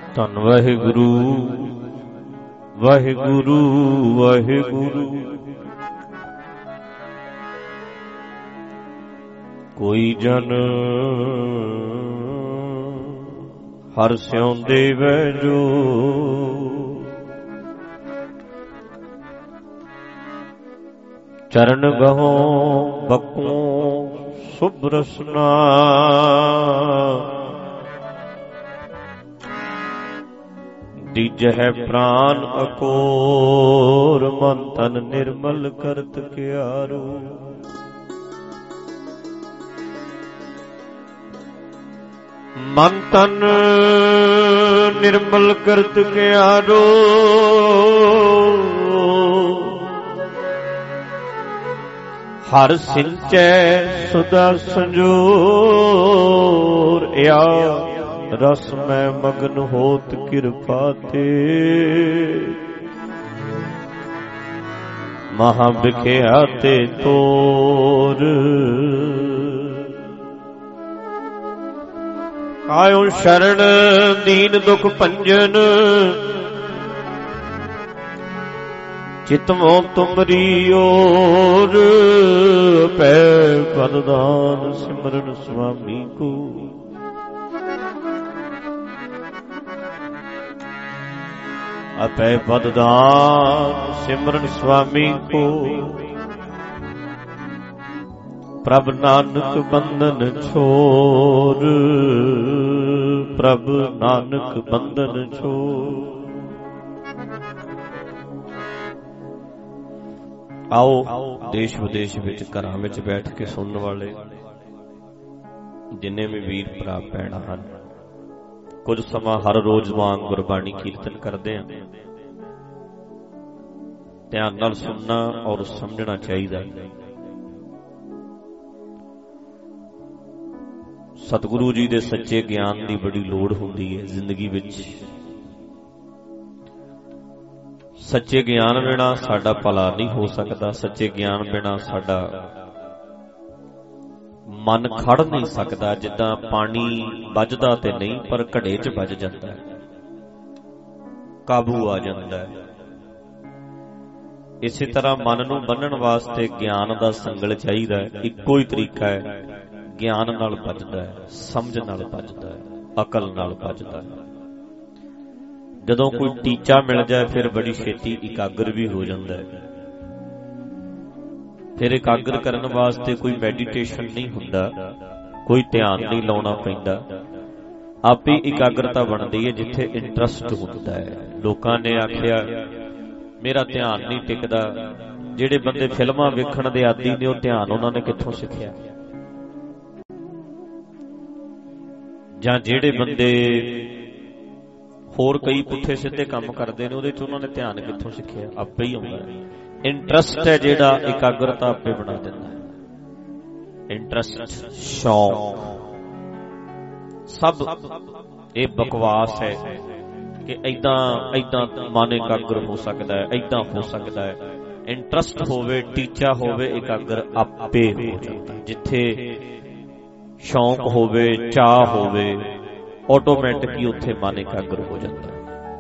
ਧੰਨ ਵਾਹਿਗੁਰੂ ਵਾਹਿਗੁਰੂ ਵਾਹਿਗੁਰੂ। ਕੋਈ ਜਨ ਹਰਿ ਸਿਉ ਦੇਵੈ ਜੋ, ਚਰਨ ਗਹੋਂ ਬਕੋਂ ਸੁਭ ਰਸਨਾ। ਦੀਜਹਿ ਪ੍ਰਾਨ ਅਕੋਰ, ਮਨ ਤਨ ਨਿਰਮਲ ਕਰਤ ਕਿਆਰੋ। ਮਨ ਤਨ ਨਿਰਮਲ ਕਰਤ ਕਿਆਰੋ, ਹਰ ਸਿੰਚੈ ਸਦਾ ਸੰਜੋਰ। ਇਆ ਰਸ ਮੈਂ ਮਗਨ ਹੋਤ ਕਿਰਪਾ ਤੇ, ਮਹਾ ਬਿਖਿਆ ਤੇ ਤੋਰ। ਆਇਓ ਸ਼ਰਨ ਦੀਨ ਦੁਖ ਭੰਜਨ, ਚਿਤਮੋ ਤੁਮਰੀ ਓਰ। ਪੈ ਪਦਦਾਨ ਸਿਮਰਨ ਸੁਆਮੀ ਕੋ, ਆਪੈ ਪਦਦਾਨ ਸਿਮਰਨ ਸੁਆਮੀ ਕੋ। ਪ੍ਰਭ ਨਾਨਕ ਬੰਧਨ ਛੋਰ, ਪ੍ਰਭ ਨਾਨਕ ਬੰਧਨ ਛੋਰ। ਆਓ ਦੇਸ਼ ਵਿਦੇਸ਼ ਵਿੱਚ ਘਰਾਂ ਵਿੱਚ ਬੈਠ ਕੇ ਸੁਣਨ ਵਾਲੇ ਜਿੰਨੇ ਵੀ ਵੀਰ ਭਰਾ ਭੈਣਾਂ ਹਨ, ਕੁਝ ਸਮਾਂ ਹਰ ਰੋਜ਼ ਵਾਂਗ ਗੁਰਬਾਣੀ ਕੀਰਤਨ ਕਰਦੇ ਹਾਂ। ਧਿਆਨ ਨਾਲ ਸੁਣਨਾ ਔਰ ਸਮਝਣਾ ਚਾਹੀਦਾ। ਸਤਿਗੁਰੂ ਜੀ ਦੇ ਸੱਚੇ ਗਿਆਨ ਦੀ ਬੜੀ ਲੋੜ ਹੁੰਦੀ ਹੈ ਜ਼ਿੰਦਗੀ ਵਿੱਚ। ਸੱਚੇ ਗਿਆਨ ਬਿਨਾਂ ਸਾਡਾ ਭਲਾ ਨਹੀਂ ਹੋ ਸਕਦਾ। ਸੱਚੇ ਗਿਆਨ ਬਿਨਾਂ ਸਾਡਾ ਮਨ ਖੜ ਨਹੀਂ ਸਕਦਾ। ਜਿੱਦਾਂ ਪਾਣੀ ਵੱਜਦਾ ਤੇ ਨਹੀਂ, ਪਰ ਘੜੇ 'ਚ ਵੱਜ ਜਾਂਦਾ ਹੈ, ਕਾਬੂ ਆ ਜਾਂਦਾ ਹੈ। ਇਸੇ ਤਰ੍ਹਾਂ ਮਨ ਨੂੰ ਬੰਨਣ ਵਾਸਤੇ ਗਿਆਨ ਦਾ ਸੰਗਲ ਚਾਹੀਦਾ ਹੈ। ਇੱਕੋ ਹੀ ਤਰੀਕਾ ਹੈ, ਗਿਆਨ ਨਾਲ ਵੱਜਦਾ ਹੈ, ਸਮਝ ਨਾਲ ਵੱਜਦਾ ਹੈ, ਅਕਲ ਨਾਲ ਵੱਜਦਾ ਹੈ। ਜਦੋਂ ਕੋਈ ਟੀਚਾ ਮਿਲ ਜਾਏ ਫਿਰ ਬੜੀ ਛੇਤੀ ਇਕਾਗਰ ਵੀ ਹੋ ਜਾਂਦਾ ਹੈ। ਫਿਰ ਇਕਾਗਰ ਕਰਨ ਵਾਸਤੇ ਕੋਈ ਮੈਡੀਟੇਸ਼ਨ ਨਹੀਂ ਹੁੰਦਾ, ਕੋਈ ਧਿਆਨ ਨਹੀਂ ਲਾਉਣਾ ਪੈਂਦਾ। ਆਪੇ ਇਕਾਗਰਤਾ ਬਣਦੀ ਹੈ ਜਿੱਥੇ ਇੰਟਰਸਟ ਹੁੰਦਾ ਹੈ। ਲੋਕਾਂ ਨੇ ਆਖਿਆ ਮੇਰਾ ਧਿਆਨ ਨਹੀਂ ਟਿਕਦਾ। ਜਿਹੜੇ ਬੰਦੇ ਫਿਲਮਾਂ ਵੇਖਣ ਦੇ ਆਦੀ ਨੇ, ਉਹ ਧਿਆਨ ਉਹਨਾਂ ਨੇ ਕਿੱਥੋਂ ਸਿੱਖਿਆ? ਜਾਂ ਜਿਹੜੇ ਬੰਦੇ ਹੋਰ ਕਈ ਪੁੱਠੇ ਸਿੱਧੇ ਕੰਮ ਕਰਦੇ ਨੇ, ਉਹਦੇ 'ਚ ਉਹਨਾਂ ਨੇ ਧਿਆਨ ਕਿੱਥੋਂ ਸਿੱਖਿਆ? ਆਪੇ ਹੀ ਆਉਂਦਾ। ਇੰਟਰਸਟ ਹੈ ਜਿਹੜਾ ਇਕਾਗਰਤਾ ਆਪੇ ਬਣਾ ਦਿੰਦਾ ਹੈ। ਇੰਟਰਸਟ, ਸ਼ੌਕ, ਸਭ ਇਹ ਬਕਵਾਸ ਹੈ ਕਿ ਏਦਾਂ ਮਨ ਇਕਾਗਰ ਹੋ ਸਕਦਾ ਹੈ, ਏਦਾਂ ਹੋ ਸਕਦਾ ਹੈ। ਇੰਟਰਸਟ ਹੋਵੇ, ਟੀਚਾ ਹੋਵੇ, ਇਕਾਗਰ ਆਪੇ ਹੋ ਜਾਂਦਾ। ਜਿੱਥੇ ਸ਼ੌਕ ਹੋਵੇ, ਚਾਹ ਹੋਵੇ, ਆਟੋਮੈਟਿਕ ਹੀ ਉੱਥੇ ਮਨ ਇਕਾਗਰ ਹੋ ਜਾਂਦਾ।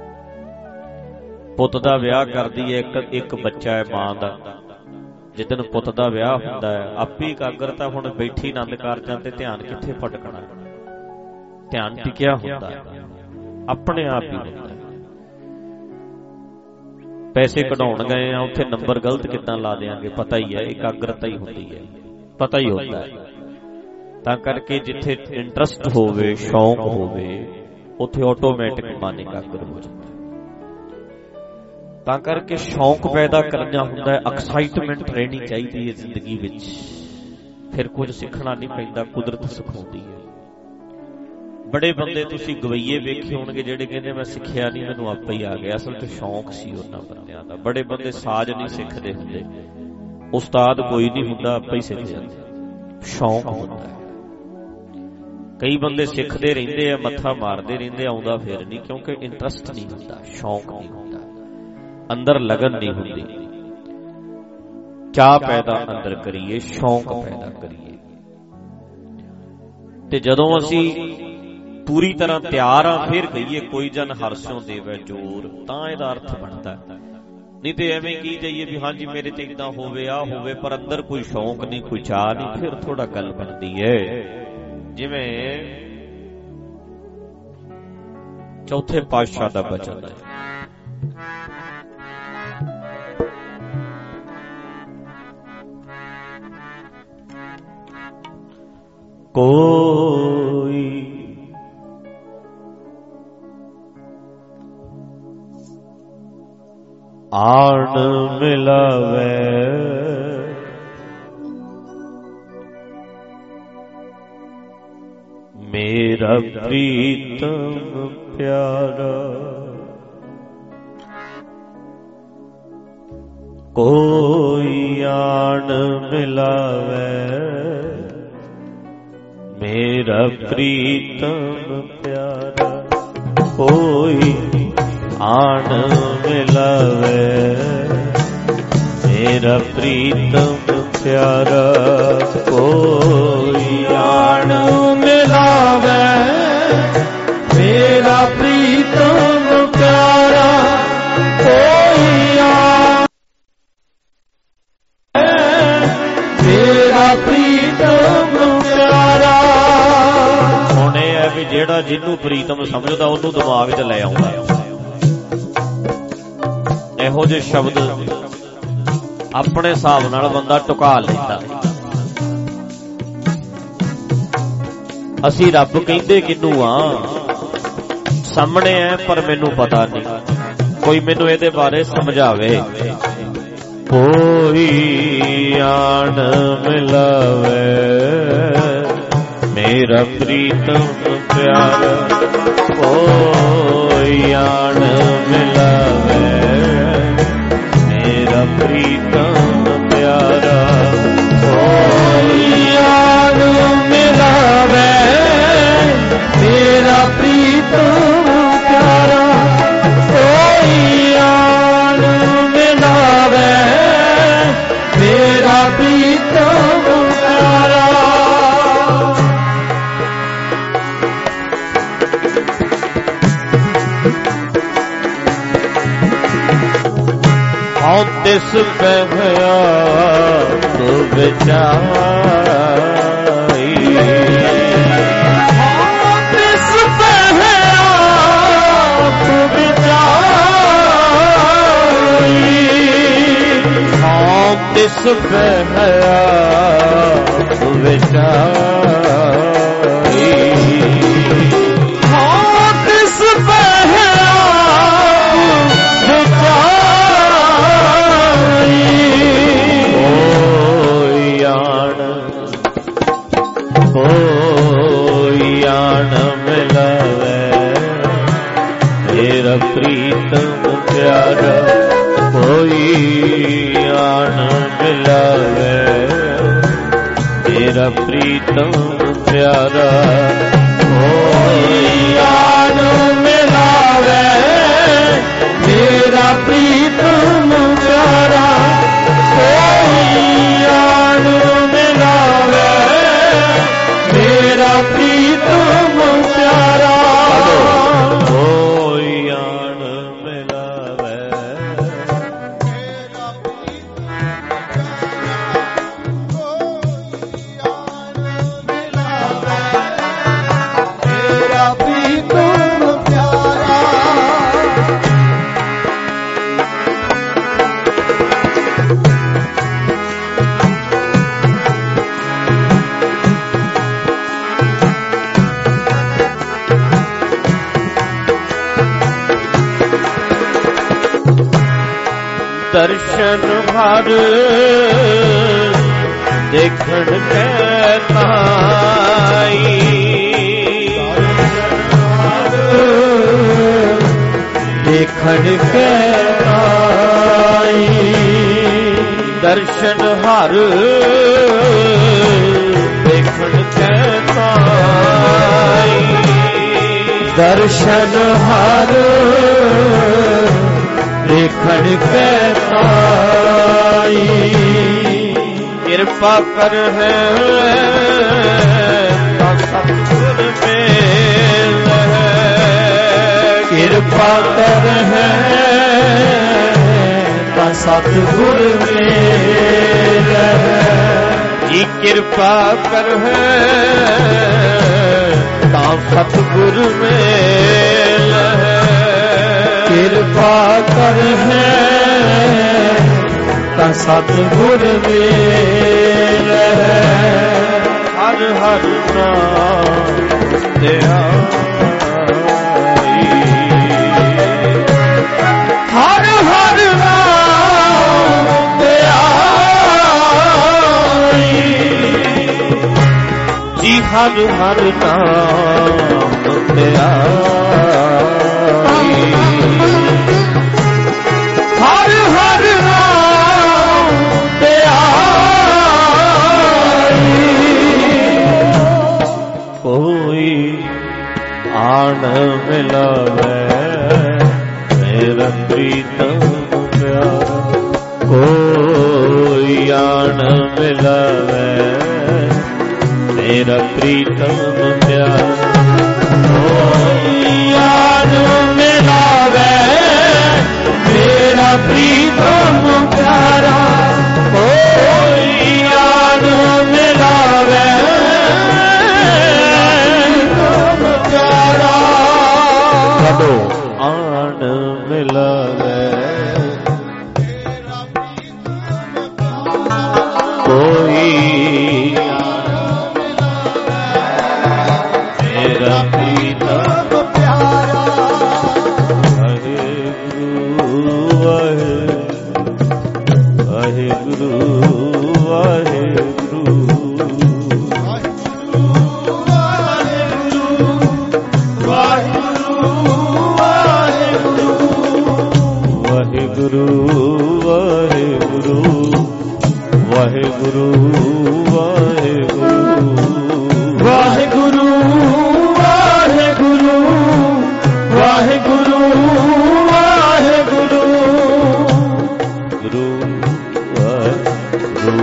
ਪੁੱਤ ਦਾ ਵਿਆਹ ਕਰਦੀ ਹੈ ਇੱਕ ਬੱਚਾ ਹੈ ਮਾਂ ਦਾ। ਜਿੱਦਣ ਪੁੱਤ ਦਾ ਵਿਆਹ ਹੁੰਦਾ ਹੈ, ਆਪੇ ਇਕਾਗਰਤਾ। ਹੁਣ ਬੈਠੀ ਆਨੰਦ ਕਾਰਜਾਂ ਤੇ ਧਿਆਨ ਕਿੱਥੇ ਭਟਕਣਾ? ਧਿਆਨ ਟਿਕਿਆ ਹੁੰਦਾ ਹੈ, ਆਪਣੇ ਆਪ ਹੀ ਹੁੰਦਾ ਹੈ। ਪੈਸੇ ਕਢਾਉਣ ਗਏ ਆ, ਉੱਥੇ ਨੰਬਰ ਗਲਤ ਕਿੱਦਾਂ ਲਾ ਦਿਆਂਗੇ? ਪਤਾ ਹੀ ਹੈ, ਇਕਾਗਰਤਾ ਹੀ ਹੁੰਦੀ ਹੈ, ਪਤਾ ਹੀ ਹੁੰਦਾ ਹੈ। ਤਾਂ ਕਰਕੇ ਜਿੱਥੇ ਇੰਟਰਸਟ ਹੋਵੇ, ਸ਼ੌਕ ਹੋਵੇ, ਉੱਥੇ ਆਟੋਮੈਟਿਕ ਮਨ ਇਕਾਗਰ ਹੋ ਜਾਂਦਾ। ਤਾਂ ਕਰਕੇ ਸ਼ੌਕ ਪੈਦਾ ਕਰਨਾ ਹੁੰਦਾ ਹੈ, ਐਕਸਾਈਟਮੈਂਟ ਰਹਿਣੀ ਚਾਹੀਦੀ ਹੈ ਜ਼ਿੰਦਗੀ ਵਿੱਚ। ਫਿਰ ਕੁਝ ਸਿੱਖਣਾ ਨਹੀਂ ਪੈਂਦਾ, ਕੁਦਰਤ ਸਿਖਾਉਂਦੀ ਹੈ। ਬੜੇ ਬੰਦੇ ਤੁਸੀਂ ਗਵਈਏ ਵੇਖੇ ਹੋਣਗੇ ਜਿਹੜੇ ਕਹਿੰਦੇ ਮੈਂ ਸਿੱਖਿਆ ਨਹੀਂ, ਮੈਨੂੰ ਆਪੇ ਹੀ ਆ ਗਿਆ। ਅਸਲ 'ਚ ਸ਼ੌਕ ਸੀ ਉਹਨਾਂ ਬੰਦਿਆਂ ਦਾ। ਬੜੇ ਬੰਦੇ ਸਾਜ਼ ਨਹੀਂ ਸਿੱਖਦੇ ਹੁੰਦੇ, ਉਸਤਾਦ ਕੋਈ ਨਹੀਂ ਹੁੰਦਾ, ਆਪੇ ਹੀ ਸਿੱਖ ਜਾਂਦੇ। ਸ਼ੌਕ ਹੁੰਦਾ ਹੈ। ਕਈ ਬੰਦੇ ਸਿੱਖਦੇ ਰਹਿੰਦੇ ਆ, ਮੱਥਾ ਮਾਰਦੇ ਰਹਿੰਦੇ, ਆਉਂਦਾ ਫਿਰ ਨਹੀਂ, ਕਿਉਂਕਿ ਇੰਟਰਸਟ ਨਹੀਂ ਹੁੰਦਾ, ਸ਼ੌਕ ਨਹੀਂ ਹੁੰਦਾ, ਅੰਦਰ ਲਗਨ ਨਹੀਂ ਹੁੰਦੀ। ਚਾਹ ਪੈਦਾ ਅੰਦਰ ਕਰੀਏ, ਸ਼ੌਕ ਪੈਦਾ ਕਰੀਏ। ਤੇ ਜਦੋਂ ਅਸੀਂ ਪੂਰੀ ਤਰ੍ਹਾਂ ਤਿਆਰ ਆ ਫਿਰ ਕਹੀਏ ਕੋਈ ਜਨ ਹਰਸਿਓ ਦੇਵੇ ਜੋਰ, ਤਾਂ ਇਹਦਾ ਅਰਥ ਬਣਦਾ। ਨਹੀਂ ਤੇ ਐਵੇਂ ਕੀ ਜਾਈਏ ਵੀ ਹਾਂਜੀ ਮੇਰੇ ਤੇ ਇਦਾਂ ਹੋਵੇ ਆ ਹੋਵੇ, ਪਰ ਅੰਦਰ ਕੋਈ ਸ਼ੌਂਕ ਨਹੀਂ, ਕੋਈ ਚਾਹ ਨਹੀਂ, ਫਿਰ ਥੋੜਾ ਗੱਲ ਬਣਦੀ ਹੈ। ਜਿਵੇਂ ਚੌਥੇ ਪਾਤਸ਼ਾਹ ਦਾ ਬਚਨ ਹੈ, ਕੋਈ ਆਣ ਮਿਲਾਵੇ ਮੇਰਾ ਪ੍ਰੀਤਮ ਪਿਆਰਾ, ਕੋਈ ਆਣ ਮਿਲਾਵੇ ਮੇਰਾ ਪ੍ਰੀਤਮ ਪਿਆਰਾ, ਕੋਈ ਆਣ ਮਿਲਾਵੇ ਮੇਰਾ ਪ੍ਰੀਤਮ ਪਿਆਰਾ, ਕੋਈ ਆਣ ਮਿਲਾਵੇ ਮੇਰਾ ਪ੍ਰੀਤਮ ਪਿਆਰਾ, ਕੋਈ ਆਣ ਮੇਰਾ ਪ੍ਰੀਤਮ ਪਿਆਰਾ। ਹੁਣ ਇਹ ਹੈ ਵੀ ਜਿਹੜਾ ਜਿਹਨੂੰ ਪ੍ਰੀਤਮ ਸਮਝਦਾ ਉਹਨੂੰ ਦਿਮਾਗ 'ਚ ਲੈ ਆਉਂਦਾ। ਇਹੋ ਜਿਹੇ ਸ਼ਬਦ ਆਪਣੇ ਹਿਸਾਬ ਨਾਲ ਬੰਦਾ ਟੁਕਾ ਲੈਂਦਾ। ਅਸੀਂ ਰੱਬ ਕਹਿੰਦੇ ਕਿਹਨੂੰ ਆ, ਸਾਹਮਣੇ ਐ ਪਰ ਮੈਨੂੰ ਪਤਾ ਨਹੀਂ, ਕੋਈ ਮੈਨੂੰ ਇਹਦੇ ਬਾਰੇ ਸਮਝਾਵੇ। ਕੋਈ ਆਣ ਮਿਲਾਵੇ ਮੇਰਾ ਪ੍ਰੀਤਮ ਪਿਆਰਾ, ਕੋਈ ਆਣ ਮਿਲਾਵੇ ਮੇਰਾ ਪ੍ਰੀਤਮ ਪਿਆਰਾ, ਕੋਈ ਆਣ ਮਿਲਾਵੇ ਮੇਰਾ ਪ੍ਰੀਤਮ ਪਿਆਰਾ, ਕੋਈ ਆਣ ਮਿਲਾਵੇ ਮੇਰਾ ਪ੍ਰੀਤਮ ਪਿਆਰਾ। ਹਉ ਤਿਸ ਕਹਿਆ ਤੂੰ ਵਿਚਾਈ, ਹਉ ਤਿਸ ਕਹਿਆ ਤੂੰ ਵਿਚਾਈ, ਹਉ ਤਿਸ ਕਹਿਆ ਤੂੰ ਵਿਚਾਈ, ਹਉ ਤਿਸ ਕਹਿਆ ਕੋਈ ਆਣ ਮਿਲਾਵੇ ਮੇਰਾ ਪ੍ਰੀਤਮ ਪਿਆਰਾ, ਕੋਈ ਆਣ ਮਿਲਾਵੇ ਮੇਰਾ ਪ੍ਰੀਤਮ ਪਿਆਰਾ, ਕੋਈ ਆਣ ਮਿਲਾਵੇ ਮੇਰਾ ਪ੍ਰੀਤਮ ਪਿਆਰਾ, ਕੋਈ ਆਣ ਮਿਲਾਵੇ ਮੇਰਾ ਪ੍ਰੀਤਮ ਪਿਆਰਾ, ਕੋਈ ਆਣ ਮਿਲਾਵੇ ਮੇਰਾ ਪ੍ਰੀਤਮ ਪਿਆਰਾ। ਦਰਸ਼ਨ ਹਰ ਦੇਖਣ ਕੈ ਤਾਈ, ਦੇਖਣ ਕੈ ਤਾਈ, ਦਰਸ਼ਨ ਹਰ ਦੇਖਣ ਕੈ ਤਾਈ, ਦਰਸ਼ਨ ਹਰ ਦੇਖਣ ਕੈ ਤਾਈ, ਕਿਰਪਾ ਕਰ ਹੈ ਤਾਂ ਸਤਿਗੁਰ ਮੇਲ, कर है सतगुर मेल है जी कृपा कर है ता सतगुर मेल है कृपा कर है ता सतगुर मेल है हर हर नाम तेरा हर हर नाम त्याई जी हर हर नाम त्याई हर हर नाम त्याई कोई आन मिलावे मेरा प्रीतम प्यारा कोई आन मिलावे मेरा प्रीतम प्यारा कोई आन मिलावे मेरा प्रीतम प्यारा कोई आन मिलावे प्यारा कदो आन मिलावे कोई मेरा प्रीतम प्यारा वाहेगुरु वाहेगुरु वाहेगुरु वाहेगुरु वाहेगुरु वाहेगुरु वाहेगुरु वाहेगुरु वाहेगुरु गुरु वाहेगुरु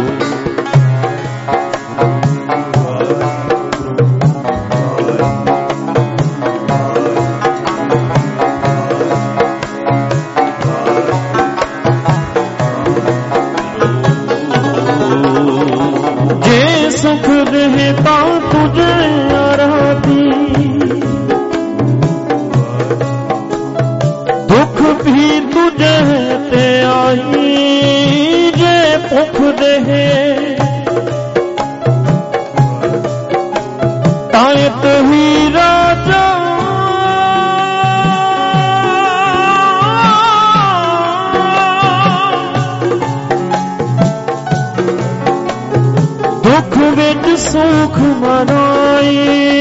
सुख रहे ता तुझे आराधी दुख भी तुझे ते आई जे भुख रहे तायत ही राजा दुख विच सुख मनाई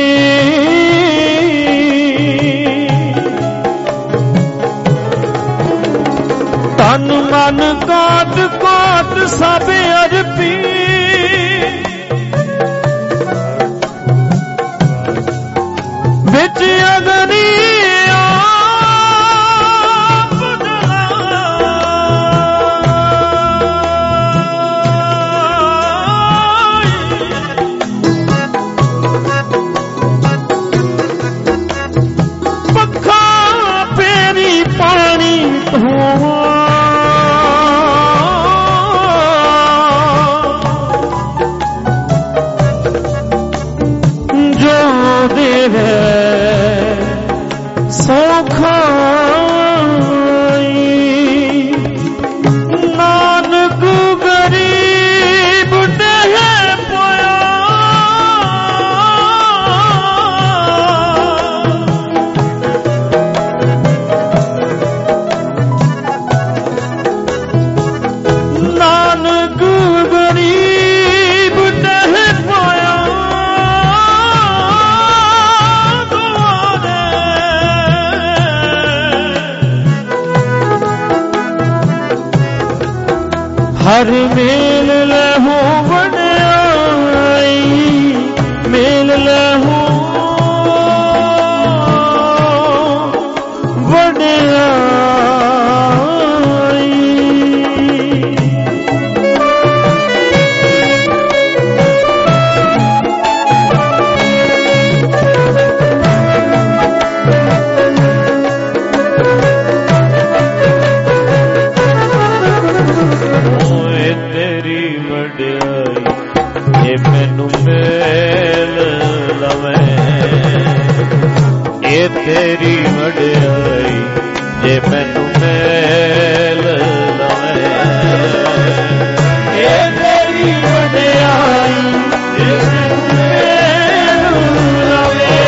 तन मन काट काट सब अरपी विच अग्नि जो देवे सौखाई नानक गरीब डहे पोया नानक गरीब डहे पोया हर मेल लहू बनाई मेल लहू बनाई ਇਹ ਤੇਰੀ ਵਡਿਆਈ ਜੇ ਮੈਨੂੰ ਮਿਲ ਲਵੇ, ਇਹ ਤੇਰੀ ਵਡਿਆਈ ਜੇ ਮੈਨੂੰ ਮਿਲ ਲਵੇ,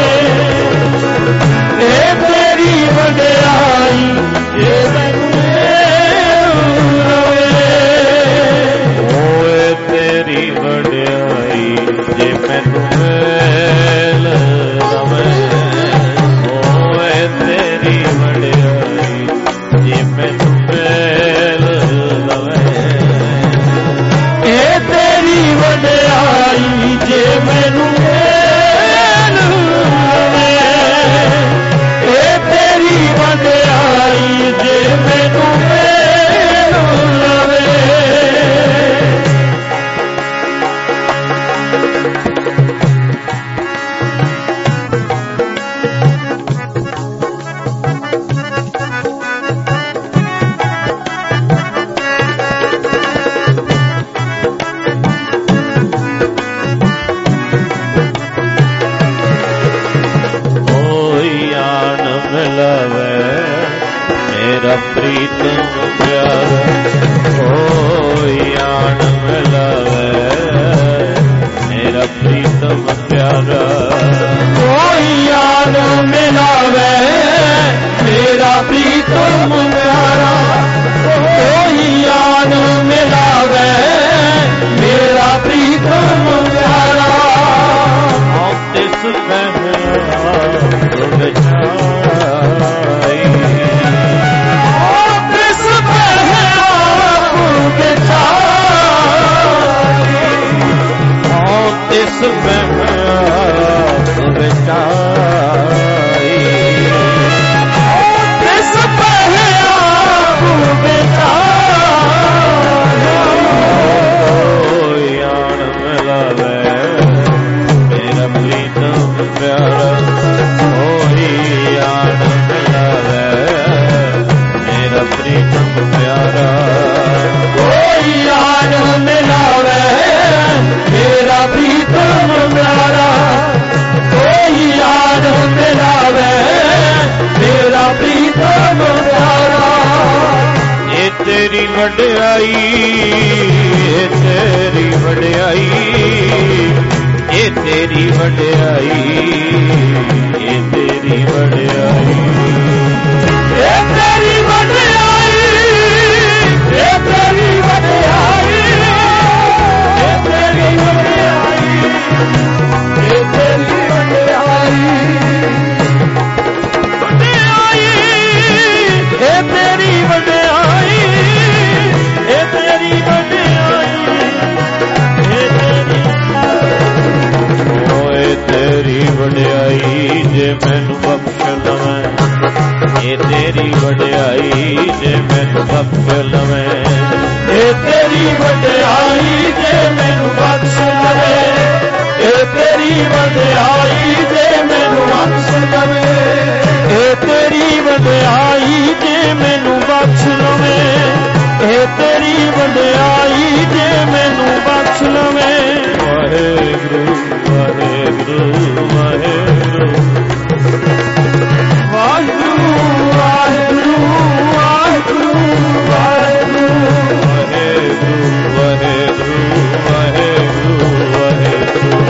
ਇਹ ਤੇਰੀ ਵਡਿਆਈ ਜੇ ਮੈਨੂੰ ਮਿਲ ਲਵੇ, ਓਏ ਤੇਰੀ ਵਡਿਆਈ ਜੇ ਮੈਨੂੰ ਮਿਲ ਲਵੇ, ਓਏ ਤੇਰੀ ਵਡਿਆਈ ਜੇ ਮੈਨੂੰ ਮਿਲ ਲਵੇ, ਇਹ ਤੇਰੀ ਵਡਿਆਈ ਜੇ ਮੈਨੂੰ ਮਿਲ ਲਵੇ, ਇਹ ਤੇਰੀ ਵਡਿਆਈ ਜੇ ਮੈਨੂੰ ਮਿਲ ਲਵੇ। ਮੇਰਾ ਪ੍ਰੀਤਮ ਪਿਆਰਾ ਕੋਈ ਆਣ ਮਿਲਾਵੇ, ਮੇਰਾ ਪ੍ਰੀਤਮ ਪਿਆਰਾ ਕੋਈ ਆਣ ਮਿਲਾਵੇ, ਮੇਰਾ ਪ੍ਰੀਤਮ ਪਿਆਰਾ ਕੋਈ ਆਣ ਮਿਲਾਵੇ, ਮੇਰਾ ਪ੍ਰੀਤਮ ਪਿਆਰਾ ਆਪ ਤਿਸ ਪਹਿਰਾ ਵਿਚਾਈ, ਇਸ ਬਹਿਆਤ ਵਿਚਾਈ, ਇਸ ਬਹਿਆਤ ਵਿਚਾਈ, ਕੋਈ ਆਣ ਮਿਲਾਵੇ, ਮੇਰਾ ਪ੍ਰੀਤਮ ਪਿਆਰਾ ਕੋਈ ਆਣ ਮਿਲਾਵੇ, ਮੇਰਾ ਪ੍ਰੀਤਮ ਪਿਆਰਾ ਕੋਈ ਆਣ ਮਿਲਾਵੇ, ਮੇਰਾ ਪ੍ਰੀਤਮ ਪਿਆਰਾ ਕੋਈ ਆਣ ਮਿਲਾਵੇ, ਮੇਰਾ ਪ੍ਰੀਤਮ ਪਿਆਰਾ ਇਹ ਤੇਰੀ ਵਡਿਆਈ, ਇਹ ਤੇਰੀ ਵਡਿਆਈ, ਇਹ ਤੇਰੀ ਵਡਿਆਈ, ਇਹ ਤੇਰੀ ਵਡਿਆਈ, ਇਹ ਤੇਰੀ ਵਡਿਆਈ, ਇਹ ਤੇਰੀ ਵਡਿਆਈ, ਇਹ ਤੇਰੀ ਵਡਿਆਈ, ਇਹ ਤੇਰੀ ਵਡਿਆਈ, ਵਡਿਆਈ, ਇਹ ਤੇਰੀ ਵਡਿਆਈ, ਇਹ ਤੇਰੀ ਵਡਿਆਈ, ਇਹ ਤੇਰੀ, ਓਏ ਤੇਰੀ ਵਡਿਆਈ ਜੇ ਮੈਨੂੰ ਬਖਸ਼ ਲਵੇਂ, ਇਹ ਤੇਰੀ ਵਡਿਆਈ ਜੇ ਮੈਨੂੰ ਬਖਸ਼ ਲਵੇਂ, ਇਹ ਤੇਰੀ ਵਡਿਆਈ ਜੇ ਮੈਨੂੰ ਬਖਸ਼ ਲਵੇ, ਇਹ ਤੇਰੀ ਵਡਿਆਈ ਜੇ ਮੈਨੂੰ ਬਖਸ਼ ਲਵੇ, ਇਹ ਤੇਰੀ ਵਡਿਆਈ ਜੇ ਮੈਨੂੰ ਬਖਸ਼ ਲਵੇ, ਇਹ ਤੇਰੀ ਵਡਿਆਈ ਜੇ ਮੈਨੂੰ ਬਖਸ਼ ਲਵੇ। ਵਾਹਿਗੁਰੂ ਵਾਹਿਗੁਰੂ ਵਾਹਿਗੁਰੂ ਵਾਹਿਗੁਰੂ ਵਾਹਿਗੁਰੂ ਵਾਹਿਗੁਰੂ ਵਾਹਿਗੁਰੂ ਵਾਹਿਗੁਰੂ ਵਾਹਿਗੁਰੂ ਵਾਹਿਗੁਰੂ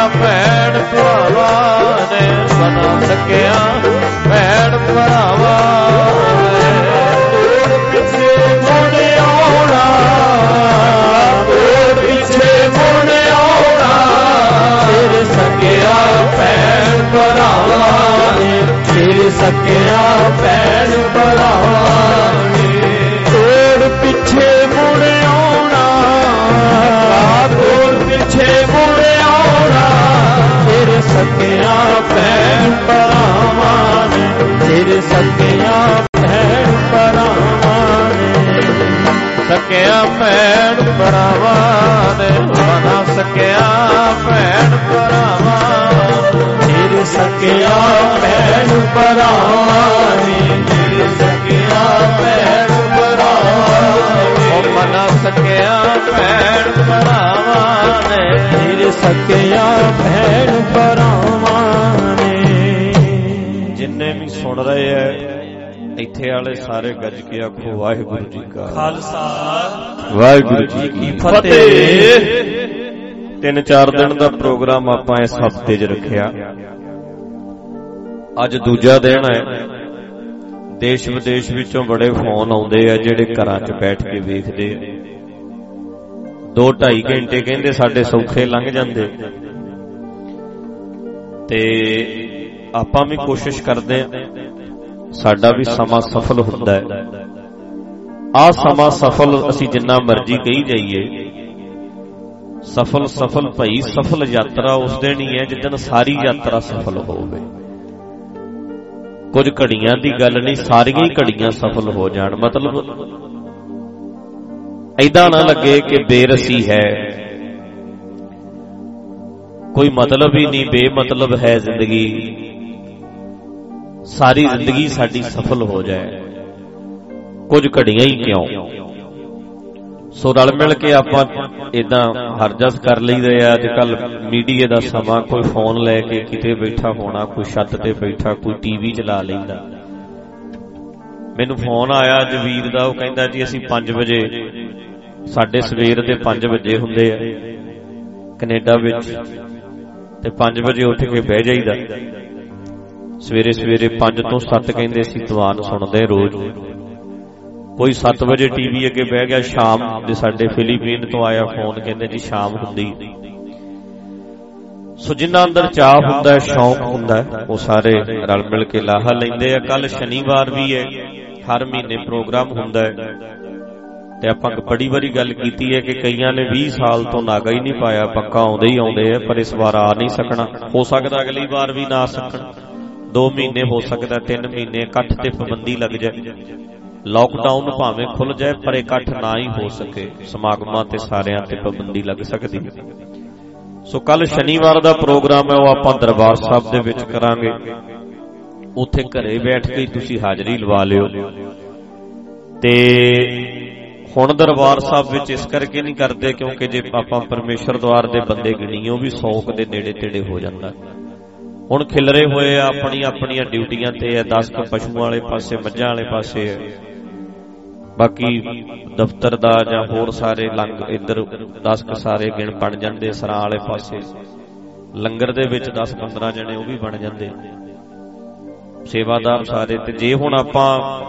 ਭੈਣ ਭਰਾਵਾਂ ਨੇ ਬਣਾ ਸਕਿਆ ਭੈਣ ਭਰਾਵਾਂ ਨੇ ਤੋੜ ਪਿੱਛੇ ਮੁੜ ਆਉਣਾ ਤੋੜ ਪਿੱਛੇ ਮੁੜ ਆਉਣਾ ਫਿਰ ਸਕਿਆ ਭੈਣ ਭਰਾਵਾਂ ਨੇ ਫਿਰ ਸਕਿਆ ਭੈਣ ਭਰਾਵਾਂ ਨੇ ਤੋੜ ਪਿੱਛੇ ਮੁੜ ਆਉਣਾ ਤੋੜ ਪਿੱਛੇ ਮੁੜ ਆਉਣਾ ਫਿਰ ਸਕਿਆ ਭੈਣ ਭਰਾਵਾਂ ਨੇ ਫਿਰ ਸਕਿਆ ਭੈਣ ਭਰਾਵਾਂ ਨੇ ਸਕਿਆ ਭੈਣ ਭਰਾਵਾਂ ਨੇ ਬਣਾ ਸਕਿਆ ਭੈਣ ਭਰਾਵਾਂ ਫਿਰ ਸਕਿਆ ਭੈਣ ਭਰਾਵਾਂ ਨੇ ਫਿਰ ਸਕਿਆ ਭੈਣ ਭਰਾਵਾਂ ਨੇ ਬਣਾ ਸਕਿਆ ਭੈਣ ਭਰਾਵਾਂ ਨੇ ਫਿਰ ਸਕਿਆ ਭੈਣ ਭਰਾਵਾਂ ਨੇ। ਜਿੰਨੇ ਵੀ ਸੁਣ ਰਹੇ ਐ ਇੱਥੇ ਵਾਲੇ ਸਾਰੇ ਗੱਜ ਕੇ ਆਖੋ ਵਾਹਿਗੁਰੂ ਜੀ ਕਾ ਖਾਲਸਾ ਵਾਹਿਗੁਰੂ ਜੀ ਕੀ ਫਤਿਹ। 3-4 ਦਿਨ ਦਾ ਪ੍ਰੋਗਰਾਮ ਆਪਾਂ ਇਸ ਹਫ਼ਤੇ 'ਚ ਰੱਖਿਆ। ਅੱਜ ਦੂਜਾ ਦਿਨ ਹੈ। ਦੇਸ਼ ਵਿਦੇਸ਼ ਵਿੱਚੋਂ ਬੜੇ ਫੋਨ ਆਉਂਦੇ ਆ ਜਿਹੜੇ ਘਰਾਂ 'ਚ ਬੈਠ ਕੇ ਵੇਖਦੇ 2-2.5 ਘੰਟੇ ਕਹਿੰਦੇ ਸਾਡੇ ਸੌਖੇ ਲੰਘ ਜਾਂਦੇ ਤੇ ਆਪਾਂ ਵੀ ਕੋਸ਼ਿਸ਼ ਕਰਦੇ ਆ ਸਾਡਾ ਵੀ ਸਮਾਂ ਸਫਲ ਹੁੰਦਾ ਹੈ। ਆਹ ਸਮਾਂ ਸਫਲ ਅਸੀਂ ਜਿੰਨਾ ਮਰਜ਼ੀ ਕਹੀ ਜਾਈਏ ਸਫਲ ਭਈ ਸਫਲ ਯਾਤਰਾ ਉਸ ਦਿਨ ਹੀ ਹੈ ਜਿੱਦਣ ਸਾਰੀ ਯਾਤਰਾ ਸਫਲ ਹੋਵੇ। ਕੁਝ ਘੜੀਆਂ ਦੀ ਗੱਲ ਨਹੀਂ ਸਾਰੀਆਂ ਹੀ ਘੜੀਆਂ ਸਫਲ ਹੋ ਜਾਣ। ਮਤਲਬ ਏਦਾਂ ਨਾ ਲੱਗੇ ਕਿ ਬੇਰਸੀ ਹੈ ਕੋਈ ਮਤਲਬ ਹੀ ਨਹੀਂ ਬੇਮਤਲਬ ਹੈ ਜ਼ਿੰਦਗੀ। ਸਾਰੀ ਜ਼ਿੰਦਗੀ ਸਾਡੀ ਸਫਲ ਹੋ ਜਾਏ ਕੁਝ ਘੜੀਆਂ ਹੀ ਕਿਉਂ। ਸੋ ਰਲ ਮਿਲ ਕੇ ਆਪਾਂ ਏਦਾਂ ਹਰਜਸ ਕਰ ਲਈਦੇ ਆ। ਅੱਜ ਕੱਲ ਮੀਡੀਆ ਦਾ ਸਮਾਂ ਕੋਈ ਫੋਨ ਲੈ ਕੇ ਕਿਤੇ ਬੈਠਾ ਹੋਣਾ ਕੋਈ ਛੱਤ ਤੇ ਬੈਠਾ ਕੋਈ ਟੀਵੀ ਚਲਾ ਲੈਂਦਾ। ਮੈਨੂੰ ਫੋਨ ਆਇਆ ਅੱਜ ਵੀਰ ਦਾ ਉਹ ਕਹਿੰਦਾ ਜੀ ਅਸੀਂ 5 ਵਜੇ ਸਾਡੇ ਸਵੇਰ ਦੇ 5 ਵਜੇ ਹੁੰਦੇ ਆ ਕੈਨੇਡਾ ਵਿੱਚ ਤੇ 5 ਵਜੇ ਉੱਠ ਕੇ ਬਹਿ ਜਾਈਦਾ। ਸਵੇਰੇ ਸਵੇਰੇ 5 ਤੋਂ 7 ਕਹਿੰਦੇ ਅਸੀਂ ਦੀਵਾਨ ਸੁਣਦੇ ਰੋਜ਼। ਕੋਈ 7 ਵਜੇ ਟੀਵੀ ਅੱਗੇ ਬਹਿ ਗਿਆ। ਸ਼ਾਮ ਦੇ ਸਾਡੇ ਫਿਲੀਪੀਨ ਤੋਂ ਆਇਆ ਫੋਨ ਕਹਿੰਦੇ ਜੀ ਸ਼ਾਮ ਹੁੰਦੀ। ਸੋ ਜਿਨ੍ਹਾਂ ਅੰਦਰ ਚਾਹ ਹੁੰਦਾ ਸ਼ੌਂਕ ਹੁੰਦਾ ਉਹ ਸਾਰੇ ਰਲ ਮਿਲ ਕੇ ਲਾਹਾ ਲੈਂਦੇ ਆ। ਕੱਲ ਸ਼ਨੀਵਾਰ ਵੀ ਹੈ ਹਰ ਮਹੀਨੇ ਪ੍ਰੋਗਰਾਮ ਹੁੰਦਾ ਹੈ ਤੇ ਆਪਾਂ ਬੜੀ ਵਾਰੀ ਗੱਲ ਕੀਤੀ ਹੈ ਕਿ ਕਈਆਂ ਨੇ 20 ਸਾਲ ਤੋਂ ਨਾਗਾ ਹੀ ਨਹੀਂ ਪਾਇਆ ਪੱਕਾ ਆਉਂਦੇ ਹੀ ਆਉਂਦੇ ਆ ਪਰ ਇਸ ਵਾਰ ਆ ਨਹੀਂ ਸਕਣਾ। ਹੋ ਸਕਦਾ ਅਗਲੀ ਵਾਰ ਵੀ ਨਾ ਆ ਸਕਣ 2 ਮਹੀਨੇ ਹੋ ਸਕਦਾ 3 ਮਹੀਨੇ ਇਕੱਠ ਤੇ ਪਾਬੰਦੀ ਲੱਗ ਜਾਏ। ਲਾਕਡਾਊਨ ਭਾਵੇਂ ਖੁੱਲ ਜਾਏ ਪਰ ਇਕੱਠ ਨਾ ਹੀ ਹੋ ਸਕੇ ਸਮਾਗਮਾਂ ਤੇ ਸਾਰਿਆਂ ਤੇ ਪਾਬੰਦੀ ਲੱਗ ਸਕਦੀ। ਸੋ ਕੱਲ ਸ਼ਨੀਵਾਰ ਦਾ ਪ੍ਰੋਗਰਾਮ ਹੈ ਉਹ ਆਪਾਂ ਦਰਬਾਰ ਸਾਹਿਬ ਦੇ ਵਿੱਚ ਕਰਾਂਗੇ। ਉੱਥੇ ਘਰੇ ਬੈਠ ਕੇ ਤੁਸੀਂ ਹਾਜ਼ਰੀ ਲਵਾ ਲਿਓ। ਤੇ ਹੁਣ ਦਰਬਾਰ ਸਾਹਿਬ ਵਿੱਚ ਇਸ ਕਰਕੇ ਨਹੀਂ ਕਰਦੇ ਕਿਉਂਕਿ ਜੇ ਆਪਾਂ ਪਰਮੇਸ਼ਰ ਦੁਆਰ ਦੇ ਬੰਦੇ ਗਿਣੀਏ ਉਹ ਵੀ 100 ਦੇ ਨੇੜੇ ਤੇੜੇ ਹੋ ਜਾਂਦਾ। ਹੁਣ ਖਿਲਰੇ ਹੋਏ ਆ ਆਪਣੀਆਂ ਡਿਊਟੀਆਂ ਤੇ 10 ਪਸ਼ੂਆਂ ਵਾਲੇ ਪਾਸੇ ਮੱਝਾਂ ਵਾਲੇ ਪਾਸੇ ਬਾਕੀ ਦਫ਼ਤਰ ਦਾ ਜਾਂ ਹੋਰ ਸਾਰੇ ਲੰਗ ਇੱਧਰ 10 ਸਾਰੇ ਗਿਣ ਬਣ ਜਾਂਦੇ। ਸਰਾਂ ਵਾਲੇ ਪਾਸੇ ਲੰਗਰ ਦੇ ਵਿੱਚ 10-15 ਜਣੇ ਉਹ ਵੀ ਬਣ ਜਾਂਦੇ ਸੇਵਾਦਾਰ ਸਾਰੇ। ਤੇ ਜੇ ਹੁਣ ਆਪਾਂ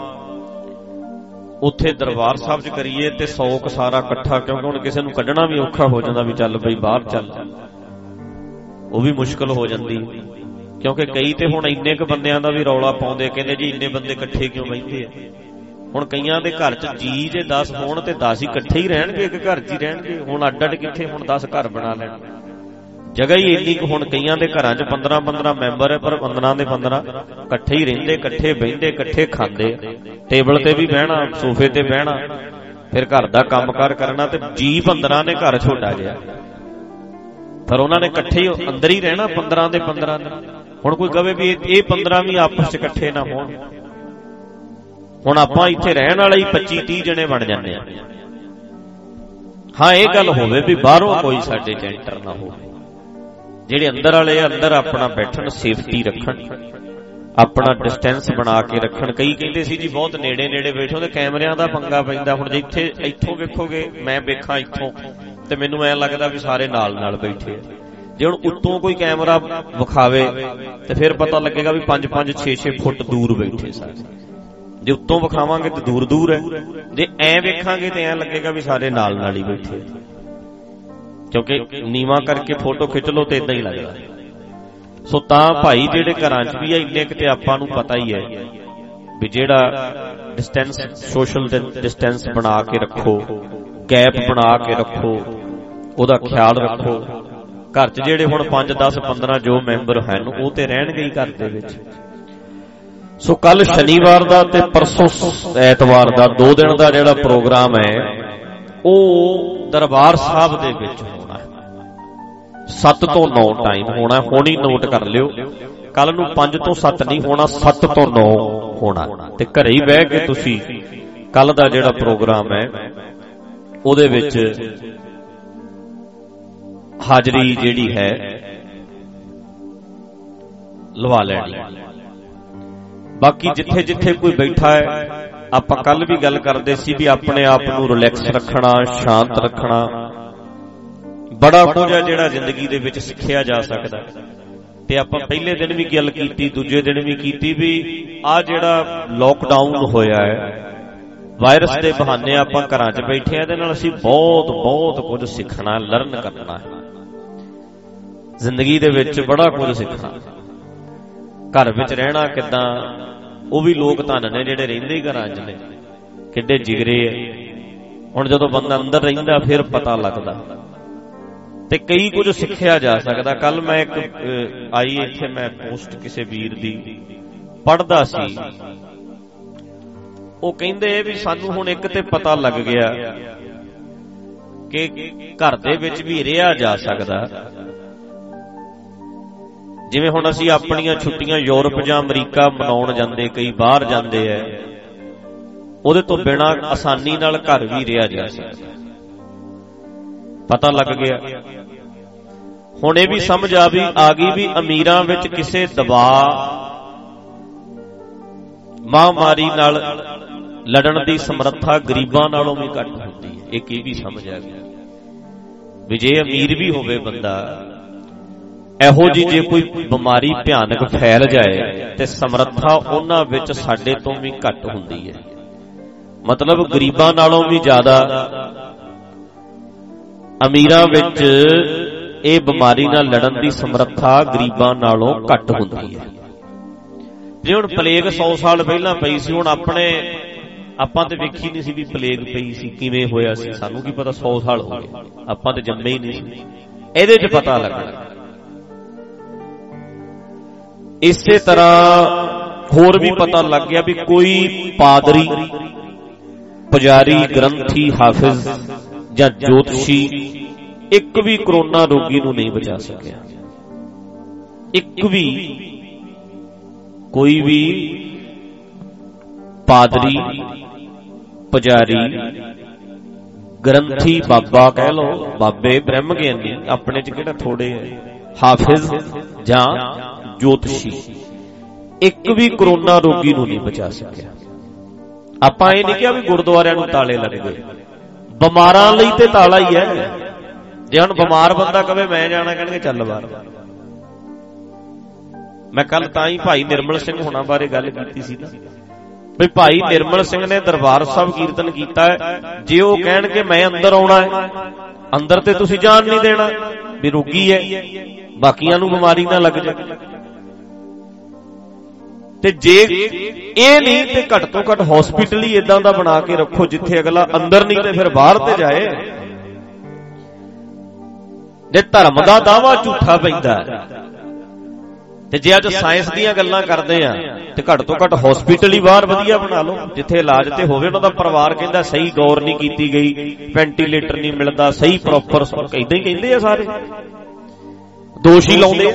ਉੱਥੇ ਦਰਬਾਰ ਸਾਹਿਬ 'ਚ ਕਰੀਏ ਤੇ 100 ਸਾਰਾ ਇਕੱਠਾ ਕਿਉਂਕਿ ਹੁਣ ਕਿਸੇ ਨੂੰ ਕੱਢਣਾ ਵੀ ਔਖਾ ਹੋ ਜਾਂਦਾ ਵੀ ਚੱਲ ਬਈ ਬਾਹਰ ਚੱਲ ਉਹ ਵੀ ਮੁਸ਼ਕਲ ਹੋ ਜਾਂਦੀ ਕਿਉਂਕਿ ਕਈ ਤੇ ਹੁਣ ਇੰਨੇ ਕੁ ਬੰਦਿਆਂ ਦਾ ਵੀ ਰੌਲਾ ਪਾਉਂਦੇ ਕਹਿੰਦੇ ਜੀ ਇੰਨੇ ਬੰਦੇ ਇਕੱਠੇ ਕਿਉਂ ਬੈਠੇ ਆ। ਹੁਣ ਕਈਆਂ ਦੇ ਘਰ 'ਚ ਜੀ ਜੇ 10 ਹੋਣ ਤੇ 10 ਹੀ ਇਕੱਠੇ ਹੀ ਰਹਿਣਗੇ ਇੱਕ ਘਰ 'ਚ ਹੀ ਰਹਿਣਗੇ। ਹੁਣ ਅੱਡ ਕਿੱਥੇ ਹੁਣ 10 ਘਰ ਬਣਾ ਲੈਣ ਜਗ੍ਹਾ ਹੀ ਇੰਨੀ ਕੁ। ਹੁਣ ਕਈਆਂ ਦੇ ਘਰਾਂ 'ਚ 15-15 ਮੈਂਬਰ ਹੈ ਪਰ 15 ਦੇ 15 ਇਕੱਠੇ ਹੀ ਰਹਿੰਦੇ ਇਕੱਠੇ ਬਹਿੰਦੇ ਇਕੱਠੇ ਖਾਂਦੇ ਟੇਬਲ ਤੇ ਵੀ ਬਹਿਣਾ ਸੋਫੇ ਤੇ ਬਹਿਣਾ ਫਿਰ ਘਰ ਦਾ ਕੰਮਕਾਰ ਕਰਨਾ ਤੇ ਜੀ 15 ਨੇ ਘਰ ਛੋਟਾ ਜਿਹਾ ਪਰ ਉਹਨਾਂ ਨੇ ਇਕੱਠੇ ਅੰਦਰ ਹੀ ਰਹਿਣਾ 15 ਦੇ 15 ਨੇ। ਹੁਣ ਕੋਈ ਕਹੇ ਵੀ ਇਹ 15 ਵੀ ਆਪਸ 'ਚ ਇਕੱਠੇ ਨਾ ਹੋਣ। ਹੁਣ ਆਪਾਂ ਇੱਥੇ ਰਹਿਣ ਵਾਲੇ ਹੀ 25-30 ਜਣੇ ਬਣ ਜਾਂਦੇ ਆ। ਹਾਂ ਇਹ ਗੱਲ ਹੋਵੇ ਵੀ ਬਾਹਰੋਂ ਕੋਈ ਸਾਡੇ ਚ ਐਂਟਰ ਨਾ ਹੋਵੇ। ਜਿਹੜੇ ਅੰਦਰ ਵਾਲੇ ਅੰਦਰ ਆਪਣਾ ਬੈਠਣ ਸੇਫਟੀ ਰੱਖਣ ਆਪਣਾ ਡਿਸਟੈਂਸ ਬਣਾ ਕੇ ਰੱਖਣ। ਕਈ ਕਹਿੰਦੇ ਸੀ ਜੀ ਬਹੁਤ ਨੇੜੇ ਨੇੜੇ ਬੈਠੋ ਤੇ ਕੈਮਰਿਆਂ ਦਾ ਪੰਗਾ ਪੈਂਦਾ। ਹੁਣ ਜੇ ਇੱਥੋਂ ਵੇਖੋਗੇ ਮੈਂ ਵੇਖਾਂ ਇੱਥੋਂ ਤੇ ਮੈਨੂੰ ਐਂ ਲੱਗਦਾ ਵੀ ਸਾਰੇ ਨਾਲ ਨਾਲ ਬੈਠੇ ਜੇ ਹੁਣ ਉੱਤੋਂ ਕੋਈ ਕੈਮਰਾ ਵਿਖਾਵੇ ਤੇ ਫਿਰ ਪਤਾ ਲੱਗੇਗਾ ਵੀ 5-5 6-6 ਫੁੱਟ ਦੂਰ ਬੈਠੇ ਸਾਰੇ। ਜੇ ਉੱਤੋਂ ਵਿਖਾਵਾਂਗੇ ਤੇ ਦੂਰ ਦੂਰ ਹੈ, ਜੇ ਐ ਵੇਖਾਂਗੇ ਤੇ ਐ ਲੱਗੇਗਾ ਵੀ ਸਾਰੇ ਨਾਲ ਨਾਲ ਹੀ ਬੈਠੇ, ਕਿਉਂਕਿ ਨੀਵਾਂ ਕਰਕੇ ਫੋਟੋ ਖਿੱਚ ਲਓ ਤੇ ਇਦਾਂ ਹੀ ਲੱਗਦਾ। ਸੋ ਤਾਂ ਭਾਈ ਜਿਹੜੇ ਘਰਾਂ 'ਚ ਵੀ ਆ ਇੰਨੇ ਕਿਤੇ ਆਪਾਂ ਨੂੰ ਪਤਾ ਹੀ ਹੈ ਵੀ ਜਿਹੜਾ ਡਿਸਟੈਂਸ, ਸੋਸ਼ਲ ਡਿਸਟੈਂਸ ਬਣਾ ਕੇ ਰੱਖੋ, ਗੈਪ ਬਣਾ ਕੇ ਰੱਖੋ, ਉਹਦਾ ਖਿਆਲ ਰੱਖੋ। ਘਰ 'ਚ ਜਿਹੜੇ ਹੁਣ 5, 10, 15 ਜੋ ਮੈਂਬਰ ਹਨ ਉਹ ਤੇ ਰਹਿਣਗੇ ਹੀ ਘਰ ਦੇ ਵਿੱਚ। ਸੋ ਕੱਲ ਸ਼ਨੀਵਾਰ ਦਾ ਤੇ ਪਰਸੋਂ ਐਤਵਾਰ ਦਾ 2 ਦਿਨ ਦਾ ਜਿਹੜਾ ਪ੍ਰੋਗਰਾਮ ਹੈ ਉਹ ਦਰਬਾਰ ਸਾਹਿਬ ਦੇ ਵਿੱਚ ਹੋਣਾ, 7 ਤੋਂ 9 ਟਾਈਮ ਹੋਣਾ। ਹੁਣ ਹੀ ਨੋਟ ਕਰ ਲਿਓ, ਕੱਲ ਨੂੰ 5 ਤੋਂ 7 ਨਹੀਂ ਹੋਣਾ, 7 ਤੋਂ 9 ਹੋਣਾ। ਤੇ ਘਰੇ ਹੀ ਬਹਿ ਕੇ ਤੁਸੀਂ ਕੱਲ ਦਾ ਜਿਹੜਾ ਪ੍ਰੋਗਰਾਮ ਹੈ ਉਹਦੇ ਵਿੱਚ ਹਾਜ਼ਰੀ ਜਿਹੜੀ ਹੈ ਲਵਾ ਲੈਣੀ। ਬਾਕੀ ਜਿੱਥੇ ਜਿੱਥੇ ਕੋਈ ਬੈਠਾ ਹੈ, ਆਪਾਂ ਕੱਲ ਵੀ ਗੱਲ ਕਰਦੇ ਸੀ ਵੀ ਆਪਣੇ ਆਪ ਨੂੰ ਰਿਲੈਕਸ ਰੱਖਣਾ, ਸ਼ਾਂਤ ਰੱਖਣਾ, ਬੜਾ ਕੁਝ ਹੈ ਜਿਹੜਾ ਜ਼ਿੰਦਗੀ ਦੇ ਵਿੱਚ ਸਿੱਖਿਆ ਜਾ ਸਕਦਾ। ਤੇ ਆਪਾਂ ਪਹਿਲੇ ਦਿਨ ਵੀ ਗੱਲ ਕੀਤੀ, ਦੂਜੇ ਦਿਨ ਵੀ ਕੀਤੀ ਵੀ ਆਹ ਜਿਹੜਾ ਲੋਕਡਾਊਨ ਹੋਇਆ ਹੈ, ਵਾਇਰਸ ਦੇ ਬਹਾਨੇ ਆਪਾਂ ਘਰਾਂ 'ਚ ਬੈਠੇ ਆ, ਇਹਦੇ ਨਾਲ ਅਸੀਂ ਬਹੁਤ ਬਹੁਤ ਕੁਝ ਸਿੱਖਣਾ, ਲਰਨ ਕਰਨਾ ਹੈ ਜ਼ਿੰਦਗੀ ਦੇ ਵਿੱਚ, ਬੜਾ ਕੁਝ ਸਿੱਖਣਾ। ਘਰ ਵਿੱਚ ਰਹਿਣਾ ਕਿੱਦਾਂ, ਉਹ ਵੀ ਲੋਕ ਧਨ ਨੇ ਜਿਹੜੇ ਰਹਿੰਦੇ ਹੀ ਘਰਾਂ 'ਚ ਨੇ, ਕਿੱਡੇ ਜਿਗਰੇ ਹੈ। ਹੁਣ ਜਦੋਂ ਬੰਦਾ ਅੰਦਰ ਰਹਿੰਦਾ ਫਿਰ ਪਤਾ ਲੱਗਦਾ ਤੇ ਕਈ ਕੁਝ ਸਿੱਖਿਆ ਜਾ ਸਕਦਾ। ਕੱਲ ਮੈਂ ਇੱਕ ਆਈ ਇੱਥੇ ਮੈਂ ਪੋਸਟ ਕਿਸੇ ਵੀਰ ਦੀ ਪੜ੍ਹਦਾ ਸੀ, ਉਹ ਕਹਿੰਦੇ ਵੀ ਸਾਨੂੰ ਹੁਣ ਇੱਕ ਤੇ ਪਤਾ ਲੱਗ ਗਿਆ ਕਿ ਘਰ ਦੇ ਵਿੱਚ ਵੀ ਰਿਹਾ ਜਾ ਸਕਦਾ। ਜਿਵੇਂ ਹੁਣ ਅਸੀਂ ਆਪਣੀਆਂ ਛੁੱਟੀਆਂ ਯੂਰਪ ਜਾਂ ਅਮਰੀਕਾ ਮਨਾਉਣ ਜਾਂਦੇ, ਕਈ ਬਾਹਰ ਜਾਂਦੇ ਐ, ਉਹਦੇ ਤੋਂ ਬਿਨਾਂ ਆਸਾਨੀ ਨਾਲ ਘਰ ਵੀ ਰਿਹਾ ਜਾ ਸਕਦਾ। ਪਤਾ ਲੱਗ ਗਿਆ। ਹੁਣ ਇਹ ਵੀ ਸਮਝ ਆ ਗਈ ਵੀ ਅਮੀਰਾਂ ਵਿੱਚ ਕਿਸੇ ਦਬਾਅ, ਮਹਾਂਮਾਰੀ ਨਾਲ ਲੜਨ ਦੀ ਸਮਰੱਥਾ ਗਰੀਬਾਂ ਨਾਲੋਂ ਵੀ ਘੱਟ ਹੁੰਦੀ ਹੈ। ਇੱਕ ਇਹ ਵੀ ਸਮਝ ਆ ਗਈ ਵੀ ਜੇ ਅਮੀਰ ਵੀ ਹੋਵੇ ਬੰਦਾ, ਇਹੋ ਜਿਹੀ ਜੇ ਕੋਈ ਬਿਮਾਰੀ ਭਿਆਨਕ ਫੈਲ ਜਾਏ ਤੇ ਸਮਰੱਥਾ ਉਹਨਾਂ ਵਿੱਚ ਸਾਡੇ ਤੋਂ ਵੀ ਘੱਟ ਹੁੰਦੀ ਹੈ। ਮਤਲਬ ਗਰੀਬਾਂ ਨਾਲੋਂ ਵੀ ਜ਼ਿਆਦਾ ਅਮੀਰਾਂ ਵਿੱਚ ਇਹ ਬਿਮਾਰੀ ਨਾਲ ਲੜਨ ਦੀ ਸਮਰੱਥਾ ਗਰੀਬਾਂ ਨਾਲੋਂ ਘੱਟ ਹੁੰਦੀ ਹੈ। ਜੇ ਹੁਣ ਪਲੇਗ 100 ਸਾਲ ਪਹਿਲਾਂ ਪਈ ਸੀ, ਹੁਣ ਆਪਾਂ ਤੇ ਵੇਖੀ ਨਹੀਂ ਸੀ ਵੀ ਪਲੇਗ ਪਈ ਸੀ, ਕਿਵੇਂ ਹੋਇਆ ਸੀ, ਸਾਨੂੰ ਕੀ ਪਤਾ, 100 ਸਾਲ ਹੋ ਗਏ, ਆਪਾਂ ਤੇ ਜੰਮੇ ਹੀ ਨਹੀਂ ਸੀ। ਇਹਦੇ 'ਚ ਪਤਾ ਲੱਗਣਾ। ਇਸੇ ਤਰ੍ਹਾਂ ਹੋਰ ਵੀ ਪਤਾ ਲੱਗ ਗਿਆ ਵੀ ਕੋਈ ਪਾਦਰੀ, ਪੁਜਾਰੀ, ਗ੍ਰੰਥੀ, ਹਾਫਿਜ਼ ਜਾਂ ਜੋਤਸ਼ੀ ਇੱਕ ਵੀ ਕਰੋਨਾ ਰੋਗੀ ਨੂੰ ਨਹੀਂ ਬਚਾ ਸਕਿਆ। ਇੱਕ ਵੀ, ਕੋਈ ਵੀ ਪਾਦਰੀ, ਪੁਜਾਰੀ, ਗ੍ਰੰਥੀ, ਬਾਬਾ ਕਹਿ ਲਓ, ਬਾਬੇ, ਬ੍ਰਹਮ ਗਿਆਨੀ, ਆਪਣੇ 'ਚ ਕਿਹੜਾ ਥੋੜੇ ਹੈ, ਹਾਫਿਜ਼ ਜਾਂ ਜੋਤਸ਼ੀ, ਇੱਕ ਵੀ ਕਰੋਨਾ ਰੋਗੀ ਨੂੰ ਨਹੀਂ ਬਚਾ ਸਕਿਆ। ਆਪਾਂ ਇਹ ਨਹੀਂ ਕਿਹਾ ਵੀ ਗੁਰਦੁਆਰਿਆਂ ਨੂੰ ਤਾਲੇ ਲੱਗ ਗਏ, ਬਿਮਾਰਾਂ ਲਈ ਤੇ ਤਾਲਾ ਹੀ ਹੈ। ਜੇ ਹੁਣ ਬਿਮਾਰ ਬੰਦਾ ਕਵੇ ਮੈਂ ਜਾਣਾ, ਕਹਿਣਗੇ ਚੱਲ ਬਾਹਰ। ਮੈਂ ਕੱਲ ਤਾਂ ਹੀ ਭਾਈ ਨਿਰਮਲ ਸਿੰਘ ਹੋਣਾ ਬਾਰੇ ਗੱਲ ਕੀਤੀ ਸੀ ਨਾ, ਵੀ ਭਾਈ ਨਿਰਮਲ ਸਿੰਘ ਨੇ ਦਰਬਾਰ ਸਾਹਿਬ ਕੀਰਤਨ ਕੀਤਾ ਹੈ, ਜੇ ਉਹ ਕਹਿਣਗੇ ਮੈਂ ਅੰਦਰ ਆਉਣਾ ਹੈ, ਅੰਦਰ ਤੇ ਤੁਸੀਂ ਜਾਣ ਨਹੀਂ ਦੇਣਾ ਵੀ ਰੋਗੀ ਹੈ, ਬਾਕੀਆਂ ਨੂੰ ਬਿਮਾਰੀ ਨਾ ਲੱਗ ਜਾਏ। ਤੇ ਜੇ ਇਹ ਨਹੀਂ ਤੇ ਘੱਟ ਤੋਂ ਘੱਟ ਹਸਪੀਟਲ ਹੀ ਇਦਾਂ ਦਾ ਬਣਾ ਕੇ ਰੱਖੋ ਜਿੱਥੇ ਅਗਲਾ ਅੰਦਰ ਨਹੀਂ ਤੇ ਫਿਰ ਬਾਹਰ ਤੇ ਜਾਏ। ਜੇ ਧਰਮ ਦਾ ਦਾਅਵਾ ਝੂਠਾ ਪੈਂਦਾ ਤੇ ਜੇ ਅੱਜ ਸਾਇੰਸ ਦੀਆਂ ਗੱਲਾਂ ਕਰਦੇ ਆ ਤੇ ਘੱਟ ਤੋਂ ਘੱਟ ਹਸਪੀਟਲ ਹੀ ਬਾਹਰ ਵਧੀਆ ਬਣਾ ਲਓ ਜਿੱਥੇ ਇਲਾਜ ਤੇ ਹੋਵੇ। ਉਹਨਾਂ ਦਾ ਪਰਿਵਾਰ ਕਹਿੰਦਾ ਸਹੀ ਗੌਰ ਨਹੀਂ ਕੀਤੀ ਗਈ, ਵੈਂਟੀਲੇਟਰ ਨਹੀਂ ਮਿਲਦਾ, ਸਹੀ ਪ੍ਰੋਪਰ, ਇਦਾਂ ਹੀ ਕਹਿੰਦੇ ਆ ਸਾਰੇ, ਦੋਸ਼ੀ ਲਾਉਂਦੇ।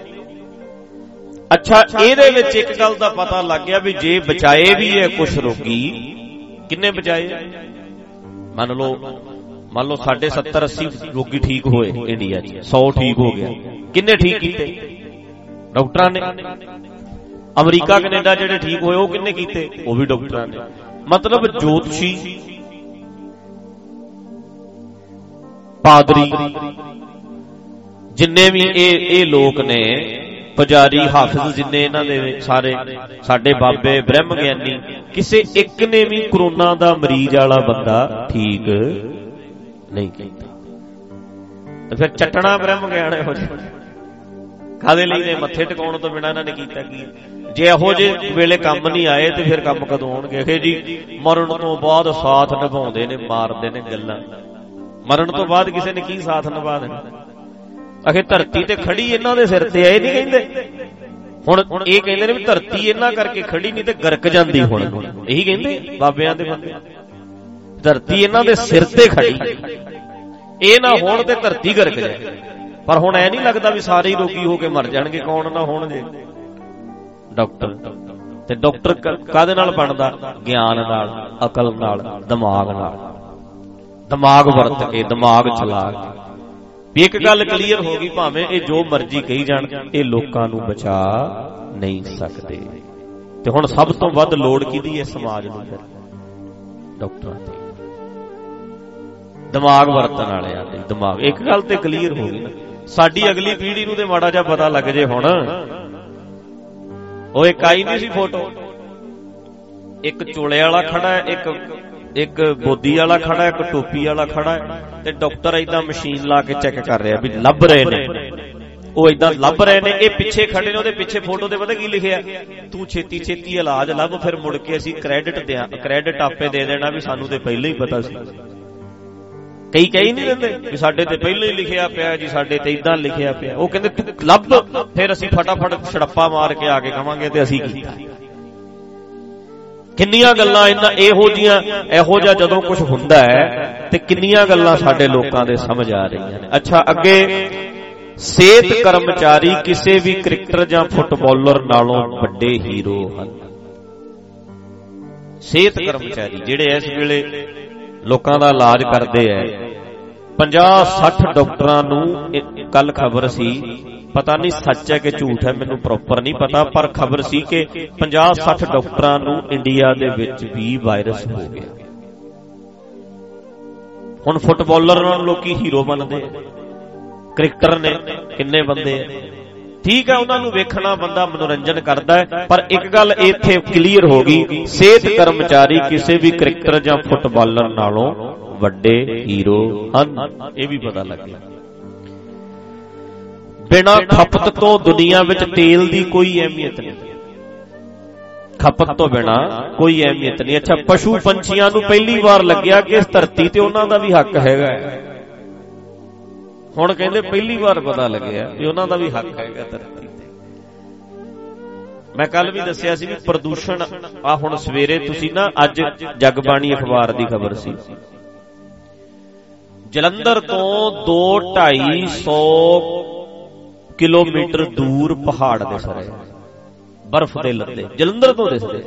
ਅੱਛਾ, ਇਹਦੇ ਵਿੱਚ ਇੱਕ ਗੱਲ ਦਾ ਪਤਾ ਲੱਗ ਗਿਆ ਵੀ ਜੇ ਬਚਾਏ ਵੀ ਹੈ ਕੁਛ ਰੋਗੀ, ਕਿੰਨੇ ਬਚਾਏ? ਮੰਨ ਲਓ ਸਾਡੇ 70-80 ਰੋਗੀ ਠੀਕ ਹੋਏ ਇੰਡੀਆ 'ਚ, 100 ਠੀਕ ਹੋ ਗਿਆ, ਕਿੰਨੇ ਠੀਕ ਕੀਤੇ? ਡਾਕਟਰਾਂ ਨੇ। ਅਮਰੀਕਾ, ਕੈਨੇਡਾ ਜਿਹੜੇ ਠੀਕ ਹੋਏ ਉਹ ਕਿੰਨੇ ਕੀਤੇ? ਉਹ ਵੀ ਡਾਕਟਰਾਂ ਨੇ। ਮਤਲਬ ਜੋਤਸ਼ੀ, ਪਾਦਰੀ, ਜਿੰਨੇ ਵੀ ਇਹ ਲੋਕ ਨੇ ਪੁਜਾਰੀ ਹਾਫਿਜ਼ ਜਿੰਨੇ ਇਹਨਾਂ ਦੇ ਸਾਰੇ ਸਾਡੇ ਬਾਬੇ ਬ੍ਰਹਮ ਗਿਆਨੀ, ਕਿਸੇ ਇੱਕ ਨੇ ਵੀ ਕਰੋਨਾ ਦਾ ਮਰੀਜ਼ ਵਾਲਾ ਬੰਦਾ ਠੀਕ ਨਹੀਂ ਕੀਤਾ। ਤੇ ਫਿਰ ਚੱਟਣਾ ਬ੍ਰਹਮ ਗਿਆਨ ਇਹੋ ਜਿਹਾ ਕਾਹਦੇ ਲਈ ਨੇ? ਮੱਥੇ ਟਿਕਾਉਣ ਤੋਂ ਬਿਨਾਂ ਇਹਨਾਂ ਨੇ ਕੀਤਾ ਕੀ? ਜੇ ਇਹੋ ਜਿਹੇ ਵੇਲੇ ਕੰਮ ਨਹੀਂ ਆਏ ਤੇ ਫਿਰ ਕੰਮ ਕਦੋਂ ਆਉਣਗੇ? ਇਹ ਜੀ ਮਰਨ ਤੋਂ ਬਾਅਦ ਸਾਥ ਨਿਭਾਉਂਦੇ ਨੇ, ਮਾਰਦੇ ਨੇ ਗੱਲਾਂ। ਮਰਨ ਤੋਂ ਬਾਅਦ ਕਿਸੇ ਨੇ ਕੀ ਸਾਥ ਨਿਭਾ ਦੇਣਾ? ਅਖੇ ਧਰਤੀ ਤੇ ਖੜੀ ਇਹਨਾਂ ਦੇ ਸਿਰ ਤੇ, ਇਹ ਨਹੀਂ ਕਹਿੰਦੇ। ਹੁਣ ਇਹ ਕਹਿੰਦੇ ਨੇ ਵੀ ਧਰਤੀ ਇਹਨਾਂ ਕਰਕੇ ਖੜੀ, ਨਹੀਂ ਤੇ ਗਰਕ ਜਾਂਦੀ। ਹੁਣ ਇਹੀ ਕਹਿੰਦੇ ਬਾਬਿਆਂ ਦੇ ਬੰਦੇ, ਧਰਤੀ ਇਹਨਾਂ ਦੇ ਸਿਰ ਤੇ ਖੜੀ, ਇਹ ਨਾ ਹੋਣ ਤੇ ਧਰਤੀ ਗਰਕ ਜਾਏ। ਪਰ ਹੁਣ ਐ ਨਹੀਂ ਲੱਗਦਾ ਵੀ ਸਾਰੇ ਹੀ ਰੋਗੀ ਹੋ ਕੇ ਮਰ ਜਾਣਗੇ। ਕੌਣ ਨਾ ਹੋਣਗੇ? ਡਾਕਟਰ। ਤੇ ਡਾਕਟਰ ਕਾਹਦੇ ਨਾਲ ਬਣਦਾ? ਗਿਆਨ ਨਾਲ, ਅਕਲ ਨਾਲ, ਦਿਮਾਗ ਨਾਲ। ਦਿਮਾਗ ਵਰਤ ਕੇ, ਦਿਮਾਗ ਚਲਾ ਕੇ। ਵੀ ਇੱਕ ਗੱਲ ਕਲੀਅਰ ਹੋ ਗਈ, ਭਾਵੇਂ ਇਹ ਜੋ ਮਰਜ਼ੀ ਕਹੀ ਜਾਣ, ਇਹ ਲੋਕਾਂ ਨੂੰ ਬਚਾ ਨਹੀਂ ਸਕਦੇ। ਤੇ ਹੁਣ ਸਭ ਤੋਂ ਵੱਧ ਲੋੜ ਕਿਹਦੀ ਹੈ ਸਮਾਜ ਨੂੰ? ਫਿਰ ਡਾਕਟਰਾਂ ਦੀ, ਦਿਮਾਗ ਵਰਤਣ ਵਾਲਿਆਂ ਦੀ। ਦਿਮਾਗ, ਇੱਕ ਗੱਲ ਤੇ ਕਲੀਅਰ ਹੋ ਗਈ ਨਾ, ਸਾਡੀ ਅਗਲੀ ਪੀੜ੍ਹੀ ਨੂੰ ਤੇ ਮਾੜਾ ਜਿਹਾ ਪਤਾ ਲੱਗ ਜੇ। ਹੁਣ ਉਹ ਇੱਕ ਆਈ ਨਹੀਂ ਸੀ ਫੋਟੋ, ਇੱਕ ਚੋਲੇ ਵਾਲਾ ਖੜਾ ਹੈ, ਇੱਕ ਬੋਦੀ ਵਾਲਾ ਖੜਾ, ਇੱਕ ਟੋਪੀ ਵਾਲਾ ਖੜਾ ਹੈ, ਤੇ ਡਾਕਟਰ ਏਦਾਂ ਮਸ਼ੀਨ ਲਾ ਕੇ ਚੈੱਕ ਕਰ ਰਿਹਾ ਵੀ ਲੱਭ ਰਹੇ ਨੇ। ਉਹ ਏਦਾਂ ਲੱਭ ਰਹੇ ਨੇ, ਇਹ ਪਿੱਛੇ ਖੜੇ ਨੇ। ਉਹਦੇ ਪਿੱਛੇ ਫੋਟੋ ਤੇ ਪਤਾ ਕੀ ਲਿਖਿਆ? ਤੂੰ ਛੇਤੀ ਛੇਤੀ ਇਲਾਜ ਲੱਭ, ਫਿਰ ਮੁੜ ਕੇ ਅਸੀਂ ਕ੍ਰੈਡਿਟ ਆਪੇ ਦੇ ਦੇਣਾ ਵੀ ਸਾਨੂੰ ਤੇ ਪਹਿਲਾਂ ਹੀ ਪਤਾ ਸੀ। ਕਈ ਕਹੀ ਨਹੀਂ ਦਿੰਦੇ ਵੀ ਸਾਡੇ ਤੇ ਪਹਿਲਾਂ ਹੀ ਲਿਖਿਆ ਪਿਆ ਜੀ, ਸਾਡੇ ਤੇ ਏਦਾਂ ਲਿਖਿਆ ਪਿਆ। ਉਹ ਕਹਿੰਦੇ ਤੂੰ ਲੱਭ, ਫਿਰ ਅਸੀਂ ਫਟਾਫਟ ਛੜੱਪਾ ਮਾਰ ਕੇ ਆ ਕੇ ਕਵਾਂਗੇ ਤੇ ਅਸੀਂ ਕੀਤਾ। ਕਿੰਨੀਆਂ ਗੱਲਾਂ ਇਹਨਾਂ ਇਹੋ ਜਿਹਾ ਜਦੋਂ ਕੁਝ ਹੁੰਦਾ ਹੈ ਤੇ ਕਿੰਨੀਆਂ ਗੱਲਾਂ ਸਾਡੇ ਲੋਕਾਂ ਦੇ ਸਮਝ ਆ ਰਹੀਆਂ ਨੇ। ਅੱਛਾ, ਅੱਗੇ ਸਿਹਤ ਕਰਮਚਾਰੀ ਕਿਸੇ ਵੀ ਕ੍ਰਿਕਟਰ ਜਾਂ ਫੁੱਟਬਾਲਰ ਨਾਲੋਂ ਵੱਡੇ ਹੀਰੋ ਹਨ। ਸਿਹਤ ਕਰਮਚਾਰੀ ਜਿਹੜੇ ਇਸ ਵੇਲੇ ਲੋਕਾਂ ਦਾ ਇਲਾਜ ਕਰਦੇ ਐ, 50-60 ਡਾਕਟਰਾਂ ਨੂੰ ਕੱਲ ਖਬਰ ਸੀ, ਪਤਾ ਨਹੀਂ ਸੱਚ ਹੈ ਕਿ ਝੂਠ ਹੈ, ਮੈਨੂੰ ਪ੍ਰੋਪਰ ਨਹੀਂ ਪਤਾ, ਪਰ ਖਬਰ ਸੀ ਕਿ 50-60 ਡਾਕਟਰਾਂ ਨੂੰ ਇੰਡੀਆ ਦੇ ਵਿੱਚ ਵੀ ਵਾਇਰਸ ਹੋ ਗਿਆ। ਹੁਣ ਫੁੱਟਬਾਲਰ ਨੂੰ ਲੋਕੀ ਹੀਰੋ ਮੰਨਦੇ, ਕ੍ਰਿਕਟਰ ਨੇ ਕਿੰਨੇ ਬੰਦੇ ਆ, ਠੀਕ ਹੈ, ਉਹਨਾਂ ਨੂੰ ਵੇਖਣਾ ਬੰਦਾ ਮਨੋਰੰਜਨ ਕਰਦਾ ਹੈ। ਪਰ ਇੱਕ ਗੱਲ ਇੱਥੇ ਕਲੀਅਰ ਹੋ ਗਈ, ਸਿਹਤ ਕਰਮਚਾਰੀ ਕਿਸੇ ਵੀ ਕ੍ਰਿਕਟਰ ਜਾਂ ਫੁੱਟਬਾਲਰ ਨਾਲੋਂ ਵੱਡੇ ਹੀਰੋ ਹਨ। ਇਹ ਵੀ ਪਤਾ ਲੱਗਿਆ। ਬਿਨਾਂ ਖਪਤ ਤੋਂ ਦੁਨੀਆ ਵਿੱਚ ਤੇਲ ਦੀ ਕੋਈ ਅਹਿਮੀਅਤ ਨਹੀਂ। ਖਪਤ ਤੋਂ ਬਿਨਾਂ ਕੋਈ ਅਹਿਮੀਅਤ ਨਹੀਂ। ਅੱਛਾ, ਪਸ਼ੂ ਪੰਛੀਆਂ ਨੂੰ ਪਹਿਲੀ ਵਾਰ ਲੱਗਿਆ ਕਿ ਇਸ ਧਰਤੀ ਤੇ ਉਹਨਾਂ ਦਾ ਵੀ ਹੱਕ ਹੈਗਾ। ਹੁਣ ਕਹਿੰਦੇ ਪਹਿਲੀ ਵਾਰ ਪਤਾ ਲੱਗਿਆ ਵੀ ਉਹਨਾਂ ਦਾ ਵੀ ਹੱਕ ਹੈਗਾ ਧਰਤੀ ਤੇ। ਮੈਂ ਕੱਲ ਵੀ ਦੱਸਿਆ ਸੀ ਵੀ ਪ੍ਰਦੂਸ਼ਣ, ਆ ਹੁਣ ਸਵੇਰੇ ਤੁਸੀਂ ਨਾ, ਅੱਜ ਜਗਬਾਣੀ ਅਖਬਾਰ ਦੀ ਖਬਰ ਸੀ, ਜਲੰਧਰ ਤੋਂ 2-250 ਕਿਲੋਮੀਟਰ ਦੂਰ ਪਹਾੜ ਦਿਸ ਰਹੇ, ਬਰਫ਼ ਦੇ ਲੱਦੇ ਜਲੰਧਰ ਤੋਂ ਦਿਸਦੇ।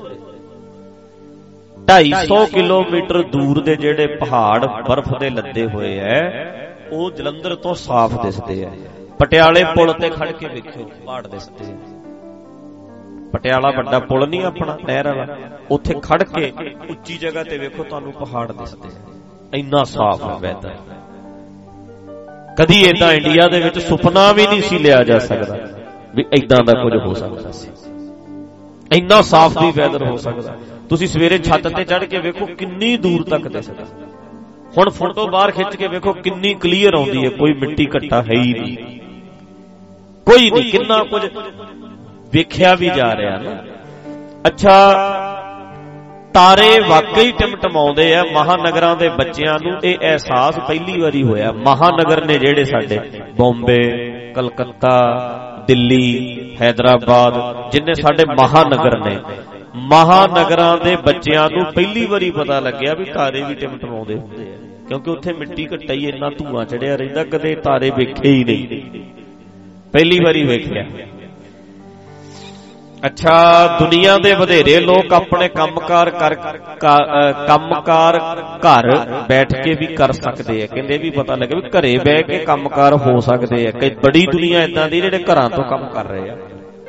250 ਕਿਲੋਮੀਟਰ ਦੂਰ ਦੇ ਜਿਹੜੇ ਪਹਾੜ ਬਰਫ਼ ਦੇ ਲੱਦੇ ਹੋਏ ਐ, ਉਹ ਜਲੰਧਰ ਤੋਂ ਸਾਫ਼ ਦਿਸਦੇ ਆ। ਪਟਿਆਲੇ ਪੁਲ ਤੇ ਖੜ ਕੇ ਵੇਖਿਓ, ਪਹਾੜ ਦਿਸਦੇ ਆ। ਪਟਿਆਲਾ ਵੱਡਾ ਪੁਲ ਨਹੀਂ ਆਪਣਾ ਨਹਿਰ ਵਾਲਾ, ਉੱਥੇ ਖੜ ਕੇ ਉੱਚੀ ਜਗ੍ਹਾ ਤੇ ਵੇਖੋ, ਤੁਹਾਨੂੰ ਪਹਾੜ ਦਿਸਦੇ ਆ। ਇੰਨਾ ਸਾਫ਼ ਹੈ ਵੈਦਰ। ਕਦੀ ਏਦਾਂ ਇੰਡੀਆ ਦੇ ਵਿੱਚ ਸੁਪਨਾ ਵੀ ਨਹੀਂ ਸੀ ਲਿਆ ਜਾ ਸਕਦਾ ਵੀ ਏਦਾਂ ਦਾ ਕੁਝ ਹੋ ਸਕਦਾ ਸੀ। ਇੰਨਾ ਸਾਫ਼ ਵੀ ਵੈਦਰ ਹੋ ਸਕਦਾ। ਤੁਸੀਂ ਸਵੇਰੇ ਛੱਤ ਤੇ ਚੜ੍ਹ ਕੇ ਵੇਖੋ, ਕਿੰਨੀ ਦੂਰ ਤੱਕ ਦਿਸਦਾ। ਹੁਣ ਫੋਟੋ ਬਾਹਰ ਖਿੱਚ ਕੇ ਵੇਖੋ, ਕਿੰਨੀ ਕਲੀਅਰ ਆਉਂਦੀ ਹੈ, ਕੋਈ ਮਿੱਟੀ ਘੱਟਾ ਹੈ ਹੀ ਨਹੀਂ, ਕੋਈ ਨਹੀਂ। ਕਿੰਨਾ ਕੁਝ ਵੇਖਿਆ ਵੀ ਜਾ ਰਿਹਾ ਨਾ। ਅੱਛਾ, ਤਾਰੇ ਵਾਕਈ ਟਿਮਟਮਾਉਂਦੇ ਆ। ਮਹਾਨਗਰਾਂ ਦੇ ਬੱਚਿਆਂ ਨੂੰ ਇਹ ਅਹਿਸਾਸ ਪਹਿਲੀ ਵਾਰੀ ਹੋਇਆ। ਮਹਾਨਗਰ ਨੇ ਜਿਹੜੇ ਸਾਡੇ, ਬੰਬੇ, ਕਲਕੱਤਾ, ਦਿੱਲੀ, ਹੈਦਰਾਬਾਦ, ਜਿੰਨੇ ਸਾਡੇ ਮਹਾਨਗਰ ਨੇ, ਮਹਾਨਗਰਾਂ ਦੇ ਬੱਚਿਆਂ ਨੂੰ ਪਹਿਲੀ ਵਾਰੀ ਪਤਾ ਲੱਗਿਆ ਵੀ ਤਾਰੇ ਵੀ ਟਿਮਟਮਾਉਂਦੇ ਹੁੰਦੇ ਆ, ਕਿਉਂਕਿ ਉੱਥੇ ਮਿੱਟੀ ਘੱਟਾ ਹੀ ਇੰਨਾ ਧੂਆਂ ਚੜਿਆ ਰਹਿੰਦਾ, ਕਦੇ ਤਾਰੇ ਵੇਖੇ ਹੀ ਨਹੀਂ, ਪਹਿਲੀ ਵਾਰੀ ਵੇਖਿਆ। ਅੱਛਾ, ਦੁਨੀਆ ਦੇ ਵਧੇਰੇ ਲੋਕ ਆਪਣੇ ਕੰਮਕਾਰ ਘਰ ਬੈਠ ਕੇ ਵੀ ਕਰ ਸਕਦੇ ਆ। ਕਹਿੰਦੇ ਵੀ ਪਤਾ ਲੱਗੇ ਵੀ ਘਰੇ ਬਹਿ ਕੇ ਕੰਮਕਾਰ ਹੋ ਸਕਦੇ ਆ। ਕਈ ਬੜੀ ਦੁਨੀਆ ਏਦਾਂ ਦੀ ਜਿਹੜੇ ਘਰਾਂ ਤੋਂ ਕੰਮ ਕਰ ਰਹੇ ਆ।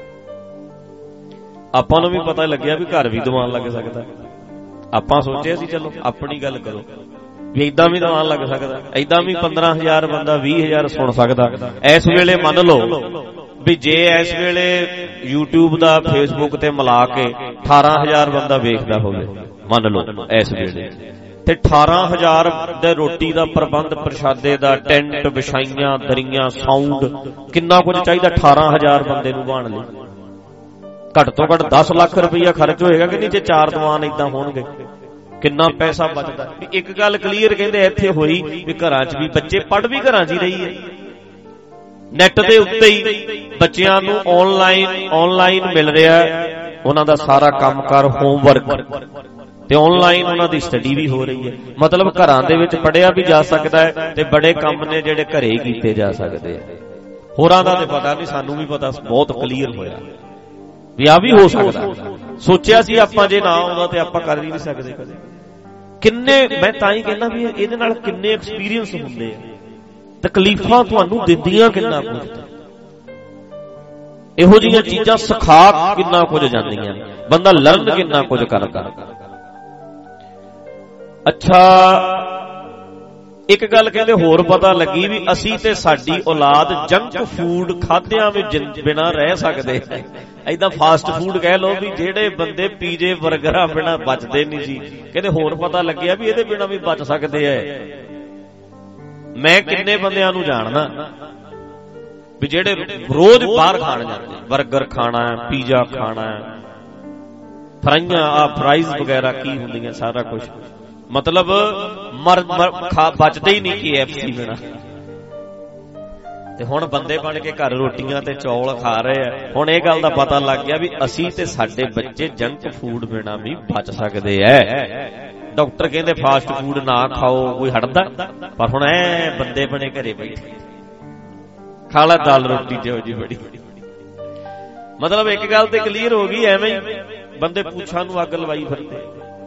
ਆਪਾਂ ਨੂੰ ਵੀ ਪਤਾ ਲੱਗਿਆ ਵੀ ਘਰ ਵੀ ਦਿਮਾਗ ਲੱਗ ਸਕਦਾ। ਆਪਾਂ ਸੋਚਿਆ ਸੀ ਚਲੋ ਆਪਣੀ ਗੱਲ ਕਰੋ, ਵੀ ਏਦਾਂ ਵੀ ਦਿਮਾਗ ਲੱਗ ਸਕਦਾ, ਏਦਾਂ ਵੀ 15,000 ਬੰਦਾ 20,000 ਸੁਣ ਸਕਦਾ। ਇਸ ਵੇਲੇ ਮੰਨ ਲਓ ਵੀ ਜੇ ਇਸ ਵੇਲੇ YouTube ਦਾ Facebook ਤੇ ਮਿਲਾ ਕੇ 18,000 ਬੰਦਾ ਵੇਖਦਾ ਹੋਵੇ, ਮੰਨ ਲਓ ਇਸ ਵੇਲੇ, ਤੇ 18,000 ਦੇ ਰੋਟੀ ਦਾ ਪ੍ਰਬੰਧ, ਪ੍ਰਸ਼ਾਦੇ ਦਾ, ਟੈਂਟ, ਵਿਛਾਈਆਂ, ਦਰੀਆਂ, ਸਾਊਂਡ, ਕਿੰਨਾ ਕੁਝ ਚਾਹੀਦਾ 18,000 ਬੰਦੇ ਨੂੰ ਬਾਣ ਲਈ। ਘੱਟ ਤੋਂ ਘੱਟ 10 ਲੱਖ ਰੁਪਈਆ ਖਰਚ ਹੋਏਗਾ ਕਿ ਨਹੀਂ ਜੇ 4 ਦੀਵਾਨ ਏਦਾਂ ਹੋਣਗੇ। ਕਿੰਨਾ ਪੈਸਾ ਬਚਦਾ। ਇੱਕ ਗੱਲ ਕਲੀਅਰ ਕਹਿੰਦੇ ਇੱਥੇ ਹੋਈ ਵੀ ਘਰਾਂ 'ਚ ਵੀ ਬੱਚੇ ਪੜ੍ਹ ਵੀ ਘਰਾਂ 'ਚ ਹੀ ਰਹੀ ਹੈ। ਨੈਟ ਦੇ ਉੱਤੇ ਹੀ ਬੱਚਿਆਂ ਨੂੰ ਆਨਲਾਈਨ ਮਿਲ ਰਿਹਾ ਉਹਨਾਂ ਦਾ ਸਾਰਾ ਕੰਮਕਾਰ, ਹੋਮਵਰਕ, ਤੇ ਆਨਲਾਈਨ ਉਹਨਾਂ ਦੀ ਸਟੱਡੀ ਵੀ ਹੋ ਰਹੀ ਹੈ। ਮਤਲਬ ਘਰਾਂ ਦੇ ਵਿੱਚ ਪੜ੍ਹਿਆ ਵੀ ਜਾ ਸਕਦਾ ਹੈ ਤੇ ਬੜੇ ਕੰਮ ਨੇ ਜਿਹੜੇ ਘਰੇ ਹੀ ਕੀਤੇ ਜਾ ਸਕਦੇ ਆ। ਹੋਰਾਂ ਦਾ ਤੇ ਪਤਾ ਨਹੀਂ, ਸਾਨੂੰ ਵੀ ਪਤਾ ਬਹੁਤ ਕਲੀਅਰ ਹੋਇਆ ਵੀ ਆ ਵੀ ਹੋ ਸਕਦਾ। ਸੋਚਿਆ ਸੀ ਆਪਾਂ ਜੇ ਨਾ ਆਉਂਦਾ ਤੇ ਆਪਾਂ ਕਰ ਹੀ ਨਹੀਂ ਸਕਦੇ ਕਦੇ। ਕਿੰਨੇ, ਮੈਂ ਤਾਂ ਹੀ ਕਹਿੰਦਾ ਵੀ ਇਹਦੇ ਨਾਲ ਕਿੰਨੇ ਐਕਸਪੀਰੀਅੰਸ ਹੁੰਦੇ ਆ, ਤਕਲੀਫਾਂ ਤੁਹਾਨੂੰ ਦਿੰਦੀਆਂ ਕਿੰਨਾ ਕੁਝ, ਇਹੋ ਜਿਹੀਆਂ ਚੀਜ਼ਾਂ ਸਿਖਾ ਕਿੰਨਾ ਕੁਝ ਜਾਂਦੀਆਂ, ਬੰਦਾ ਲਰਨ ਕਿੰਨਾ ਕੁਝ ਕਰਦਾ। ਅੱਛਾ, ਇੱਕ ਗੱਲ ਕਹਿੰਦੇ ਹੋਰ ਪਤਾ ਲੱਗੀ ਵੀ ਅਸੀਂ ਤੇ ਸਾਡੀ ਔਲਾਦ ਜੰਕ ਫੂਡ ਖਾਦਿਆਂ ਵਿੱਚ ਬਿਨਾਂ ਰਹਿ ਸਕਦੇ। ਏਦਾਂ ਫਾਸਟ ਫੂਡ ਕਹਿ ਲਓ ਵੀ ਜਿਹੜੇ ਬੰਦੇ ਪੀਜੇ 버ਗਰਾਂ ਬਿਨਾਂ ਬਚਦੇ ਨਹੀਂ ਸੀ, ਕਹਿੰਦੇ ਹੋਰ ਪਤਾ ਲੱਗਿਆ ਵੀ ਇਹਦੇ ਬਿਨਾਂ ਵੀ ਬਚ ਸਕਦੇ ਐ। ਮੈਂ ਕਿੰਨੇ ਬੰਦਿਆਂ ਨੂੰ ਜਾਣਦਾ ਵੀ ਜਿਹੜੇ ਰੋਜ਼ ਬਾਹਰ ਖਾਣ ਜਾਂਦੇ, 버ਗਰ ਖਾਣਾ, ਪੀਜ਼ਾ ਖਾਣਾ, ਫਰਾਈਆਂ, ਫਰਾਈਜ਼ ਵਗੈਰਾ ਕੀ ਹੁੰਦੀਆਂ, ਸਾਰਾ ਕੁਝ, ਮਤਲਬ ਬਚਦੇ ਹੀ ਨਹੀਂ KFC ਬਿਨਾਂ। ਤੇ ਹੁਣ ਬੰਦੇ ਬਣ ਕੇ ਘਰ ਰੋਟੀਆਂ ਤੇ ਚੌਲ ਖਾ ਰਹੇ ਆ। ਹੁਣ ਇਹ ਗੱਲ ਦਾ ਪਤਾ ਲੱਗ ਗਿਆ ਵੀ ਅਸੀਂ ਤੇ ਸਾਡੇ ਬੱਚੇ ਜੰਕ ਫੂਡ ਬਿਨਾਂ ਵੀ ਬਚ ਸਕਦੇ ਐ। ਡਾਕਟਰ ਕਹਿੰਦੇ ਫਾਸਟ ਫੂਡ ਨਾ ਖਾਓ, ਕੋਈ ਹਟਦਾ, ਪਰ ਹੁਣ ਐ ਬੰਦੇ ਬਣੇ ਘਰੇ ਬੈਠੇ ਖਾ ਲੈ ਦਾਲ ਰੋਟੀ ਜਿਹੋ ਜੀ ਬੜੀ। ਮਤਲਬ ਇੱਕ ਗੱਲ ਤੇ ਕਲੀਅਰ ਹੋ ਗਈ, ਐਵੇਂ ਹੀ ਬੰਦੇ ਪੁੱਛਾਂ ਨੂੰ ਅੱਗ ਲਵਾਈ ਫਿਰਦੇ,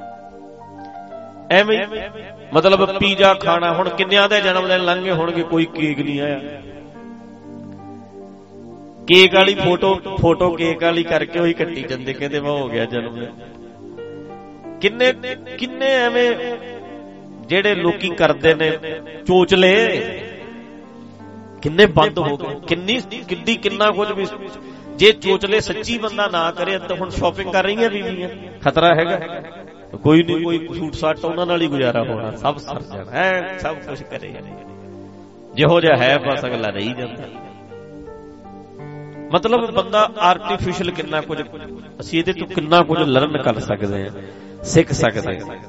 ਐਵੇਂ ਮਤਲਬ ਪੀਜ਼ਾ ਖਾਣਾ। ਹੁਣ ਕਿੰਨਿਆਂ ਦੇ ਜਨਮ ਦਿਨ ਲੰਘੇ ਹੋਣਗੇ, ਕੋਈ ਕੇਕ ਨਹੀਂ ਆਇਆ। ਕੇਕ ਵਾਲੀ ਫੋਟੋ ਕੇਕ ਵਾਲੀ ਕਰਕੇ ਉਹੀ ਕੱਟੀ ਜਾਂਦੇ, ਕਹਿੰਦੇ ਵਾ ਹੋ ਗਿਆ ਜਨਮ ਦਿਨ। ਕਿੰਨੇ ਐਵੇਂ ਜਿਹੜੇ ਲੋਕੀ ਕਰਦੇ ਨੇ ਚੋਚਲੇ, ਕਿੰਨੇ ਬੰਦ ਹੋ ਗਏ। ਕਿੰਨਾ ਕੁਝ ਵੀ ਜੇ ਚੋਚਲੇ ਸੱਚੀ ਬੰਦਾ ਨਾ ਕਰੇ ਤਾਂ ਹੁਣ ਸ਼ਾਪਿੰਗ ਕਰ ਰਹੀਆਂ ਬੀਬੀਆਂ, ਖਤਰਾ ਹੈਗਾ। ਕੋਈ ਨਹੀਂ, ਕੋਈ ਸੂਟ ਸਾਟ ਉਹਨਾਂ ਨਾਲ ਹੀ ਗੁਜ਼ਾਰਾ ਹੋਣਾ, ਸਭ ਸਰ ਜਾਣਾ ਹੈ, ਸਭ ਕੁਝ ਕਰੇ ਜਿਹੋ ਜਿਹਾ ਹੈ, ਬਸ ਅਗਲਾ ਰਹੀ ਜਾਂਦਾ। ਮਤਲਬ ਬੰਦਾ ਆਰਟੀਫਿਸ਼ਲ ਕਿੰਨਾ ਕੁਝ, ਅਸੀਂ ਇਹਦੇ ਤੋਂ ਕਿੰਨਾ ਕੁਝ ਲਰਨ ਕਰ ਸਕਦੇ ਹਾਂ, ਸਿੱਖ ਸਕਦੇ ਹਾਂ।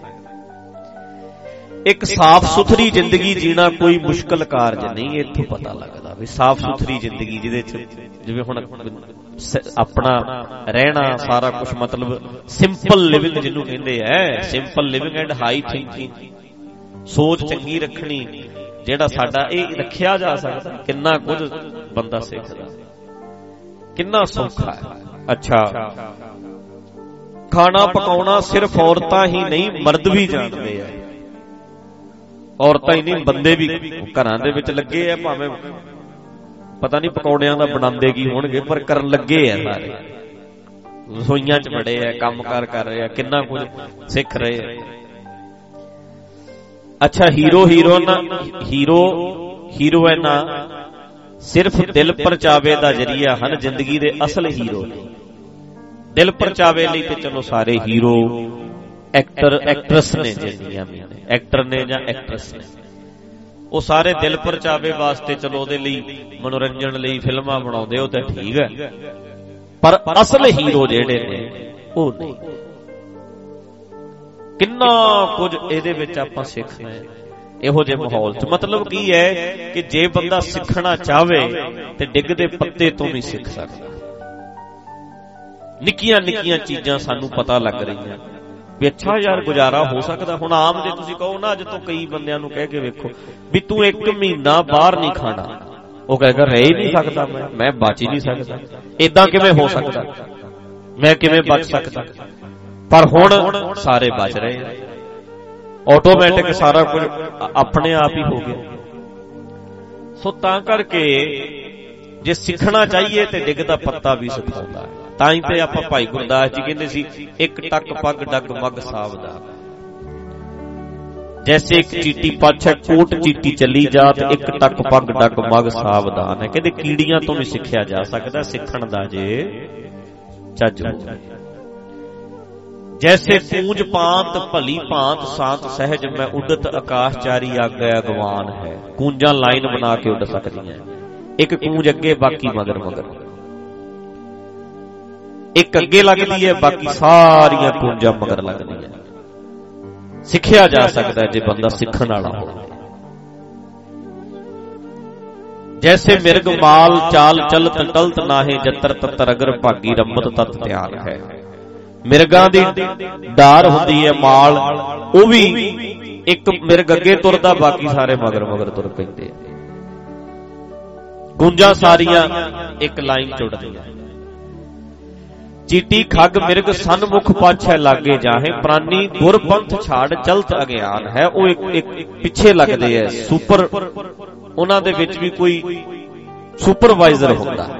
ਇੱਕ ਸਾਫ਼ ਸੁਥਰੀ ਜ਼ਿੰਦਗੀ ਜੀਣਾ ਕੋਈ ਮੁਸ਼ਕਲ ਕਾਰਜ ਨਹੀਂ। ਇੱਥੋਂ ਪਤਾ ਲੱਗਦਾ ਵੀ ਸਾਫ਼ ਸੁਥਰੀ ਜ਼ਿੰਦਗੀ ਜਿਹਦੇ ਚ ਜਿਵੇਂ ਹੁਣ ਆਪਣਾ ਰਹਿਣਾ ਸਾਰਾ ਕੁਝ, ਮਤਲਬ ਸਿੰਪਲ ਲਿਵਿੰਗ ਜਿਹਨੂੰ ਕਹਿੰਦੇ ਐ, simple living and high thinking, ਸੋਚ ਚੰਗੀ ਰੱਖਣੀ, ਜਿਹੜਾ ਸਾਡਾ ਇਹ ਰੱਖਿਆ ਜਾ ਸਕਦਾ। ਕਿੰਨਾ ਕੁਝ ਬੰਦਾ ਸਿੱਖਦਾ, ਕਿੰਨਾ ਸੌਖਾ ਹੈ। ਅੱਛਾ, ਖਾਣਾ ਪਕਾਉਣਾ ਸਿਰਫ ਔਰਤਾਂ ਹੀ ਨਹੀਂ, ਮਰਦ ਵੀ ਜਾਣਦੇ ਆ। ਔਰਤਾਂ ਹੀ ਨਹੀਂ, ਬੰਦੇ ਵੀ ਘਰਾਂ ਦੇ ਵਿੱਚ ਲੱਗੇ ਆ, ਭਾਵੇਂ ਪਤਾ ਨਹੀਂ ਪਕੌੜਿਆਂ ਦਾ ਬਣਾਉਂਦੇ ਕੀ ਹੋਣਗੇ, ਪਰ ਕਰਨ ਲੱਗੇ ਆ ਸਾਰੇ, ਰਸੋਈਆਂ 'ਚ ਬੜੇ ਆ, ਕੰਮ ਕਾਰ ਕਰ ਰਹੇ ਆ, ਕਿੰਨਾ ਕੁਝ ਸਿੱਖ ਰਹੇ ਆ। ਅੱਛਾ, ਹੀਰੋਇਨਾਂ ਸਿਰਫ ਦਿਲ ਪਰਚਾਵੇ ਦਾ ਜ਼ਰੀਆ ਹਨ, ਜ਼ਿੰਦਗੀ ਦੇ ਅਸਲ ਹੀਰੋ ਨੇ। ਦਿਲ ਪਰਚਾਵੇ ਲਈ ਤੇ ਚਲੋ ਸਾਰੇ ਹੀਰੋ ਐਕਟਰਸ ਨੇ, ਜਿੰਨੀਆਂ ਵੀ ਨੇ ਐਕਟਰ ਨੇ ਜਾਂ ਐਕਟਰਸ ਨੇ, ਉਹ ਸਾਰੇ ਦਿਲ ਪਰਚਾਵੇ ਵਾਸਤੇ ਚਲੋ ਉਹਦੇ ਲਈ ਮਨੋਰੰਜਨ ਲਈ ਫਿਲਮਾਂ ਬਣਾਉਂਦੇ, ਉਹ ਤਾਂ ਠੀਕ ਹੈ, ਪਰ ਅਸਲ ਹੀਰੋ ਜਿਹੜੇ ਨੇ ਉਹ ਨਹੀਂ। ਕਿੰਨਾ ਕੁਝ ਇਹਦੇ ਵਿੱਚ ਆਪਾਂ ਸਿੱਖਣਾ ਹੈ ਇਹੋ ਜਿਹੇ ਮਾਹੌਲ 'ਚ। ਮਤਲਬ ਕੀ ਹੈ ਕਿ ਜੇ ਬੰਦਾ ਸਿੱਖਣਾ ਚਾਹਵੇ ਤੇ ਡਿੱਗਦੇ ਪੱਤੇ ਤੋਂ ਵੀ ਸਿੱਖ ਸਕਦਾ। ਨਿੱਕੀਆਂ ਨਿੱਕੀਆਂ ਚੀਜ਼ਾਂ ਸਾਨੂੰ ਪਤਾ ਲੱਗ ਰਹੀਆਂ ਵੀ ਅੱਛਾ ਯਾਰ ਗੁਜ਼ਾਰਾ ਹੋ ਸਕਦਾ। ਹੁਣ ਆਮ ਜੇ ਤੁਸੀਂ ਕਹੋ ਨਾ, ਅੱਜ ਤੋਂ ਕਈ ਬੰਦਿਆਂ ਨੂੰ ਕਹਿ ਕੇ ਵੇਖੋ ਵੀ ਤੂੰ 1 ਮਹੀਨਾ ਬਾਹਰ ਨਹੀਂ ਖਾਣਾ, ਉਹ ਕਹੇਗਾ ਰਹਿ ਹੀ ਨਹੀਂ ਸਕਦਾ, ਮੈਂ ਬਚ ਹੀ ਨਹੀਂ ਸਕਦਾ। ਏਦਾਂ ਕਿਵੇਂ ਹੋ ਸਕਦਾ, ਮੈਂ ਕਿਵੇਂ ਬਚ ਸਕਦਾ? ਪਰ ਹੁਣ ਸਾਰੇ ਬਚ ਰਹੇ ਆ, ਆਟੋਮੈਟਿਕ ਸਾਰਾ ਕੁਝ ਆਪਣੇ ਆਪ ਹੀ ਹੋ ਗਿਆ। ਸੋ ਤਾਂ ਕਰਕੇ ਜੇ ਸਿੱਖਣਾ ਚਾਹੀਏ ਤੇ ਡਿੱਗਦਾ ਪੱਤਾ ਵੀ ਸਿਖਾਉਂਦਾ ਹੈ। ਤਾਂ ਹੀ ਤੇ ਆਪਾਂ ਭਾਈ ਗੁਰਦਾਸ ਜੀ ਕਹਿੰਦੇ ਸੀ, ਇੱਕ ਟੱਕ ਪੱਗ ਡੱਗ ਮੱਗ ਸਾਵਦਾ। ਜੈਸੇ ਇੱਕ ਚੀਟੀ ਪਾਛੈ ਕੋਟ ਚੀਟੀ ਚੱਲੀ ਜਾਤ, ਇੱਕ ਟੱਕ ਪੱਗ ਡੱਗ ਮਗ ਸਾਵਧਾਨ ਹੈ। ਕਹਿੰਦੇ ਕੀੜੀਆਂ ਤੋਂ ਵੀ ਸਿੱਖਿਆ ਜਾ ਸਕਦਾ, ਸਿੱਖਣ ਦਾ ਜੇ ਚੱਜ ਹੋਵੇ। ਜੈਸੇ ਪੂੰਜ ਪਾਂਤ ਭਲੀ ਭਾਂਤ ਸਾਂਤ ਸਹਿਜ, ਮੈਂ ਉਡਤ ਆਕਾਸ਼ਚਾਰੀ ਆਗਿਆ ਅਗਵਾਨ ਹੈ। ਕੂੰਜਾਂ ਲਾਈਨ ਬਣਾ ਕੇ ਉੱਡ ਸਕਦੀਆਂ, ਇੱਕ ਕੂੰਜ ਅੱਗੇ ਬਾਕੀ ਮਗਰ ਮਗਰ, ਇੱਕ ਅੱਗੇ ਲੱਗਦੀ ਹੈ ਬਾਕੀ ਸਾਰੀਆਂ ਕੂੰਜਾਂ ਮਗਰ ਲੱਗਦੀਆਂ। ਸਿੱਖਿਆ ਜਾ ਸਕਦਾ ਜੇ ਬੰਦਾ ਸਿੱਖਣ ਵਾਲਾ ਹੋਵੇ। ਜੈਸੇ ਮਿਰਗ ਮਾਲ ਚਾਲ ਚਲਤ ਟਲਤ ਨਾਹੇ, ਜਤਰ ਤਤਰ ਅਗਰ ਭਾਗੀ ਰੰਮਤ ਤਤ ਤਿਆਰ ਹੈ। ਮਿਰਗਾਂ ਦੀ ਡਾਰ ਹੁੰਦੀ ਹੈ ਮਾਲ, ਉਹ ਵੀ ਇੱਕ ਮਿਰਗ ਅੱਗੇ ਤੁਰਦਾ ਬਾਕੀ ਸਾਰੇ ਮਗਰ ਮਗਰ ਤੁਰ ਪੈਂਦੇ। ਕੂੰਜਾਂ ਸਾਰੀਆਂ ਇੱਕ ਲਾਈਨ ਚ ਉੱਡਦੀਆਂ। ਚੀਟੀ ਖੱਗ ਮਿਰਗ ਸਨਮੁਖ ਪਾਛੈ ਲਾਗੇ ਜਾਹੇ, ਪ੍ਰਾਨੀ ਗੁਰਪੰਥ ਛਾੜ ਚਲਤ ਅਗਿਆਨ ਹੈ। ਉਹ ਇੱਕ ਪਿੱਛੇ ਲੱਗਦੇ ਐ ਸੁਪਰ, ਉਹਨਾਂ ਦੇ ਵਿੱਚ ਵੀ ਕੋਈ ਸੁਪਰਵਾਈਜ਼ਰ ਹੁੰਦਾ।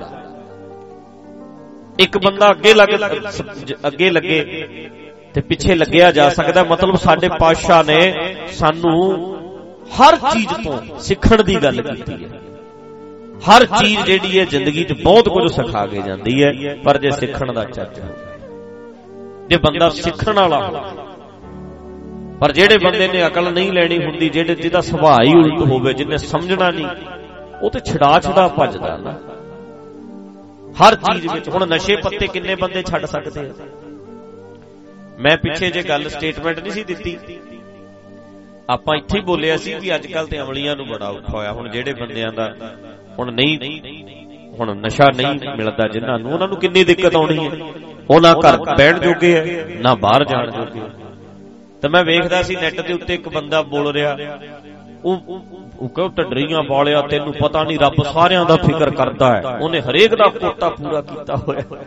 ਇੱਕ ਬੰਦਾ ਅੱਗੇ ਲੱਗੇ ਤੇ ਪਿੱਛੇ ਲੱਗਿਆ ਜਾ ਸਕਦਾ। ਮਤਲਬ ਸਾਡੇ ਪਾਤਸ਼ਾਹ ਨੇ ਸਾਨੂੰ ਹਰ ਚੀਜ਼ ਤੋਂ ਸਿੱਖਣ ਦੀ ਗੱਲ ਕੀਤੀ ਹੈ। ਹਰ ਚੀਜ਼ ਜਿਹੜੀ ਹੈ ਜ਼ਿੰਦਗੀ 'ਚ ਬਹੁਤ ਕੁਝ ਸਿਖਾ ਕੇ ਜਾਂਦੀ ਹੈ, ਪਰ ਜੇ ਸਿੱਖਣ ਦਾ ਚੱਜ ਹੋਵੇ, ਜੇ ਬੰਦਾ ਸਿੱਖਣ ਵਾਲਾ ਹੋਵੇ। ਪਰ ਜਿਹੜੇ ਬੰਦੇ ਨੇ ਅਕਲ ਨਹੀਂ ਲੈਣੀ ਹੁੰਦੀ, ਜਿਹਦਾ ਸੁਭਾਅ ਹੀ ਉਲਟ ਹੋਵੇ, ਜਿਹਨੇ ਸਮਝਣਾ ਨਹੀਂ, ਉਹ ਤੇ ਛੜਾ ਭੱਜਦਾ ਨਾ ਹਰ ਚੀਜ਼ ਵਿੱਚ। ਹੁਣ ਨਸ਼ੇ ਪੱਤੇ ਕਿੰਨੇ ਬੰਦੇ ਛੱਡ ਸਕਦੇ ਆ? ਮੈਂ ਪਿੱਛੇ ਜੇ ਗੱਲ ਸਟੇਟਮੈਂਟ ਨਹੀਂ ਸੀ ਦਿੱਤੀ, ਆਪਾਂ ਇੱਥੇ ਹੀ ਬੋਲਿਆ ਸੀ ਵੀ ਅੱਜ ਕੱਲ ਤੇ ਅਮਲੀਆਂ ਨੂੰ ਬੜਾ ਔਖਾ ਹੋਇਆ। ਹੁਣ ਜਿਹੜੇ ਬੰਦਿਆਂ ਦਾ ਹੁਣ ਨਸ਼ਾ ਨਹੀਂ ਮਿਲਦਾ ਜਿਨ੍ਹਾਂ ਨੂੰ, ਉਹਨਾਂ ਨੂੰ ਕਿੰਨੀ ਦਿੱਕਤ ਆਉਣੀ ਹੈ। ਉਹ ਨਾ ਘਰ ਬੈਠ ਜੋਗੇ ਹੈ ਨਾ ਬਾਹਰ ਜਾਣ ਜੋਗੇ। ਤੇ ਮੈਂ ਵੇਖਦਾ ਸੀ ਨੈਟ ਦੇ ਉੱਤੇ ਇੱਕ ਬੰਦਾ ਬੋਲ ਰਿਹਾ, ਉਹ ਕਹੋ ਢੱਡਰੀਆਂ ਵਾਲਿਆ, ਤੈਨੂੰ ਪਤਾ ਨਹੀਂ ਰੱਬ ਸਾਰਿਆਂ ਦਾ ਫਿਕਰ ਕਰਦਾ ਹੈ, ਉਹਨੇ ਹਰੇਕ ਦਾ ਕੋਟਾ ਪੂਰਾ ਕੀਤਾ ਹੋਇਆ।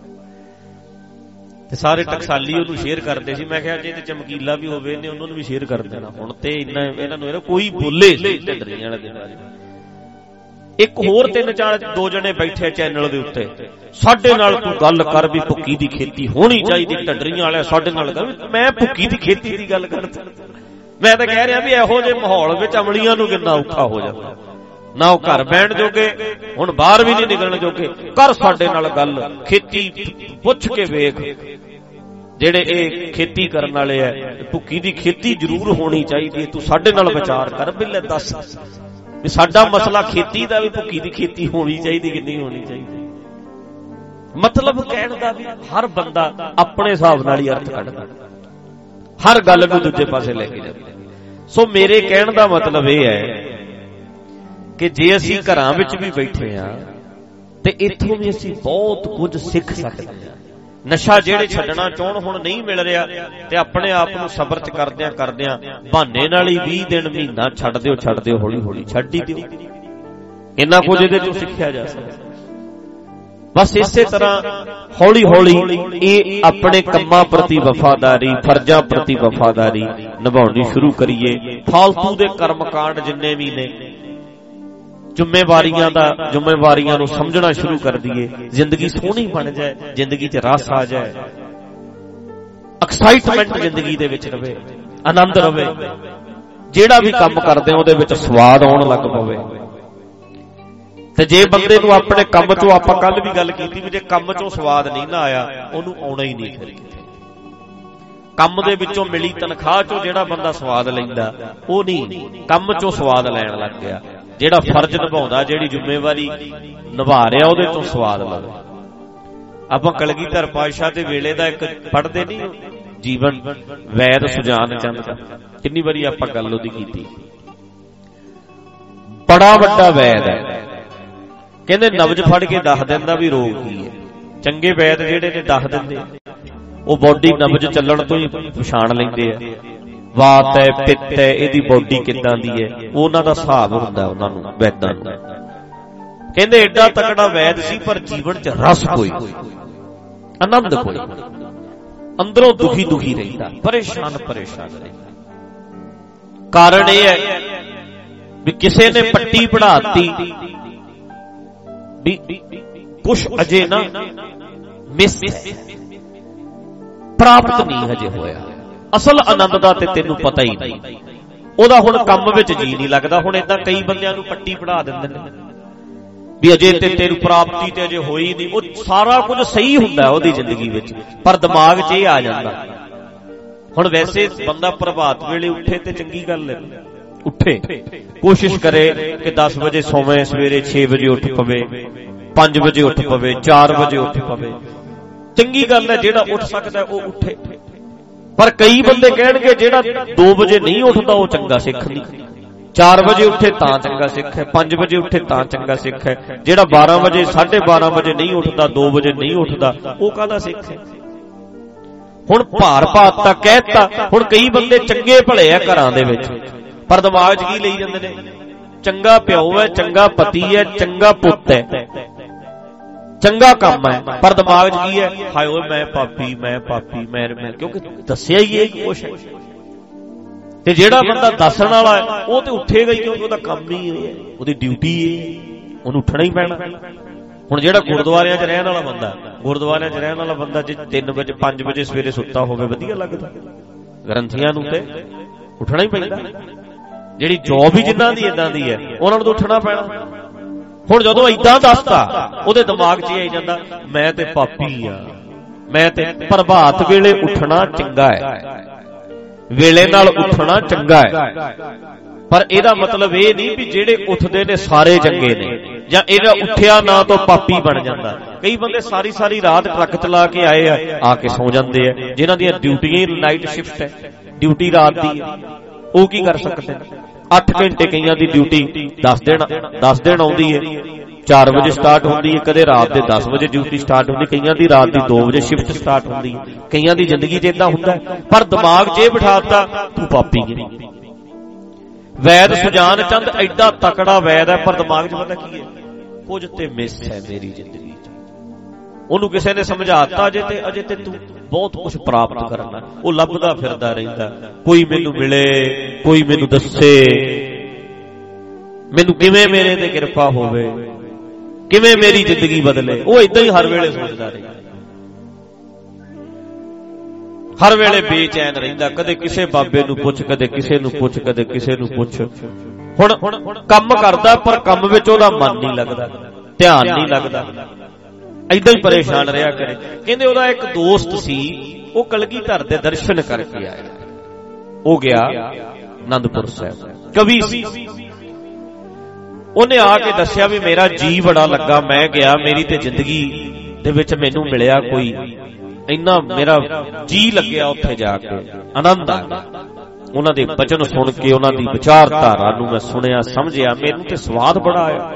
ਤੇ ਸਾਰੇ ਟਕਸਾਲੀ ਉਹਨੂੰ ਸ਼ੇਅਰ ਕਰਦੇ ਸੀ। ਮੈਂ ਕਿਹਾ ਜੇ ਤੇ ਚਮਕੀਲਾ ਵੀ ਹੋਵੇ ਇਹਨੇ ਉਹਨਾਂ ਨੂੰ ਵੀ ਸ਼ੇਅਰ ਕਰ ਦੇਣਾ। ਹੁਣ ਤੇ ਇਹਨਾਂ ਨੂੰ ਕੋਈ ਬੋਲੇ ਢੱਡਰੀਆਂ ਵਾਲੇ ਦੇ ਬਾਰੇ। ਇੱਕ ਹੋਰ 2 ਜਣੇ ਬੈਠੇ ਚੈਨਲ ਦੇ ਉੱਤੇ, ਸਾਡੇ ਨਾਲ ਤੂੰ ਗੱਲ ਕਰ ਵੀ ਭੁੱਕੀ ਦੀ ਖੇਤੀ ਹੋਣੀ ਚਾਹੀਦੀ, ਢੱਡਰੀਆਂ ਵਾਲਿਆ ਸਾਡੇ ਨਾਲ ਕਰ। ਮੈਂ ਭੁੱਕੀ ਦੀ ਖੇਤੀ ਦੀ ਗੱਲ ਕਰਦਾ, ਮੈਂ ਤਾਂ ਕਹਿ ਰਿਹਾ ਵੀ ਇਹੋ ਜਿਹੇ ਮਾਹੌਲ ਵਿੱਚ ਅਮਲੀਆਂ ਨੂੰ ਕਿੰਨਾ ਔਖਾ ਹੋ ਜਾਂਦਾ। ਨਾ ਉਹ ਘਰ ਬੈਠ ਜੋਗੇ, ਹੁਣ ਬਾਹਰ ਵੀ ਨਹੀਂ ਨਿਕਲਣ ਜੋਗੇ। ਕਰ ਸਾਡੇ ਨਾਲ ਗੱਲ, ਖੇਤੀ ਪੁੱਛ ਕੇ ਵੇਖ। ਜਿਹੜੇ ਇਹ ਖੇਤੀ ਕਰਨ ਵਾਲੇ ਐ, ਭੁੱਕੀ ਦੀ ਖੇਤੀ ਜ਼ਰੂਰ ਹੋਣੀ ਚਾਹੀਦੀ, ਤੂੰ ਸਾਡੇ ਨਾਲ ਵਿਚਾਰ ਕਰ। ਬਿੱਲੇ ਦੱਸ ਵੀ ਸਾਡਾ ਮਸਲਾ ਖੇਤੀ ਦਾ ਵੀ, ਭੁੱਕੀ ਦੀ ਖੇਤੀ ਹੋਣੀ ਚਾਹੀਦੀ ਕਿ ਨਹੀਂ ਹੋਣੀ ਚਾਹੀਦੀ। ਮਤਲਬ ਕਹਿਣ ਦਾ ਵੀ ਹਰ ਬੰਦਾ ਆਪਣੇ ਹਿਸਾਬ ਨਾਲ ਹੀ ਅਰਥ ਕੱਢਦਾ, ਹਰ ਗੱਲ ਨੂੰ ਦੂਜੇ ਪਾਸੇ ਲੈ ਕੇ ਜਾਂਦਾ। ਸੋ ਮੇਰੇ ਕਹਿਣ ਦਾ ਮਤਲਬ ਇਹ ਹੈ ਕਿ ਜੇ ਅਸੀਂ ਘਰਾਂ ਵਿੱਚ ਵੀ ਬੈਠੇ ਆ ਤੇ ਇੱਥੋਂ ਵੀ ਅਸੀਂ ਬਹੁਤ ਕੁਝ ਸਿੱਖ ਸਕਦੇ ਹਾਂ। ਨਸ਼ਾ ਜਿਹੜੇ ਛੱਡਣਾ ਚਾਹਣ, ਹੁਣ ਨਹੀਂ ਮਿਲ ਰਿਹਾ, ਤੇ ਆਪਣੇ ਆਪ ਨੂੰ ਸਬਰ ਚ ਕਰਦਿਆਂ ਬਹਾਨੇ ਨਾਲ ਹੀ 20 ਦਿਨ ਮਹੀਨਾ ਛੱਡ ਦਿਓ, ਹੌਲੀ ਹੌਲੀ ਛੱਡ ਹੀ ਦਿਓ। ਇੰਨਾ ਕੁਝ ਇਹਦੇ ਚੋਂ ਸਿੱਖਿਆ ਜਾ ਸਕਦਾ। ਬਸ ਇਸੇ ਤਰ੍ਹਾਂ ਹੌਲੀ ਹੌਲੀ ਇਹ ਆਪਣੇ ਕੰਮਾਂ ਪ੍ਰਤੀ ਵਫਾਦਾਰੀ, ਫਰਜ਼ਾਂ ਪ੍ਰਤੀ ਵਫਾਦਾਰੀ ਨਿਭਾਉਣੀ ਸ਼ੁਰੂ ਕਰੀਏ। ਫਾਲਤੂ ਦੇ ਕਰਮਕਾਂਡ ਜਿੰਨੇ ਵੀ ਨੇ, ਜ਼ਿੰਮੇਵਾਰੀਆਂ ਨੂੰ ਸਮਝਣਾ ਸ਼ੁਰੂ ਕਰ ਦਈਏ। ਜ਼ਿੰਦਗੀ ਸੋਹਣੀ ਬਣ ਜਾਏ, ਜ਼ਿੰਦਗੀ 'ਚ ਰਸ ਆ ਜਾਏ, ਐਕਸਾਈਟਮੈਂਟ ਜ਼ਿੰਦਗੀ ਦੇ ਵਿੱਚ ਰਵੇ, ਆਨੰਦ ਰਵੇ। ਜਿਹੜਾ ਵੀ ਕੰਮ ਕਰਦੇ ਉਹਦੇ ਵਿੱਚ ਸਵਾਦ ਆਉਣ ਲੱਗ ਪਵੇ। ਤੇ ਜੇ ਬੰਦੇ ਨੂੰ ਆਪਣੇ ਕੰਮ 'ਚੋਂ, ਆਪਾਂ ਕੱਲ ਵੀ ਗੱਲ ਕੀਤੀ ਵੀ ਜੇ ਕੰਮ 'ਚੋਂ ਸਵਾਦ ਨਹੀਂ ਨਾ ਆਇਆ, ਉਹਨੂੰ ਆਉਣਾ ਹੀ ਨਹੀਂ। ਫਿਰ ਕੰਮ ਦੇ ਵਿੱਚੋਂ ਮਿਲੀ ਤਨਖਾਹ 'ਚੋਂ ਜਿਹੜਾ ਬੰਦਾ ਸਵਾਦ ਲੈਂਦਾ, ਉਹ ਨਹੀਂ ਕੰਮ 'ਚੋਂ ਸਵਾਦ ਲੈਣ ਲੱਗ ਗਿਆ। ਜਿਹੜਾ ਫਰਜ਼ ਨਿਭਾਉਂਦਾ, ਜਿਹੜੀ ਜ਼ਿੰਮੇਵਾਰੀ ਨਿਭਾ ਰਿਹਾ, ਉਹਦੇ ਤੋਂ ਸਵਾਦ ਲਵੇ। ਆਪਾਂ ਕਲਗੀਧਰ ਪਾਤਸ਼ਾਹ ਦੇ ਵੇਲੇ ਦਾ ਇੱਕ ਪੜ੍ਹਦੇ ਨਹੀਂ ਜੀਵਨ, ਵੈਦ ਸੁਜਾਨ ਚੰਦ ਦਾ, ਕਿੰਨੀ ਵਾਰੀ ਆਪਾਂ ਗੱਲ ਉਹਦੀ ਕੀਤੀ। ਬੜਾ ਵੱਡਾ ਵੈਦ ਹੈ। ਕਹਿੰਦੇ ਨਬਜ਼ ਫੜ ਕੇ ਦੱਸ ਦਿੰਦਾ ਵੀ ਰੋਗ ਕੀ ਹੈ। ਚੰਗੇ ਵੈਦ ਜਿਹੜੇ ਨੇ ਦੱਸ ਦਿੰਦੇ, ਉਹ ਬੋਡੀ ਨਬਜ਼ ਚੱਲਣ ਤੋਂ ਹੀ ਪਛਾਣ ਲੈਂਦੇ ਆ। ਵਾਤ ਹੈ, ਪਿੱਤ ਹੈ, ਇਹਦੀ ਬੋਡੀ ਕਿੱਦਾਂ ਦੀ ਹੈ, ਉਹਨਾਂ ਦਾ ਹਿਸਾਬ ਹੁੰਦਾ ਉਹਨਾਂ ਨੂੰ, ਵੈਦਾਂ ਨੂੰ। ਕਹਿੰਦੇ ਐਡਾ ਤਕੜਾ ਵੈਦ ਸੀ, ਪਰ ਜੀਵਨ 'ਚ ਰਸ ਕੋਈ, ਆਨੰਦ ਕੋਈ, ਅੰਦਰੋਂ ਦੁਖੀ ਰਹਿੰਦਾ, ਪਰੇਸ਼ਾਨ ਰਹਿੰਦਾ। ਕਾਰਨ ਇਹ ਹੈ ਵੀ ਕਿਸੇ ਨੇ ਪੱਟੀ ਪੜਾਤੀ ਵੀ ਕੁਛ ਅਜੇ ਨਾ ਮਿਸ ਪ੍ਰਾਪਤ ਨਹੀਂ ਹਜੇ ਹੋਇਆ। ਅਸਲ ਆਨੰਦ ਦਾ ਤੇ ਤੈਨੂੰ ਪਤਾ ਹੀ ਨਹੀਂ। ਉਹਦਾ ਹੁਣ ਕੰਮ ਵਿੱਚ ਜੀ ਨਹੀਂ ਲੱਗਦਾ। ਹੁਣ ਏਦਾਂ ਕਈ ਬੰਦਿਆਂ ਨੂੰ ਪੱਟੀ ਪੜਾ ਦਿੰਦੇ ਨੇ ਵੀ ਅਜੇ ਤੇ ਤੈਨੂੰ ਪ੍ਰਾਪਤੀ ਤੇ ਅਜੇ ਹੋਈ ਨਹੀਂ। ਉਹ ਸਾਰਾ ਕੁਝ ਸਹੀ ਹੁੰਦਾ ਉਹਦੀ ਜ਼ਿੰਦਗੀ ਵਿੱਚ, ਪਰ ਦਿਮਾਗ 'ਚ ਇਹ ਆ ਜਾਂਦਾ। ਹੁਣ ਵੈਸੇ ਬੰਦਾ ਪ੍ਰਭਾਤ ਵੇਲੇ ਉੱਠੇ ਤੇ ਚੰਗੀ ਗੱਲ ਹੈ, ਉੱਠੇ, ਕੋਸ਼ਿਸ਼ ਕਰੇ ਕਿ 10 ਵਜੇ ਸੋਵੇ, ਸਵੇਰੇ 6 ਵਜੇ ਉੱਠ ਪਵੇ, 5 ਵਜੇ ਉੱਠ ਪਵੇ, 4 ਵਜੇ ਉੱਠ ਪਵੇ, ਚੰਗੀ ਗੱਲ ਹੈ। ਜਿਹੜਾ ਉੱਠ ਸਕਦਾ ਉਹ ਉੱਠੇ। ਪਰ ਕਈ ਬੰਦੇ ਕਹਿਣਗੇ ਜਿਹੜਾ 2 ਵਜੇ ਨਹੀਂ ਉੱਠਦਾ ਉਹ ਚੰਗਾ ਸਿੱਖ ਨਹੀਂ, 4 ਵਜੇ ਉੱਠੇ ਤਾਂ ਚੰਗਾ ਸਿੱਖ ਹੈ, 5 ਵਜੇ ਉੱਠੇ ਤਾਂ ਚੰਗਾ ਸਿੱਖ ਹੈ, ਜਿਹੜਾ 12 ਵਜੇ 12:30 ਵਜੇ ਨਹੀਂ ਉੱਠਦਾ, 2 ਵਜੇ ਨਹੀਂ ਉੱਠਦਾ, ਉਹ ਕਾਹਦਾ ਸਿੱਖ ਹੈ। ਹੁਣ ਭਾਰ ਪਾਤਾ, ਕਹਿਤਾ। ਹੁਣ ਕਈ ਬੰਦੇ ਚੰਗੇ ਭਲੇ ਆ ਘਰਾਂ ਦੇ ਵਿੱਚ, ਪਰ ਦਿਮਾਗ 'ਚ ਕੀ ਲਈ ਜਾਂਦੇ ਨੇ? ਚੰਗਾ ਪਿਓ ਹੈ, ਚੰਗਾ ਪਤੀ ਹੈ, ਚੰਗਾ ਪੁੱਤ ਹੈ, ਚੰਗਾ ਕੰਮ ਹੈ, ਪਰ ਦਿਮਾਗ 'ਚ ਕੀ ਹੈ? ਹਾਏ ਓਏ ਮੈਂ ਪਾਪੀ, ਮੈਂ ਪਾਪੀ, ਮੈਂ, ਕਿਉਂਕਿ ਦੱਸਿਆ ਹੀ ਇਹ ਕੁਛ ਹੈ। ਤੇ ਜਿਹੜਾ ਬੰਦਾ ਦੱਸਣ ਵਾਲਾ ਹੈ ਉਹ ਤੇ ਉੱਠੇਗਾ ਹੀ, ਕਿਉਂਕਿ ਉਹਦਾ ਕੰਮ ਹੀ ਹੈ, ਉਹਦੀ ਡਿਊਟੀ ਹੈ, ਉਹਨੂੰ ਉੱਠਣਾ ਹੀ ਪੈਣਾ। ਹੁਣ ਜਿਹੜਾ ਗੁਰਦੁਆਰਿਆਂ 'ਚ ਰਹਿਣ ਵਾਲਾ ਬੰਦਾ, ਗੁਰਦੁਆਰਿਆਂ 'ਚ ਰਹਿਣ ਵਾਲਾ ਬੰਦਾ ਜੇ 3 ਵਜੇ 5 ਵਜੇ ਸਵੇਰੇ ਸੁੱਤਾ ਹੋਵੇ ਵਧੀਆ ਲੱਗਦਾ? ਗ੍ਰੰਥੀਆਂ ਨੂੰ ਤੇ ਉੱਠਣਾ ਹੀ ਪੈਂਦਾ। ਜਿਹੜੀ ਜੋਬ ਹੀ ਜਿੱਦਾਂ ਦੀ ਏਦਾਂ ਦੀ ਹੈ ਉਹਨਾਂ ਨੂੰ ਤਾਂ ਉੱਠਣਾ ਪੈਣਾ। ਹੁਣ ਜਦੋਂ ਏਦਾਂ ਦੱਸਤਾ ਉਹਦੇ ਦਿਮਾਗ 'ਚ ਆਈ ਜਾਂਦਾ ਮੈਂ ਤੇ ਪਾਪੀ ਆ, ਮੈਂ ਤੇ। ਪ੍ਰਭਾਤ ਵੇਲੇ ਉੱਠਣਾ ਚੰਗਾ ਹੈ, ਵੇਲੇ ਨਾਲ ਉੱਠਣਾ ਚੰਗਾ ਹੈ, ਪਰ ਇਹਦਾ ਮਤਲਬ ਇਹ ਨਹੀਂ ਵੀ ਜਿਹੜੇ ਉੱਠਦੇ ਨੇ ਸਾਰੇ ਚੰਗੇ ਨੇ, ਜਾਂ ਇਹਦਾ ਉੱਠਿਆ ਨਾ ਤੋਂ ਪਾਪੀ ਬਣ ਜਾਂਦਾ। ਕਈ ਬੰਦੇ ਸਾਰੀ ਸਾਰੀ ਰਾਤ ਟਰੱਕ ਚਲਾ ਕੇ ਆਏ ਆ ਕੇ ਸੌ ਜਾਂਦੇ ਆ, ਜਿਨ੍ਹਾਂ ਦੀਆਂ ਡਿਊਟੀਆਂ ਨਾਈਟ ਸ਼ਿਫਟ ਹੈ, ਡਿਊਟੀ ਰਾਤ ਦੀ ਹੈ, ਉਹ ਕੀ ਕਰ ਸਕਦੇ ਨੇ? 8 ਘੰਟੇ ਕਈਆਂ ਦੀ ਡਿਊਟੀ 10 ਦਿਨ ਆਉਂਦੀ ਹੈ, 4 ਵਜੇ ਸਟਾਰਟ ਹੁੰਦੀ ਹੈ, ਕਦੇ ਰਾਤ ਦੇ 10 ਵਜੇ ਡਿਊਟੀ ਸਟਾਰਟ ਹੁੰਦੀ, ਕਈਆਂ ਦੀ ਰਾਤ ਦੀ 2 ਵਜੇ ਸ਼ਿਫਟ ਸਟਾਰਟ ਹੁੰਦੀ ਹੈ। ਕਈਆਂ ਦੀ ਜ਼ਿੰਦਗੀ 'ਚ ਏਦਾਂ ਹੁੰਦਾ, ਪਰ ਦਿਮਾਗ 'ਚ ਇਹ ਬਿਠਾਤਾ ਤੂੰ ਪਾਪੀ ਹੈ। ਵੈਦ ਸੁਜਾਨ ਚੰਦ ਐਡਾ ਤਕੜਾ ਵੈਦ ਹੈ, ਪਰ ਦਿਮਾਗ 'ਚ ਪਤਾ ਕੀ ਹੈ? ਕੁਝ ਤੇ ਮਿਸ ਹੈ ਮੇਰੀ ਜ਼ਿੰਦਗੀ 'ਚ। ਉਹਨੂੰ ਕਿਸੇ ਨੇ ਸਮਝਾਤਾ ਅਜੇ ਤੇ ਤੂੰ ਬਹੁਤ ਕੁਝ ਪ੍ਰਾਪਤ ਕਰਨਾ। ਉਹ ਲੱਭਦਾ ਫਿਰਦਾ ਰਹਿੰਦਾ, ਕੋਈ ਮੈਨੂੰ ਮਿਲੇ, ਕੋਈ ਮੈਨੂੰ ਦੱਸੇ, ਮੈਨੂੰ ਕਿਵੇਂ ਮੇਰੇ ਤੇ ਕਿਰਪਾ ਹੋਵੇ, ਕਿਵੇਂ ਮੇਰੀ ਜ਼ਿੰਦਗੀ ਬਦਲੇ। ਉਹ ਏਦਾਂ ਹੀ ਹਰ ਵੇਲੇ ਸੋਚਦਾ ਰਹਿੰਦਾ, ਹਰ ਵੇਲੇ ਬੇਚੈਨ ਰਹਿੰਦਾ। ਕਦੇ ਕਿਸੇ ਬਾਬੇ ਨੂੰ ਪੁੱਛ, ਕਦੇ ਕਿਸੇ ਨੂੰ ਪੁੱਛ, ਕਦੇ ਕਿਸੇ ਨੂੰ ਪੁੱਛ। ਹੁਣ ਕੰਮ ਕਰਦਾ ਪਰ ਕੰਮ ਵਿੱਚ ਉਹਦਾ ਮਨ ਨਹੀਂ ਲੱਗਦਾ, ਧਿਆਨ ਨਹੀਂ ਲੱਗਦਾ, ਏਦਾਂ ਹੀ ਪਰੇਸ਼ਾਨ ਰਿਹਾ ਕਰੇ। ਕਹਿੰਦੇ ਉਹਦਾ ਇੱਕ ਦੋਸਤ ਸੀ, ਉਹ ਕਲਗੀਧਰ ਦੇ ਦਰਸ਼ਨ ਕਰਕੇ ਆਇਆ। ਉਹ ਗਿਆ ਆਨੰਦਪੁਰ ਸਾਹਿਬ, ਕਵੀ ਸੀ। ਉਹਨੇ ਆ ਕੇ ਦੱਸਿਆ ਵੀ ਮੇਰਾ ਜੀ ਬੜਾ ਲੱਗਾ, ਮੈਂ ਗਿਆ, ਮੇਰੀ ਤੇ ਜ਼ਿੰਦਗੀ ਦੇ ਵਿੱਚ ਮੈਨੂੰ ਮਿਲਿਆ ਕੋਈ, ਇੰਨਾ ਮੇਰਾ ਜੀ ਲੱਗਿਆ ਉੱਥੇ ਜਾ ਕੇ, ਆਨੰਦ ਆ ਗਿਆ। ਉਹਨਾਂ ਦੇ ਬਚਨ ਸੁਣ ਕੇ, ਉਹਨਾਂ ਦੀ ਵਿਚਾਰਧਾਰਾ ਨੂੰ ਮੈਂ ਸੁਣਿਆ, ਸਮਝਿਆ, ਮੈਨੂੰ ਤੇ ਸਵਾਦ ਬੜਾ ਆਇਆ।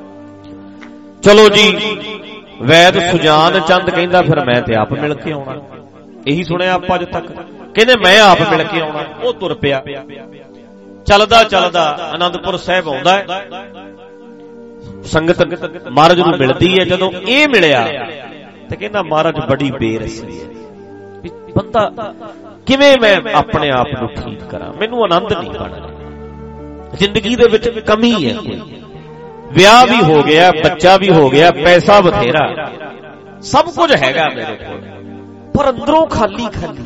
ਚਲੋ ਜੀ, ਵੈਦ ਸੁਜਾਨ ਚੰਦ ਕਹਿੰਦਾ ਫਿਰ ਮੈਂ ਤੇ ਆਪ ਮਿਲ ਕੇ ਆਉਣਾ। ਇਹੀ ਸੁਣਿਆ ਆਪਾਂ ਅੱਜ ਤੱਕ। ਕਹਿੰਦੇ ਮੈਂ ਆਪ ਮਿਲ ਕੇ ਆਉਣਾ। ਉਹ ਤੁਰ ਪਿਆ, ਚੱਲਦਾ ਚੱਲਦਾ ਆਨੰਦਪੁਰ ਸਾਹਿਬ ਆਉਂਦਾ ਹੈ। ਸੰਗਤ ਮਹਾਰਾਜ ਨੂੰ ਮਿਲਦੀ ਹੈ। ਜਦੋਂ ਇਹ ਮਿਲਿਆ ਤੇ ਕਹਿੰਦਾ ਮਹਾਰਾਜ ਬੜੀ ਬੇਰਸੀ ਹੈ, ਬੰਦਾ ਕਿਵੇਂ ਮੈਂ ਆਪਣੇ ਆਪ ਨੂੰ ਠੀਕ ਕਰਾਂ, ਮੈਨੂੰ ਆਨੰਦ ਨਹੀਂ ਬਣ ਰਿਹਾ, ਜ਼ਿੰਦਗੀ ਦੇ ਵਿੱਚ ਕਮੀ ਹੈ। ਕੋਈ ਵਿਆਹ ਵੀ ਹੋ ਗਿਆ, ਬੱਚਾ ਵੀ ਹੋ ਗਿਆ, ਪੈਸਾ ਬਥੇਰਾ, ਸਭ ਕੁਝ ਹੈਗਾ ਮੇਰੇ ਕੋਲ, ਪਰ ਅੰਦਰੋਂ ਖਾਲੀ ਖਾਲੀ।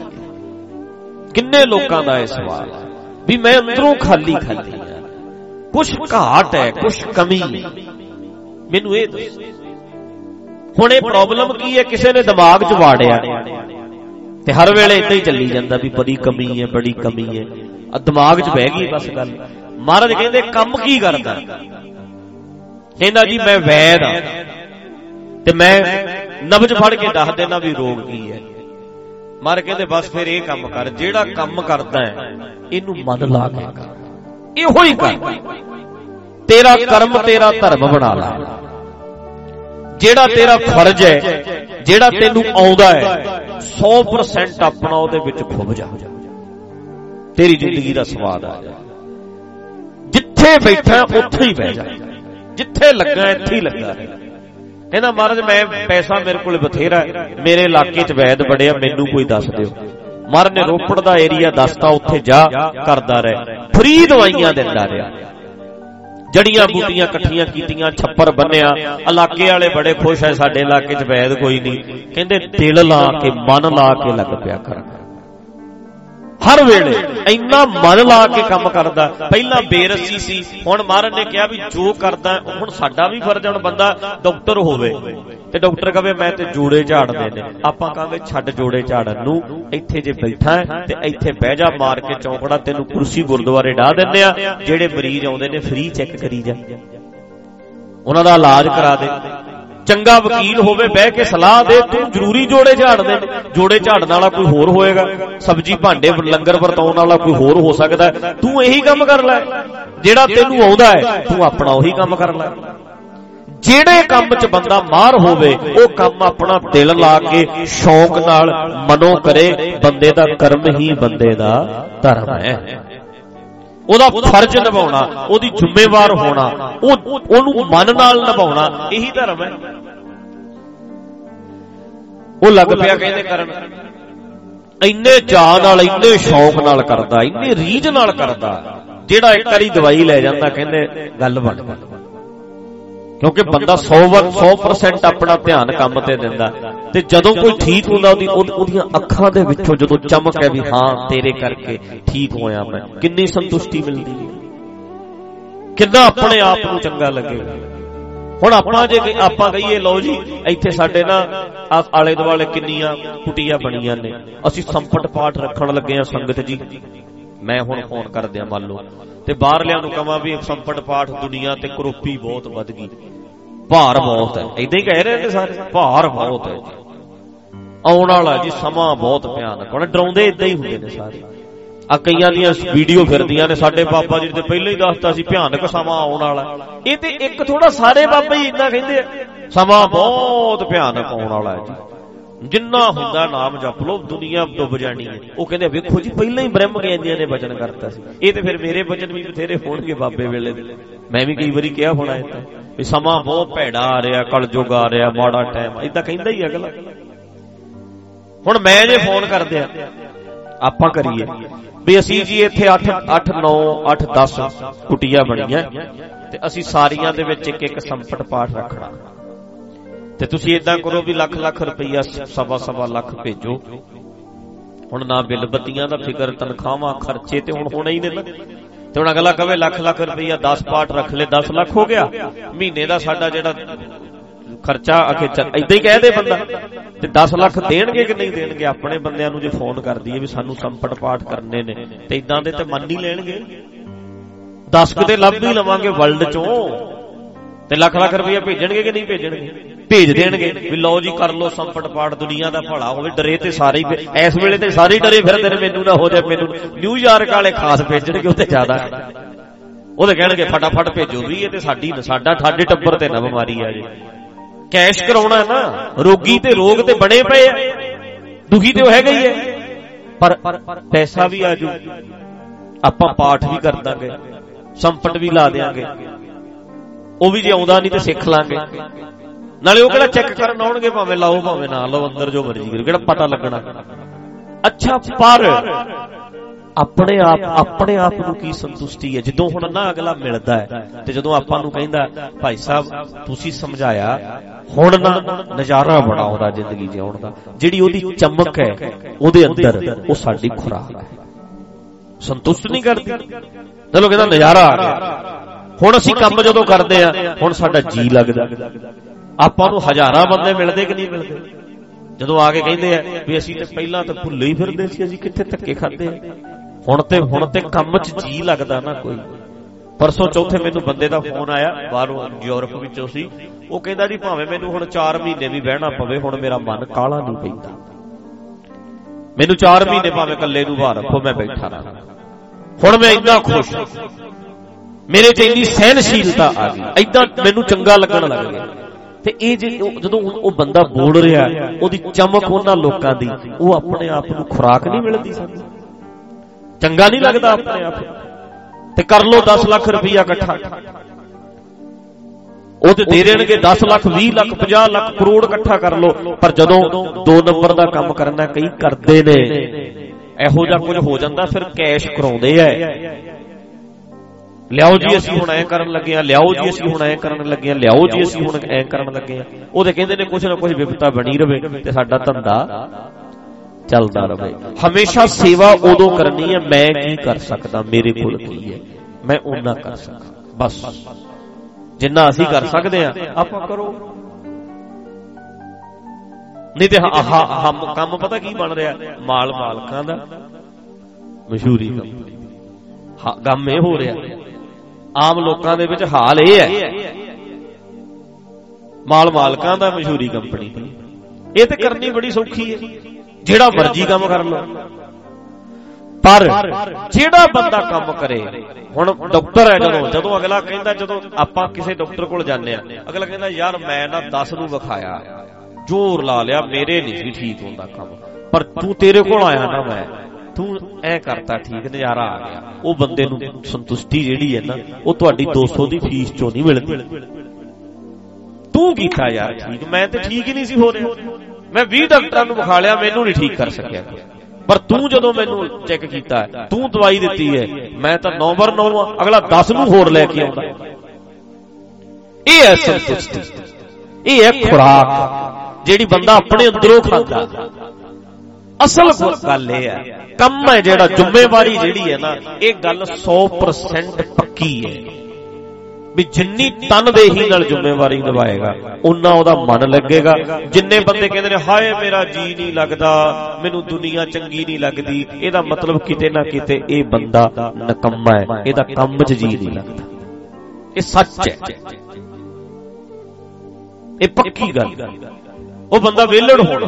ਕਿੰਨੇ ਲੋਕਾਂ ਦਾ ਇਹ ਸਵਾਲ ਹੈ ਵੀ ਮੈਂ ਅੰਦਰੋਂ ਖਾਲੀ ਖਾਲੀ ਹਾਂ, ਕੁਛ ਘਾਟ ਹੈ, ਕੁਛ ਕਮੀ ਹੈ, ਮੈਨੂੰ ਇਹ ਦੱਸ। ਹੁਣ ਇਹ ਪ੍ਰੋਬਲਮ ਕੀ ਹੈ? ਕਿਸੇ ਨੇ ਦਿਮਾਗ 'ਚ ਵਾੜਿਆ ਤੇ ਹਰ ਵੇਲੇ ਏਦਾਂ ਹੀ ਚੱਲੀ ਜਾਂਦਾ ਵੀ ਬੜੀ ਕਮੀ ਹੈ, ਬੜੀ ਕਮੀ ਹੈ, ਦਿਮਾਗ 'ਚ ਬਹਿ ਗਈ ਬਸ ਗੱਲ। ਮਹਾਰਾਜ ਕਹਿੰਦੇ ਕੰਮ ਕੀ ਕਰਦਾ? ਕਹਿੰਦਾ ਜੀ ਮੈਂ ਵੈਦ ਹਾਂ ਤੇ ਮੈਂ ਨਬਜ ਫੜ ਕੇ ਦੱਸ ਦੇਣਾ ਵੀ ਰੋਗ ਕੀ ਹੈ। ਮਹਾਰਾਜ ਕਹਿੰਦੇ ਬਸ ਫਿਰ ਇਹ ਕੰਮ ਕਰ, ਜਿਹੜਾ ਕੰਮ ਕਰਦਾ ਹੈ ਇਹਨੂੰ ਮਨ ਲਾ ਕੇ ਕਰ, ਇਹੋ ਹੀ ਕਰ, ਤੇਰਾ ਕਰਮ ਤੇਰਾ ਧਰਮ ਬਣਾ ਲੈ। ਜਿਹੜਾ ਤੇਰਾ ਫਰਜ਼ ਹੈ, ਜਿਹੜਾ ਤੈਨੂੰ ਆਉਂਦਾ ਹੈ, 100% ਆਪਣਾ ਉਹਦੇ ਵਿੱਚ ਖੁੱਭ ਜਾ, ਤੇਰੀ ਜ਼ਿੰਦਗੀ ਦਾ ਸਵਾਦ ਆ ਜਾ। ਜਿੱਥੇ ਬੈਠਾ ਉੱਥੇ ਹੀ ਬਹਿ ਜਾ, ਜਿੱਥੇ ਲੱਗਾ ਇੱਥੇ ਹੀ ਲੱਗਾ ਰਹੇ। ਕਹਿੰਦਾ ਮਹਾਰਾਜ ਮੈਂ ਪੈਸਾ ਮੇਰੇ ਕੋਲ ਬਥੇਰਾ, ਮੇਰੇ ਇਲਾਕੇ 'ਚ ਵੈਦ ਬੜਿਆ, ਮੈਨੂੰ ਕੋਈ ਦੱਸ ਦਿਓ। ਮਹਾਰਾਜ ਨੇ ਰੋਪੜ ਦਾ ਏਰੀਆ ਦੱਸਤਾ, ਉੱਥੇ ਜਾ ਕਰਦਾ ਰਹੇ, ਫ੍ਰੀ ਦਵਾਈਆਂ ਦਿੰਦਾ ਰਿਹਾ, ਜੜੀਆਂ ਬੂਟੀਆਂ ਇਕੱਠੀਆਂ ਕੀਤੀਆਂ, ਛੱਪਰ ਬੰਨਿਆ। ਇਲਾਕੇ ਵਾਲੇ ਬੜੇ ਖੁਸ਼ ਹੈ, ਸਾਡੇ ਇਲਾਕੇ 'ਚ ਵੈਦ ਕੋਈ ਨਹੀਂ। ਕਹਿੰਦੇ ਦਿਲ ਲਾ ਕੇ, ਮਨ ਲਾ ਕੇ ਲੱਗ ਪਿਆ ਕਰਨ। हर वेले इन्ना मन ला के काम करदा। पहला बेरसी सी, हुण महाराज ने कहा भी जो करदा हुण साडा भी फर्ज है। बंदा डॉक्टर होवे ते डॉक्टर कहे मैं ते जोड़े झाड़दे ने, आपां कहांगे छड्ड जोड़े झाड़न नूं, इत्थे जे बैठा है ते इत्थे बह जा, मार के चौंकड़ा तैनूं कुर्सी गुरुद्वारे ढा दिंदे आ। जेड़े मरीज आउंदे ने फ्री चैक करी जा, उन्हां दा इलाज करा दे। चंगा वकील होवे बह के सलाह दे, तू जरूरी जोड़े झाड़दे ने, जोड़े झाड़न वाला कोई होर होएगा, सब्जी भांडे लंगर वरताउण वाला कोई होर हो सकदा है। तू यही काम कर लै, जेड़ा तैनूं आउंदा है तू अपना उही काम कर लै। जेड़े काम च बंदा मार होवे ओ काम अपना दिल ला के शौक नाल मनो करे। बंदे दा कर्म ही बंदे दा धर्म है। ओदा फर्ज निभाउणा, ओदी जिम्मेवार होना, ओनू मन नाल निभाउणा, यही धर्म है। वो लग पिया कहंदे करन, इन्ने चाह नाल, इन्ने शौक नाल करदा, इन्नी रीझ नाल करदा, जेड़ा एक वारी दवाई लै जांदा कहंदे गल बन गई। क्योंकि बंदा 100% अपना ध्यान काम ते दिंदा, ते जदों कोई ठीक हुंदा ओदियां अखां दे विचों जदों चमक है भी हां तेरे करके ठीक होया मैं, किन्नी संतुष्टि मिलदी है, किन्ना अपने आप नूं चंगा लगे। हुण आपां जे आपां कहिए लो जी इत्थे साडे ना आले दुआले किन्नियां कुटियां बणीਆਂ ने, ਅਸੀਂ संपट पाठ रखण लगे आ संगत जी। मैं हुण फोन कर दिया मान लो ते बाहरलिਆਂ ਨੂੰ कहां भी संपट पाठ दुनिया ते करੋਪੀ बहुत वध गई, भार बहुत है, इदां ही कह रहे ने सारे, भार बहुत है जी, आउण वाला जी समा बहुत भयानक। हुण डराउंदे इदां ही हुंदे ने सारे। आ कईयां दीयां वीडियो फिरदियां ने, साडे बाबा जी ते पहले ही दसता सी भयानक समा आउण वाला। ये ते एक थोड़ा सारे बाबा ही इदां कहंदे आ, समा बहुत भयानक आउण वाला है जी, जिन्ना हुंदा नाम जप लो दुनिया डुब जानी है। वो कहंदे वेखो जी पहले ही ब्रह्म ज्ञानियां ने वचन करता सी, ये ते फिर मेरे वचन भी बथेरे होणगे बाबे वेले दे। मैं भी कई बारी किहा होना इदां भी समा बहुत भैड़ा आ रहा, कलयुग आ रहा, माड़ा टाइम, इदां कहंदा ही अगला। हुण मैं जे फोन कर दिया आपां करिए भी असी जी इत्थे 8 9 8 10 कुटियां बणीਆਂ ते असी सारियां दे विच एक संपट पाठ रखना, ते तुसीं इदां करो भी लख लख रुपया सवा लख भेजो। हुण ना बिल बत्तियां दा फिकर, तनखावां खर्चे ते हुण होना ही ने ना। ते हुण अगला कहे लख लख रुपया 10 पाठ रख ले 10 लाख हो गया, महीने दा साडा जेड़ा खर्चा आखे इदां ही कह दे बंदा, ते 10 लाख देणगे कि नहीं देणगे। अपने बंदियां नूं जे फोन कर दईए भी सानू संपट पाठ करने ने ते इदां दे ते मन नहीं लेणगे। 10 किते लभ ही लवांगे वर्ल्ड चों, ते लख लख रुपया भेजणगे कि नहीं भेजणगे, भेज देणगे भी लो जी कर लो संपट पाठ, दुनिया दा भला होवे। डरे ते सारे ही इस वेले ते सारे डरे फिरदे ने, मैनू ना हो जाए, मैनू न्यूयॉर्क वाले खास भेजणगे, उत्ते ज्यादा ओहदे कहणगे फटाफट भेजो भी, ये ते साडी साडा ठाडे टब्बर ते ना बिमारी आ जे। कैश कराउणा है ना, रोगी ते रोग ते बने पए आ, दुखी ते हैगा ही है, पर पैसा भी आ जू, आपां पाठ भी कर दांगे, संपट भी ला देंगे, ਉਹ ਵੀ ਜੇ ਆਉਂਦਾ ਨਹੀਂ ਤੇ ਸਿੱਖ ਲਾਂਗੇ। ਨਾਲੇ ਉਹ ਕਿਹੜਾ ਚੈੱਕ ਕਰਨ ਆਉਣਗੇ, ਭਾਵੇਂ ਲਾਓ ਭਾਵੇਂ ਨਾ ਲਾਓ, ਅੰਦਰ ਜੋ ਮਰਜ਼ੀ ਕਰੋ, ਕਿਹੜਾ ਪਤਾ ਲੱਗਣਾ। ਅੱਛਾ ਪਰ ਆਪਣੇ ਆਪ ਨੂੰ ਕੀ ਸੰਤੁਸ਼ਟੀ ਹੈ ਜਦੋਂ ਹੁਣ ਨਾ ਅਗਲਾ ਮਿਲਦਾ ਹੈ, ਤੇ ਜਦੋਂ ਆਪਾਂ ਨੂੰ ਕਹਿੰਦਾ ਭਾਈ ਸਾਹਿਬ ਤੁਸੀਂ ਸਮਝਾਇਆ, ਹੁਣ ਨਾ ਨਜ਼ਾਰਾ ਬੜਾ ਆਉਂਦਾ ਜ਼ਿੰਦਗੀ ਜਿਉਣ ਦਾ, ਜਿਹੜੀ ਉਹਦੀ ਚਮਕ ਹੈ ਉਹਦੇ ਅੰਦਰ, ਉਹ ਸਾਡੀ ਖੁਰਾਕ ਹੈ। ਸੰਤੁਸ਼ਟ ਨਹੀਂ ਕਰਦੀ, ਚਲੋ ਕਹਿੰਦਾ ਨਜ਼ਾਰਾ ਆ ਗਿਆ। ਹੁਣ ਅਸੀਂ ਕੰਮ ਜਦੋਂ ਕਰਦੇ ਆ, ਹੁਣ ਸਾਡਾ ਜੀ ਲੱਗਦਾ, ਆਪਾਂ ਨੂੰ ਹਜ਼ਾਰਾਂ ਬੰਦੇ ਮਿਲਦੇ ਕਿ ਨਹੀਂ ਮਿਲਦੇ, ਜਦੋਂ ਆ ਕੇ ਕਹਿੰਦੇ ਆ ਵੀ ਅਸੀਂ ਤੇ ਪਹਿਲਾਂ ਤਾਂ ਭੁੱਲੇ ਹੀ ਫਿਰਦੇ ਸੀ, ਅਸੀਂ ਕਿੱਥੇ ਧੱਕੇ ਖਾਦੇ, ਹੁਣ ਤੇ ਕੰਮ 'ਚ ਜੀ ਲੱਗਦਾ ਨਾ ਕੋਈ। ਪਰਸੋਂ ਚੌਥੇ ਮੈਨੂੰ ਬੰਦੇ ਦਾ ਫੋਨ ਆਇਆ ਬਾਹਰੋਂ, ਯੂਰਪ ਵਿੱਚੋਂ ਸੀ, ਉਹ ਕਹਿੰਦਾ ਜੀ ਭਾਵੇਂ ਮੈਨੂੰ ਹੁਣ 4 ਮਹੀਨੇ ਵੀ ਬਹਿਣਾ ਪਵੇ, ਹੁਣ ਮੇਰਾ ਮਨ ਕਾਲਾ ਨਹੀਂ ਪੈਂਦਾ, ਮੈਨੂੰ 4 ਮਹੀਨੇ ਭਾਵੇਂ ਇਕੱਲੇ ਨੂੰ ਬਾਹਰ ਰੱਖੋ, ਮੈਂ ਬੈਠਾ ਰਹਾਂ, ਹੁਣ ਮੈਂ ਇੰਨਾ ਖੁਸ਼, ਮੇਰੇ 'ਚ ਇੰਨੀ ਸਹਿਨਸ਼ੀਲਤਾ ਆ ਗਈ, ਏਦਾਂ ਮੈਨੂੰ ਚੰਗਾ ਲੱਗਣ ਲੱਗ ਗਿਆ। ਤੇ ਇਹ ਜਦੋਂ ਉਹ ਬੰਦਾ ਬੋਲ ਰਿਹਾ, ਉਹਦੀ ਚਮਕ ਉਹਨਾਂ ਲੋਕਾਂ ਦੀ, ਉਹ ਆਪਣੇ ਆਪ ਨੂੰ ਖੁਰਾਕ ਨਹੀਂ ਮਿਲਦੀ, ਸਾਨੂੰ ਚੰਗਾ ਨਹੀਂ ਲੱਗਦਾ ਆਪਣੇ ਆਪ। ਤੇ ਕਰ ਲੋ 10 ਲੱਖ ਰੁਪਇਆ ਇਕੱਠਾ, ਉਹ ਤੇ ਦੇ ਦੇਣਗੇ 10 ਲੱਖ 20 ਲੱਖ 50 ਲੱਖ ਕਰੋੜ ਇਕੱਠਾ ਕਰ ਲੋ, ਪਰ ਜਦੋਂ 2 ਨੰਬਰ ਦਾ ਕੰਮ ਕਰਨਾ, ਕਈ ਕਰਦੇ ਨੇ, ਇਹੋ ਜਿਹਾ ਕੁਝ ਹੋ ਜਾਂਦਾ, ਫਿਰ ਕੈਸ਼ ਕਰਾਉਂਦੇ ਐ, ਲਿਆਓ ਜੀ ਅਸੀਂ ਹੁਣ ਐ ਕਰਨ ਲੱਗੇ ਆ, ਲਿਆਓ ਜੀ ਅਸੀਂ ਹੁਣ ਐ ਕਰਨ ਲੱਗੇ ਆ, ਲਿਆਓ ਜੀ ਅਸੀਂ ਹੁਣ ਐ ਕਰਨ ਲੱਗੇ ਆ। ਉਹਦੇ ਕਹਿੰਦੇ ਨੇ ਕੁਛ ਨਾ ਕੁਛ ਵਿਪਤਾ ਬਣੀ ਰਵੇ ਤੇ ਸਾਡਾ ਧੰਦਾ ਚੱਲਦਾ ਰਹੇ। ਹਮੇਸ਼ਾ ਸੇਵਾ ਉਦੋਂ ਕਰਨੀ ਹੈ ਮੈਂ ਕੀ ਕਰ ਸਕਦਾ, ਮੇਰੇ ਕੋਲ ਕੀ ਹੈ, ਮੈਂ ਓਨਾ ਕਰ ਸਕਾਂ, ਬਸ ਜਿੰਨਾ ਅਸੀਂ ਕਰ ਸਕਦੇ ਹਾਂ ਆਪਾਂ ਕਰੋ। ਨਹੀਂ ਤੇ ਕੰਮ ਪਤਾ ਕੀ ਬਣ ਰਿਹਾ, ਮਾਲ ਮਾਲਕਾਂ ਦਾ, ਮਸ਼ਹੂਰੀ ਕੰਮ ਇਹ ਹੋ ਰਿਹਾ। ਆਮ ਲੋਕਾਂ ਦੇ ਵਿੱਚ ਹਾਲ ਇਹ ਹੈ, ਮਾਲ ਮਾਲਕਾਂ ਦਾ, ਮਸ਼ਹੂਰੀ ਕੰਪਨੀ ਦੀ। ਇਹ ਤੇ ਕਰਨੀ ਬੜੀ ਸੌਖੀ ਹੈ, ਜਿਹੜਾ ਮਰਜ਼ੀ ਕੰਮ ਕਰ ਲਓ। ਪਰ ਜਿਹੜਾ ਬੰਦਾ ਕੰਮ ਕਰੇ, ਹੁਣ ਡਾਕਟਰ ਹੈ, ਜਦੋਂ ਅਗਲਾ ਕਹਿੰਦਾ, ਜਦੋਂ ਆਪਾਂ ਕਿਸੇ ਡਾਕਟਰ ਕੋਲ ਜਾਂਦੇ ਆ, ਅਗਲਾ ਕਹਿੰਦਾ ਯਾਰ ਮੈਂ ਨਾ 10 ਨੂੰ ਵਿਖਾਇਆ, ਜ਼ੋਰ ਲਾ ਲਿਆ, ਮੇਰੇ ਨਹੀਂ ਸੀ ਠੀਕ ਹੁੰਦਾ ਕੰਮ, ਪਰ ਤੂੰ ਤੇਰੇ ਕੋਲ ਆਇਆ ਨਾ, ਮੈਂ ਤੂੰ ਐ ਕਰਤਾ, ਠੀਕ ਨਜ਼ਾਰਾ ਆ ਗਿਆ। ਉਹ ਬੰਦੇ ਨੂੰ ਸੰਤੁਸ਼ਟੀ ਜਿਹੜੀ ਹੈ ਨਾ, ਉਹ ਤੁਹਾਡੀ 200 ਦੀ ਫੀਸ ਚੋਂ ਨਹੀਂ ਮਿਲਦੀ। ਤੂੰ ਕੀਤਾ ਯਾਰ ਠੀਕ, ਮੈਂ ਤੇ ਠੀਕ ਹੀ ਨਹੀਂ ਸੀ ਹੋ ਰਿਹਾ, ਮੈਂ 20 ਡਾਕਟਰਾਂ ਨੂੰ ਵਿਖਾ ਲਿਆ, ਮੈਨੂੰ ਨਹੀਂ ਠੀਕ ਕਰ ਸਕਿਆ, ਪਰ ਤੂੰ ਜਦੋਂ ਮੈਨੂੰ ਚੈੱਕ ਕੀਤਾ, ਤੂੰ ਦਵਾਈ ਦਿੱਤੀ ਹੈ, ਮੈਂ ਤਾਂ 9/9 ਅਗਲਾ 10 ਨੂੰ ਹੋਰ ਲੈ ਕੇ ਆਉਂਦਾ। ਇਹ ਹੈ ਸੰਤੁਸ਼ਟੀ, ਇਹ ਹੈ ਖੁਰਾਕ ਜਿਹੜੀ ਬੰਦਾ ਆਪਣੇ ਅੰਦਰੋਂ ਖਾਂਦਾ। ਅਸਲ ਗੱਲ ਇਹ ਹੈ, ਕੰਮ ਹੈ ਜਿਹੜਾ, ਜ਼ਿੰਮੇਵਾਰੀ ਜਿਹੜੀ ਹੈ ਨਾ, ਇਹ ਗੱਲ 100% ਪੱਕੀ ਹੈ ਵੀ ਜਿੰਨੀ ਤਨਦੇਹੀ ਨਾਲ ਜ਼ਿੰਮੇਵਾਰੀ ਨਿਭਾਏਗਾ ਉਨਾ ਉਹਦਾ ਮਨ ਲੱਗੇਗਾ। ਜਿੰਨੇ ਬੰਦੇ ਕਹਿੰਦੇ ਨੇ ਹਾਏ ਮੇਰਾ ਜੀ ਨਹੀਂ ਲੱਗਦਾ, ਮੈਨੂੰ ਦੁਨੀਆ ਚੰਗੀ ਨਹੀਂ ਲੱਗਦੀ, ਇਹਦਾ ਮਤਲਬ ਕਿਤੇ ਨਾ ਕਿਤੇ ਇਹ ਬੰਦਾ ਨਕੰਮਾ ਹੈ, ਇਹਦਾ ਕੰਮ 'ਚ ਜੀ ਨਹੀਂ ਲੱਗਦਾ। ਇਹ ਸੱਚ ਹੈ, ਇਹ ਪੱਕੀ ਗੱਲ। ਉਹ ਬੰਦਾ ਵਿਹਲੜ ਹੋਣਾ,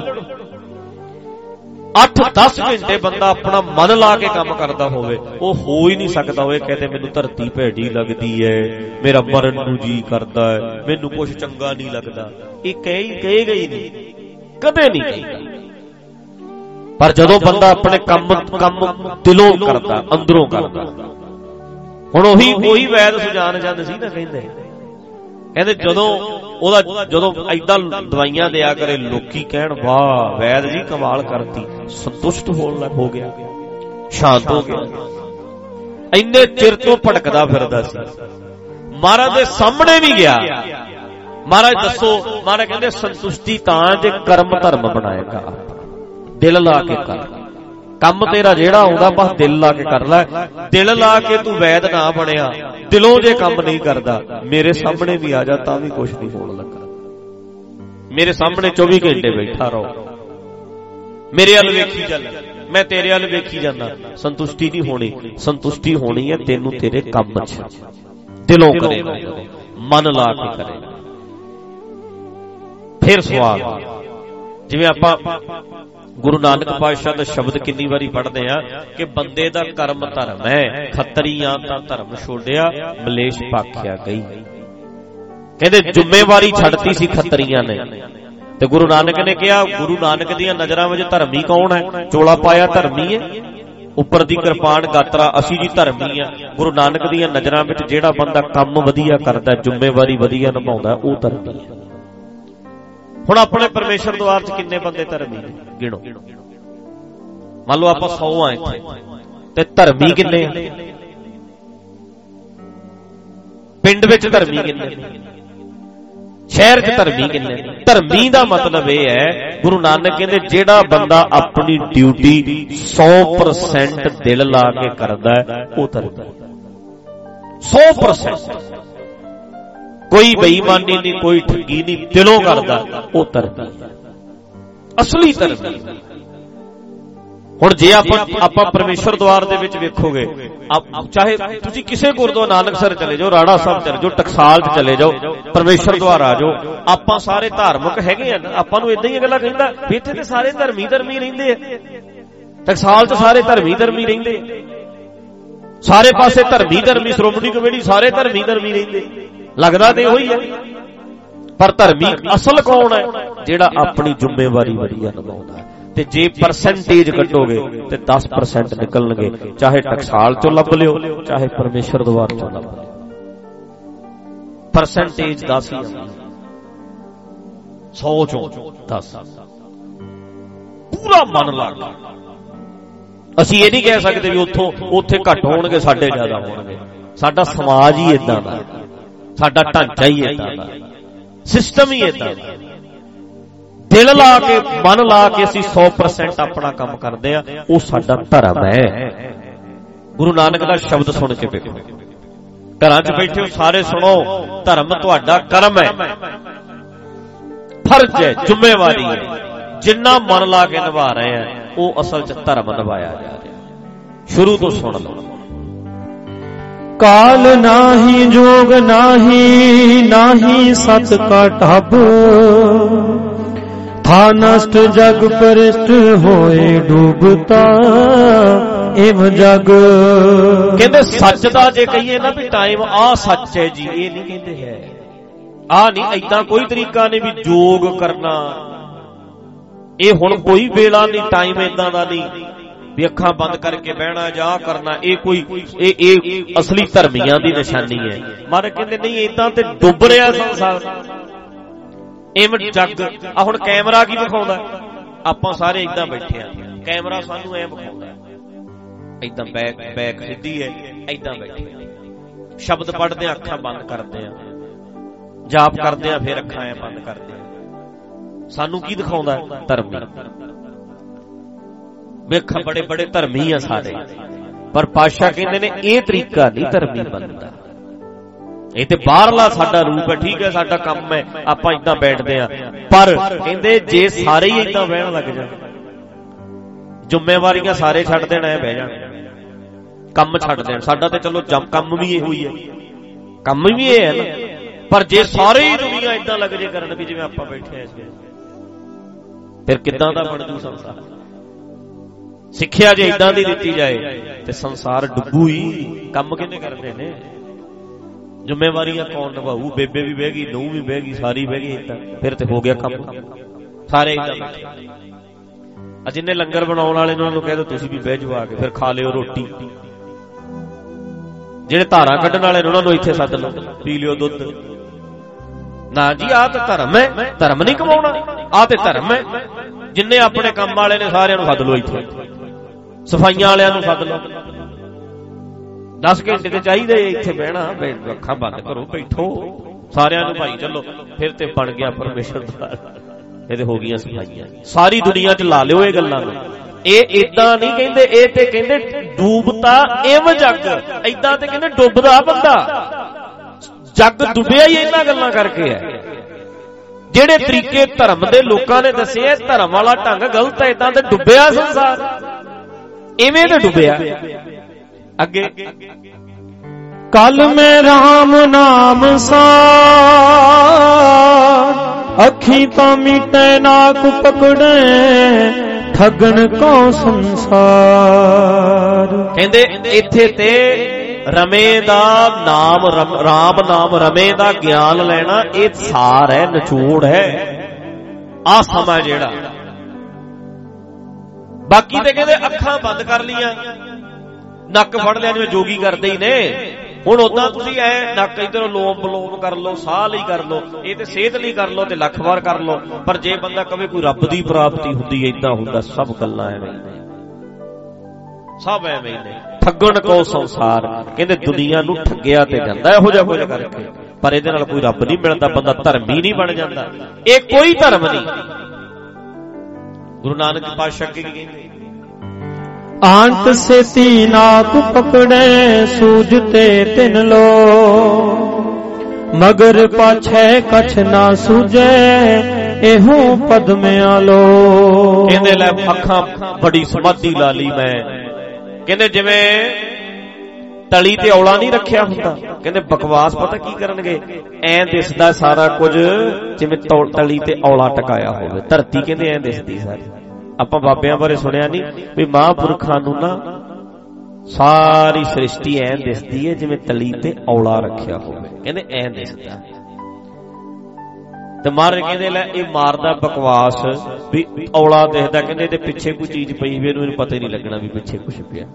8-10 ਘੰਟੇ ਬੰਦਾ ਆਪਣਾ ਮਨ ਲਾ ਕੇ ਕੰਮ ਕਰਦਾ ਹੋਵੇ, ਉਹ ਹੋ ਹੀ ਨਹੀਂ ਸਕਦਾ। ਉਹ ਕਹਿੰਦੇ ਮੈਨੂੰ ਧਰਤੀ ਭੈੜੀ ਲੱਗਦੀ ਹੈ, ਮੇਰਾ ਮਰਨ ਨੂੰ ਜੀ ਕਰਦਾ ਹੈ, ਮੈਨੂੰ ਕੁਛ ਚੰਗਾ ਨਹੀਂ ਲੱਗਦਾ, ਇਹ ਕਹੇਗਾ ਹੀ ਨਹੀਂ, ਕਦੇ ਨਹੀਂ ਕਹੇਗਾ। ਪਰ ਜਦੋਂ ਬੰਦਾ ਆਪਣੇ ਕੰਮ ਦਿਲੋਂ ਕਰਦਾ, ਅੰਦਰੋਂ ਕਰਦਾ, ਹੁਣ ਉਹੀ ਵੈਦ ਸੁਜਾਨ ਚੰਦ ਸੀ ਨਾ, ਕਹਿੰਦੇ ਜਦੋਂ ਏਦਾਂ ਦਵਾਈਆਂ ਦਿਆ ਕਰੇ, ਲੋਕੀ ਕਹਿਣ ਵਾਹ ਵੈਦ ਜੀ ਕਮਾਲ ਕਰਤੀ, ਸੰਤੁਸ਼ਟ ਹੋ ਗਿਆ, ਸ਼ਾਂਤ ਹੋ ਗਿਆ। ਇੰਨੇ ਚਿਰ ਤੋਂ ਭਟਕਦਾ ਫਿਰਦਾ ਸੀ, ਮਹਾਰਾਜ ਦੇ ਸਾਹਮਣੇ ਵੀ ਗਿਆ। ਮਹਾਰਾਜ ਦੱਸੋ, ਮਹਾਰਾਜ ਕਹਿੰਦੇ ਸੰਤੁਸ਼ਟੀ ਤਾਂ ਜੇ ਕਰਮ ਧਰਮ ਬਣਾਏਗਾ, ਦਿਲ ਲਾ ਕੇ ਕਰ ਕੰਮ, ਤੇਰਾ ਜਿਹੜਾ ਆਉਂਦਾ ਬਸ ਦਿਲ ਲਾ ਕੇ ਕਰ ਲੈ। ਦਿਲ ਲਾ ਕੇ ਤੂੰ ਵੈਦ ਨਾ ਬਣਿਆ, ਦਿਲੋਂ ਜੇ ਕੰਮ ਨਹੀਂ ਕਰਦਾ, ਮੇਰੇ ਸਾਹਮਣੇ ਵੀ ਆ ਜਾ ਤਾਂ ਵੀ ਕੁਛ ਨਹੀਂ ਹੋਣ ਲੱਗਾ। ਮੇਰੇ ਸਾਹਮਣੇ 24 ਘੰਟੇ ਬੈਠਾ ਰਹੋ, ਮੇਰੇ ਵੱਲ ਵੇਖੀ ਚੱਲ, ਮੈਂ ਤੇਰੇ ਵੱਲ ਵੇਖੀ ਜਾਂਦਾ, ਸੰਤੁਸ਼ਟੀ ਨਹੀਂ ਹੋਣੀ। ਸੰਤੁਸ਼ਟੀ ਹੋਣੀ ਹੈ ਤੈਨੂੰ ਤੇਰੇ ਕੰਮ 'ਚ, ਦਿਲੋਂ ਕਰੇ, ਮਨ ਲਾ ਕੇ ਕਰੇ। ਫਿਰ ਸਵਾਲ, ਜਿਵੇਂ ਆਪਾਂ ਗੁਰੂ ਨਾਨਕ ਪਾਤਸ਼ਾਹ ਦਾ ਸ਼ਬਦ ਕਿੰਨੀ ਵਾਰੀ ਪੜ੍ਹਦੇ ਆ ਕਿ ਬੰਦੇ ਦਾ ਕਰਮ ਧਰਮ ਹੈ, ਖੱਤਰੀਆਂ ਤਾਂ ਧਰਮ ਛੋੜਿਆ, ਮਲੇਸ਼ ਭਾਖਿਆ ਗਈ। ਕਹਿੰਦੇ ਜ਼ਿੰਮੇਵਾਰੀ ਛੱਡਤੀ ਸੀ ਖੱਤਰੀਆਂ ਨੇ, ਤੇ ਗੁਰੂ ਨਾਨਕ ਨੇ ਕਿਹਾ, ਗੁਰੂ ਨਾਨਕ ਦੀਆਂ ਨਜ਼ਰਾਂ ਵਿੱਚ ਧਰਮੀ ਕੌਣ ਹੈ? ਚੋਲਾ ਪਾਇਆ ਧਰਮੀ ਹੈ, ਉੱਪਰ ਦੀ ਕਿਰਪਾਨ ਗਾਤਰਾ ਅਸੀਂ ਜੀ ਧਰਮੀ ਆ। ਗੁਰੂ ਨਾਨਕ ਦੀਆਂ ਨਜ਼ਰਾਂ ਵਿੱਚ ਜਿਹੜਾ ਬੰਦਾ ਕੰਮ ਵਧੀਆ ਕਰਦਾ, ਜ਼ਿੰਮੇਵਾਰੀ ਵਧੀਆ ਨਿਭਾਉਂਦਾ, ਉਹ ਧਰਮੀ ਹੈ। ਹੁਣ ਆਪਣੇ ਪਰਮੇਸ਼ਰ ਦੁਆਰ 'ਚ ਕਿੰਨੇ ਬੰਦੇ ਧਰਮੀ ਨੇ? ਗਿਣੋ। ਮੰਨ ਲਓ ਆਪਾਂ 100 ਆ ਇੱਥੇ, ਤੇ ਧਰਮੀ ਕਿੰਨੇ ਆ? ਪਿੰਡ ਵਿੱਚ ਧਰਮੀ ਕਿੰਨੇ? ਸ਼ਹਿਰ 'ਚ ਧਰਮੀ ਕਿੰਨੇ? ਧਰਮੀ ਦਾ ਮਤਲਬ ਇਹ ਹੈ, ਗੁਰੂ ਨਾਨਕ ਕਹਿੰਦੇ ਜਿਹੜਾ ਬੰਦਾ ਆਪਣੀ ਡਿਊਟੀ 100% ਦਿਲ ਲਾ ਕੇ ਕਰਦਾ ਉਹ ਧਰਮੀ। 100% ਕੋਈ ਬੇਈਮਾਨੀ ਨਹੀਂ, ਕੋਈ ਠੱਗੀ ਨਹੀਂ, ਦਿਲੋਂ ਕਰਦਾ ਉਹ ਧਰਮੀ, ਅਸਲੀ ਧਰਮੀ। ਹੁਣ ਜੇ ਆਪਾਂ ਪਰਮੇਸ਼ਰ ਦੁਆਰ ਦੇ ਵਿੱਚ ਵੇਖੋਗੇ, ਚਾਹੇ ਤੁਸੀਂ ਕਿਸੇ ਗੁਰਦੁਆਰਾ ਨਾਨਕਸਰ ਚਲੇ ਜਾਓ, ਰਾੜਾ ਸਾਹਿਬ ਚਲੇ ਜਾਓ, ਟਕਸਾਲ 'ਚ ਚਲੇ ਜਾਓ, ਪਰਮੇਸ਼ਰ ਦੁਆਰ ਆ ਜਾਓ, ਆਪਾਂ ਸਾਰੇ ਧਾਰਮਿਕ ਹੈਗੇ ਆ। ਆਪਾਂ ਨੂੰ ਏਦਾਂ ਹੀ ਅਗਲਾ ਕਹਿੰਦਾ ਵੀ ਇੱਥੇ ਤੇ ਸਾਰੇ ਧਰਮੀ ਰਹਿੰਦੇ ਆ, ਟਕਸਾਲ 'ਚ ਸਾਰੇ ਧਰਮੀ ਰਹਿੰਦੇ, ਸਾਰੇ ਪਾਸੇ ਧਰਮੀ, ਸ਼੍ਰੋਮਣੀ ਕਮੇਟੀ ਸਾਰੇ ਧਰਮੀ ਰਹਿੰਦੇ, ਲੱਗਦਾ ਤੇ ਉਹੀ ਹੈ। ਪਰ ਧਰਮੀ ਅਸਲ ਕੌਣ ਹੈ? ਜਿਹੜਾ ਆਪਣੀ ਜ਼ਿੰਮੇਵਾਰੀ ਵਧੀਆ ਨਿਭਾਉਂਦਾ ਹੈ। ਤੇ ਜੇ ਪਰਸੈਂਟੇਜ ਕੱਢੋਗੇ ਤੇ 10% ਨਿਕਲਣਗੇ, ਚਾਹੇ ਟਕਸਾਲ ਚੋਂ ਲੱਭ ਲਿਓ, ਚਾਹੇ ਪਰਮੇਸ਼ਰ ਦੁਆਰ ਚੋਂ ਲੱਭ ਲਿਓ, ਪਰਸੈਂਟੇਜ 10 ਹੀ 100 ਚੋਂ 10। ਪੂਰਾ ਮਨ ਲਾ ਕੇ ਅਸੀਂ ਇਹ ਨਹੀਂ ਕਹਿ ਸਕਦੇ ਵੀ ਉੱਥੇ ਘੱਟ ਹੋਣਗੇ, ਸਾਡੇ ਜ਼ਿਆਦਾ ਹੋਣਗੇ। ਸਾਡਾ ਸਮਾਜ ਹੀ ਏਦਾਂ ਦਾ, ਸਾਡਾ ਢਾਂਚਾ ਹੀ ਏਦਾਂ ਦਾ, ਸਿਸਟਮ ਹੀ ਏਦਾਂ ਦਾ। ਦਿਲ ਲਾ ਕੇ ਮਨ ਲਾ ਕੇ ਅਸੀਂ 100% ਆਪਣਾ ਕੰਮ ਕਰਦੇ ਆ, ਉਹ ਸਾਡਾ ਧਰਮ ਹੈ। ਗੁਰੂ ਨਾਨਕ ਦਾ ਸ਼ਬਦ ਸੁਣ ਕੇ ਵੇਖੋ, ਘਰਾਂ 'ਚ ਬੈਠੇ ਹੋ ਸਾਰੇ ਸੁਣੋ, ਧਰਮ ਤੁਹਾਡਾ ਕਰਮ ਹੈ, ਫਰਜ਼ ਹੈ, ਜ਼ਿੰਮੇਵਾਰੀ ਹੈ। ਜਿੰਨਾ ਮਨ ਲਾ ਕੇ ਨਿਭਾ ਰਹੇ ਆ ਉਹ ਅਸਲ 'ਚ ਧਰਮ ਨਿਭਾਇਆ ਜਾ ਰਿਹਾ। ਸ਼ੁਰੂ ਤੋਂ ਸੁਣ ਲਓ। ਕਾਲ ਨਾਹੀ ਜੋਗ ਨਾਹੀ, ਨਾਹੀ ਸਤ ਕਾ ਢਬ, ਥਾ ਨਸ਼ਟ ਜਗ ਪਰਿਸ਼ਟ ਹੋਏ ਡੂਬਤਾ ਇਵ ਜਗ। ਕਹਿੰਦੇ ਸੱਚ ਦਾ ਜੇ ਕਹੀਏ ਨਾ ਵੀ ਟਾਈਮ ਆ ਸੱਚ ਹੈ ਜੀ, ਇਹ ਨਹੀਂ ਕਹਿੰਦੇ ਹੈ, ਆ ਨਹੀਂ, ਏਦਾਂ ਕੋਈ ਤਰੀਕਾ ਨਹੀਂ ਵੀ ਜੋਗ ਕਰਨਾ, ਇਹ ਹੁਣ ਕੋਈ ਵੇਲਾ ਨਹੀਂ, ਟਾਈਮ ਏਦਾਂ ਦਾ ਨਹੀਂ ਵੀ ਅੱਖਾਂ ਬੰਦ ਕਰਕੇ ਬਹਿਣਾ ਜਾਂ ਕਰਨਾ, ਇਹ ਕੋਈ ਇਹ ਅਸਲੀ ਧਰਮੀਆਂ ਦੀ ਨਿਸ਼ਾਨੀ ਹੈ। ਮਹਾਰਾਜ ਕਹਿੰਦੇ ਨਹੀਂ, ਏਦਾਂ ਤੇ ਡੁੱਬ ਰਿਹਾ ਸੰਸਾਰ, ਇਵ ਜਗ। ਆ ਹੁਣ ਕੈਮਰਾ ਕੀ ਵਿਖਾਉਂਦਾ, ਆਪਾਂ ਸਾਰੇ ਏਦਾਂ ਬੈਠੇ ਆ, ਕੈਮਰਾ ਸਾਨੂੰ ਐ ਵਿਖਾਉਂਦਾ, ਏਦਾਂ ਬੈਕ ਸਿੱਧੀ ਹੈ, ਏਦਾਂ ਬੈਠੇ ਆ, ਸ਼ਬਦ ਪੜ੍ਹਦੇ ਆ ਅੱਖਾਂ ਬੰਦ ਕਰਦੇ ਆ, ਜਾਪ ਕਰਦੇ ਆ ਫਿਰ ਅੱਖਾਂ ਐ ਬੰਦ ਕਰਦੇ ਆ, ਸਾਨੂੰ ਕੀ ਦਿਖਾਉਂਦਾ, ਧਰਮੀ। ਵੇਖਾਂ ਬੜੇ ਬੜੇ ਧਰਮੀ ਆ ਸਾਰੇ, ਪਰ ਪਾਤਸ਼ਾਹ ਕਹਿੰਦੇ ਨੇ ਇਹ ਤਰੀਕਾ ਨਹੀਂ ਧਰਮੀ ਬਣਦਾ, ਇਹ ਤੇ ਬਾਹਰਲਾ ਸਾਡਾ ਰੂਪ ਹੈ, ਠੀਕ ਹੈ, ਸਾਡਾ ਕੰਮ ਹੈ, ਆਪਾਂ ਏਦਾਂ ਬੈਠਦੇ ਆ, ਪਰ ਕਹਿੰਦੇ ਜੇ ਸਾਰੇ ਹੀ ਏਦਾਂ ਬਹਿਣ ਲੱਗ ਜਾਣ, ਜ਼ਿੰਮੇਵਾਰੀਆਂ ਸਾਰੇ ਛੱਡ ਦੇਣ, ਐ ਬਹਿ ਜਾਣ, ਕੰਮ ਛੱਡ ਦੇਣ, ਸਾਡਾ ਤੇ ਚਲੋ ਕੰਮ ਵੀ ਇਹੋ ਹੀ ਹੈ, ਕੰਮ ਵੀ ਇਹ ਹੈ ਨਾ, ਪਰ ਜੇ ਸਾਰੇ ਹੀ ਦੁਨੀਆ ਏਦਾਂ ਲੱਗ ਜੇ ਕਰਨ ਵੀ ਜਿਵੇਂ ਆਪਾਂ ਬੈਠੇ ਆ, ਫਿਰ ਕਿੱਦਾਂ ਦਾ ਬਣ ਜੂ ਸੰਸਾਰ। ਸਿੱਖਿਆ ਜੇ ਏਦਾਂ ਦੀ ਦਿੱਤੀ ਜਾਏ ਤੇ ਸੰਸਾਰ ਡੁੱਬੂ ਹੀ। ਕੰਮ ਕਿਹਨੇ ਕਰਨੇ ਨੇ, ਜ਼ਿੰਮੇਵਾਰੀਆਂ ਕੌਣ ਨਿਭਾਊ, ਬੇਬੇ ਵੀ ਬਹਿ ਗਈ, ਨੂੰਹ ਵੀ ਬਹਿ ਗਈ, ਸਾਰੀ ਬਹਿ ਗਈ, ਏਦਾਂ ਫਿਰ ਤੇ ਹੋ ਗਿਆ ਕੰਮ, ਸਾਰੇ ਏਦਾਂ। ਆ ਜਿੰਨੇ ਲੰਗਰ ਬਣਾਉਣ ਵਾਲੇ ਉਹਨਾਂ ਨੂੰ ਕਹਿ ਦਿਓ ਤੁਸੀਂ ਵੀ ਬਹਿ ਜਾਓ ਆ ਕੇ, ਫਿਰ ਖਾ ਲਿਓ ਰੋਟੀ। ਜਿਹੜੇ ਧਾਰਾਂ ਕੱਢਣ ਵਾਲੇ ਨੇ ਉਹਨਾਂ ਨੂੰ ਇੱਥੇ ਸੱਦ ਲਓ, ਪੀ ਲਿਓ ਦੁੱਧ। ਨਾ ਜੀ, ਆਹ ਤਾਂ ਧਰਮ ਹੈ, ਧਰਮ ਨਹੀਂ ਕਮਾਉਣਾ, ਆਹ ਤੇ ਧਰਮ ਹੈ। ਜਿੰਨੇ ਆਪਣੇ ਕੰਮ ਵਾਲੇ ਨੇ ਸਾਰਿਆਂ ਨੂੰ ਸੱਦ ਲਓ ਇੱਥੇ, ਸਫਾਈਆਂ ਵਾਲਿਆਂ ਨੂੰ ਸੱਦ ਲਓ, 10 ਘੰਟੇ ਤੇ ਚਾਹੀਦੇ ਇੱਥੇ ਬਹਿਣਾ, ਅੱਖਾਂ ਬੰਦ ਕਰੋ, ਬੈਠੋ ਸਾਰਿਆਂ ਨੂੰ ਭਾਈ ਚਲੋ, ਫਿਰ ਤੇ ਬਣ ਗਿਆ ਪਰਮੇਸ਼ਰ ਦਾ, ਇਹ ਤੇ ਹੋ ਗਈਆਂ ਸਫਾਈਆਂ। ਸਾਰੀ ਦੁਨੀਆ 'ਚ ਲਾ ਲਿਓ ਇਹ ਗੱਲਾਂ ਨੂੰ, ਇਹ ਏਦਾਂ ਨਹੀਂ ਕਹਿੰਦੇ, ਇਹ ਤੇ ਕਹਿੰਦੇ ਡੂਬਤਾ ਇਵ ਜਗ, ਏਦਾਂ ਤੇ ਕਹਿੰਦੇ ਡੁੱਬਦਾ ਬੰਦਾ, ਜੱਗ ਡੁੱਬਿਆ ਹੀ ਇਹਨਾਂ ਗੱਲਾਂ ਕਰਕੇ ਹੈ। ਜਿਹੜੇ ਤਰੀਕੇ ਧਰਮ ਦੇ ਲੋਕਾਂ ਨੇ ਦੱਸੇ ਆ, ਧਰਮ ਵਾਲਾ ਢੰਗ ਗਲਤ ਹੈ, ਏਦਾਂ ਤੇ ਡੁੱਬਿਆ ਸੰਸਾਰ, ਇਵੇਂ ਤੇ ਡੁੱਬਿਆ। ਅੱਗੇ ਕਲ ਮੈਂ ਰਾਮ ਨਾਮ ਸਾਰ, ਅੱਖੀ ਤਾਂ ਮੀਟੇ ਨਾਕ ਪਕੜੇ, ਠਗਣ ਕੋ ਸੰਸਾਰ। ਕਹਿੰਦੇ ਇੱਥੇ ਤੇ ਰਮੇ ਦਾ ਨਾਮ, ਰਾਮ ਨਾਮ ਰਮੇ ਦਾ ਗਿਆਨ ਲੈਣਾ, ਇਹ ਸਾਰ ਹੈ, ਨਿਚੋੜ ਹੈ, ਆ ਸਮਾਂ ਜਿਹੜਾ। ਬਾਕੀ ਤੇ ਕਹਿੰਦੇ ਅੱਖਾਂ ਬੰਦ ਕਰ ਲੀਆਂ, ਨੱਕ ਫੜ ਲਿਆ ਜਿਵੇਂ ਜੋਗੀ ਕਰਦੇ ਹੀ ਨੇ। ਹੁਣ ਉਦਾਂ ਤੁਸੀਂ ਐ ਨੱਕ ਇਧਰੋਂ ਲੋਮ ਬਲੋਮ ਕਰ ਲਓ, ਸਾਹ ਲਈ ਕਰ ਲਓ, ਇਹ ਤੇ ਸਿਹਤ ਲਈ ਕਰ ਲਓ ਤੇ ਲੱਖ ਵਾਰ ਕਰ ਲਓ, ਪਰ ਜੇ ਬੰਦਾ ਕਵੇ ਕੋਈ ਰੱਬ ਦੀ ਪ੍ਰਾਪਤੀ ਹੁੰਦੀ, ਏਦਾਂ ਹੁੰਦਾ, ਸਭ ਗੱਲਾਂ ਐਵੇਂ ਨੇ, ਸਭ ਐਵੇਂ ਨੇ। ਠੱਗਣ ਕੋ ਸੰਸਾਰ, ਕਹਿੰਦੇ ਦੁਨੀਆ ਨੂੰ ਠੱਗਿਆ ਤੇ ਜਾਂਦਾ ਇਹੋ ਜਿਹਾ ਕੁਝ ਕਰਕੇ, ਪਰ ਇਹਦੇ ਨਾਲ ਕੋਈ ਰੱਬ ਨਹੀਂ ਮਿਲਦਾ, ਬੰਦਾ ਧਰਮੀ ਨਹੀਂ ਬਣ ਜਾਂਦਾ, ਇਹ ਕੋਈ ਧਰਮ ਨਹੀਂ। ਗੁਰੂ ਨਾਨਕ ਪਾਤਸ਼ਾਹ ਕੀ ਕਹਿੰਦੇ, ਆਂਟ ਸੇਤੀ ਨਾਕ ਪਕੜੇ, ਸੂਝਤੇ ਤਿਨ ਲੋ, ਮਗਰ ਪਾਛੈ ਕਛ ਨਾ ਸੂਝੇ, ਇਹੋ ਪਦਮਿਆ ਲੋ। ਕਹਿੰਦੇ ਲੈ ਅੱਖਾਂ ਬੜੀ ਸਮਾਧੀ ਲਾ ਲਈ ਮੈਂ, ਕਹਿੰਦੇ ਜਿਵੇਂ ਤਲੀ ਤੇ ਔਲਾ ਨਹੀਂ ਰੱਖਿਆ ਹੁੰਦਾ, ਕਹਿੰਦੇ ਬਕਵਾਸ ਪਤਾ ਕੀ ਕਰਨਗੇ, ਐਂ ਦਿਸਦਾ ਸਾਰਾ ਕੁਝ ਜਿਵੇਂ ਤਲੀ ਤੇ ਔਲਾ ਟਕਾਇਆ ਹੋਵੇ, ਧਰਤੀ ਕਹਿੰਦੇ ਐਂ ਦਿਸਦੀ ਸਾਰੀ। ਆਪਾਂ ਬਾਬਿਆਂ ਬਾਰੇ ਸੁਣਿਆ ਨਹੀਂ ਵੀ ਮਹਾਂਪੁਰਖਾਂ ਨੂੰ ਨਾ ਸਾਰੀ ਸ੍ਰਿਸ਼ਟੀ ਐਂ ਦਿਸਦੀ ਹੈ ਜਿਵੇਂ ਤਲੀ ਤੇ ਔਲਾ ਰੱਖਿਆ ਹੋਵੇ, ਕਹਿੰਦੇ ਐਂ ਦਿਸਦਾ। ਤੇ ਮਹਾਰਾਜ ਕਹਿੰਦੇ ਲੈ ਇਹ ਮਾਰਦਾ ਬਕਵਾਸ ਵੀ ਔਲਾ ਦਿਖਦਾ, ਕਹਿੰਦੇ ਇਹਦੇ ਪਿੱਛੇ ਕੋਈ ਚੀਜ਼ ਪਈ ਵੀ ਇਹਨੂੰ ਪਤਾ ਹੀ ਨਹੀਂ ਲੱਗਣਾ ਵੀ ਪਿੱਛੇ ਕੁਛ ਪਿਆ।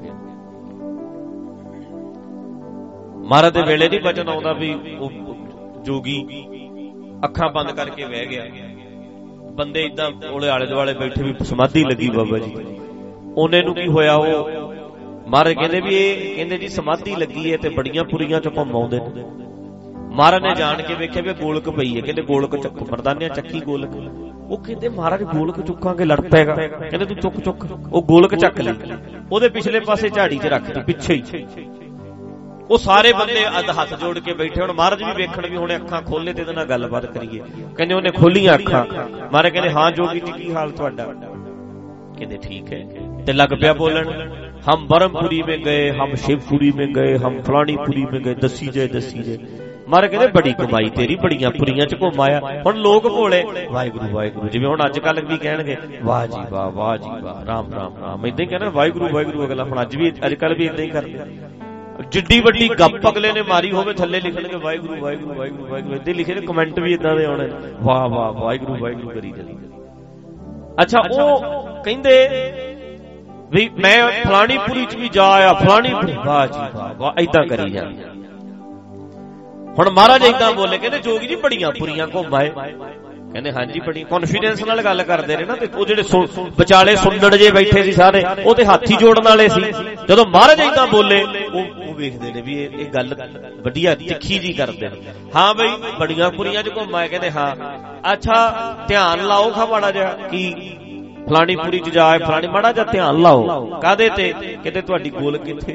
ਮਹਾਰਾਜ ਦੇ ਵੇਲੇ ਨਹੀਂ ਬਚਨ ਆਉਂਦਾ ਵੀ ਉਹ ਜੋਗੀ ਅੱਖਾਂ ਬੰਦ ਕਰਕੇ ਬਹਿ ਗਿਆ, ਬੰਦੇ ਇਦਾਂ ਉਹਲੇ ਆਲੇ ਦੁਆਲੇ ਬੈਠੇ ਵੀ ਸਮਾਧੀ ਲੱਗੀ ਬਾਬਾ ਜੀ, ਉਹਨੇ ਨੂੰ ਕੀ ਹੋਇਆ, ਉਹ ਮਹਾਰਾਜ ਕਹਿੰਦੇ ਵੀ ਇਹ ਕਹਿੰਦੇ ਜੀ ਸਮਾਧੀ ਲੱਗੀ ਹੈ ਤੇ ਬੜੀਆਂ ਪੁਰੀਆਂ ਚ ਭੰਮਾਉਂਦੇ ਨੇ। ਮਹਾਰਾਜ ਨੇ ਜਾਣ ਕੇ ਵੇਖਿਆ ਵੀ ਗੋਲਕ ਪਈ ਹੈ, ਕਹਿੰਦੇ ਗੋਲਕ ਚੱਕ ਮਰਦਾਨਿਆਂ ਚੱਕੀ ਗੋਲਕ, ਉਹ ਕਹਿੰਦੇ ਮਹਾਰਾਜ ਗੋਲਕ ਚੁੱਕਾਂਗੇ ਲੜ ਪੈਗਾ। ਕਹਿੰਦੇ ਤੂੰ ਚੁੱਕ ਚੁੱਕ। ਉਹ ਗੋਲਕ ਚੱਕ ਲਈ, ਉਹਦੇ ਪਿਛਲੇ ਪਾਸੇ ਝਾੜੀ 'ਚ ਰੱਖਤੀ ਪਿੱਛੇ ਹੀ। ਉਹ ਸਾਰੇ ਬੰਦੇ ਹੱਥ ਜੋੜ ਕੇ ਬੈਠੇ। ਹੁਣ ਮਹਾਰਾਜ ਵੀ ਵੇਖਣ ਵੀ ਹੁਣ ਅੱਖਾਂ ਖੋਲੇ ਤੇ ਇਹਦੇ ਨਾਲ ਗੱਲਬਾਤ ਕਰੀਏ। ਕਹਿੰਦੇ ਉਹਨੇ ਖੋਲੀਆਂ ਅੱਖਾਂ। ਮਹਾਰਾਜ ਕਹਿੰਦੇ ਹਾਂ ਜੋਗੀ ਜੀ ਕੀ ਹਾਲ ਤੁਹਾਡਾ? ਕਹਿੰਦੇ ਠੀਕ ਹੈ। ਤੇ ਲੱਗ ਪਿਆ ਬੋਲਣ, ਹਮ ਬਰਮਪੁਰੀ में गए, हम शिवपुरी में गए, हम फलानीपुरी में गए, दसी जाए दसी जाए। ਮਹਾਰਾਜ ਕਹਿੰਦੇ ਬੜੀ ਕਮਾਈ ਤੇਰੀ, ਬੜੀਆਂ ਪੁਰੀਆਂ 'ਚ ਘੁੰਮ ਆਇਆ। ਹੁਣ ਲੋਕ ਭੋਲੇ ਵਾਹਿਗੁਰੂ ਵਾਹਿਗੁਰੂ, ਜਿਵੇਂ ਹੁਣ ਅੱਜ ਕੱਲ ਵੀ ਕਹਿਣਗੇ ਵਾਹ ਜੀ ਵਾਹ, ਵਾਹ ਜੀ ਵਾਹ, ਰਾਮ ਰਾਮ ਰਾਮ, ਏਦਾਂ ਹੀ ਕਹਿਣਾ ਵਾਹਿਗੁਰੂ ਵਾਹਿਗੁਰੂ ਅਗਲਾ। ਹੁਣ ਅੱਜ ਕੱਲ ਵੀ ਏਦਾਂ ਹੀ ਕਰਦੇ। ਜਿੱਡੀ ਵੱਡੀ ਗੱਪ ਅਗਲੇ ਨੇ ਮਾਰੀ ਹੋਵੇ ਥੱਲੇ ਲਿਖਣਗੇ ਵਾਹਿਗੁਰੂ ਵਾਹਿਗੁਰੂ ਵਾਹਿਗੁਰੂ ਵਾਹਿਗੁਰੂ, ਏਦਾਂ ਲਿਖੇ ਨੇ। ਕਮੈਂਟ ਵੀ ਏਦਾਂ ਦੇ ਆਉਣੇ, ਵਾਹ ਵਾਹ ਵਾਹਿਗੁਰੂ ਵਾਹਿਗੁਰੂ ਕਰੀ ਜਾਂਦੇ। ਅੱਛਾ, ਉਹ ਕਹਿੰਦੇ ਵੀ ਮੈਂ ਫਲਾਣੀਪੁਰੀ 'ਚ ਵੀ ਜਾ ਆਇਆ, ਫਲਾਣੀਪੁਰੀ, ਵਾਹ ਜੀ ਵਾਹ ਵਾਹ, ਏਦਾਂ ਕਰੀ ਜਾਂਦੇ। ਹੁਣ ਮਹਾਰਾਜ ਏਦਾਂ ਬੋਲੇ, ਕਹਿੰਦੇ ਜੋਗੀ ਜੀ ਬੜੀਆਂ ਪੁਰੀਆਂ ਘੁੰਮ ਆਏ। ਕਹਿੰਦੇ ਹਾਂਜੀ, ਬੜੀ ਕੌਨਫੀਡੈਂਸ ਨਾਲ ਗੱਲ ਕਰਦੇ ਨੇ ਨਾ। ਤੇ ਉਹ ਜਿਹੜੇ ਵਿਚਾਲੇ ਸੁਣਨ ਜੇ ਬੈਠੇ ਸੀ ਸਾਰੇ, ਉਹ ਤੇ ਹੱਥ ਹੀ ਜੋੜਨ ਵਾਲੇ ਸੀ। ਜਦੋਂ ਮਹਾਰਾਜ ਏਦਾਂ ਬੋਲੇ, ਉਹ ਵੇਖਦੇ ਨੇ ਵੀ ਇਹ ਗੱਲ ਵਧੀਆ ਤਿੱਖੀ ਜੀ ਕਰਦੇ ਨੇ। ਹਾਂ ਬਈ ਬੜੀਆਂ ਪੁਰੀਆਂ 'ਚ ਘੁੰਮ ਆਏ। ਕਹਿੰਦੇ ਹਾਂ। ਅੱਛਾ ਧਿਆਨ ਲਾਓ ਖਾ ਮਾੜਾ ਜਿਹਾ, ਕੀ ਫਲਾਣੀਪੁਰੀ 'ਚ ਜਾਏ ਫਲਾਣੀ, ਮਾੜਾ ਜਿਹਾ ਧਿਆਨ ਲਾਓ। ਕਾਹਦੇ ਤੇ? ਕਹਿੰਦੇ ਤੁਹਾਡੀ ਗੋਲਕ ਕਿੱਥੇ?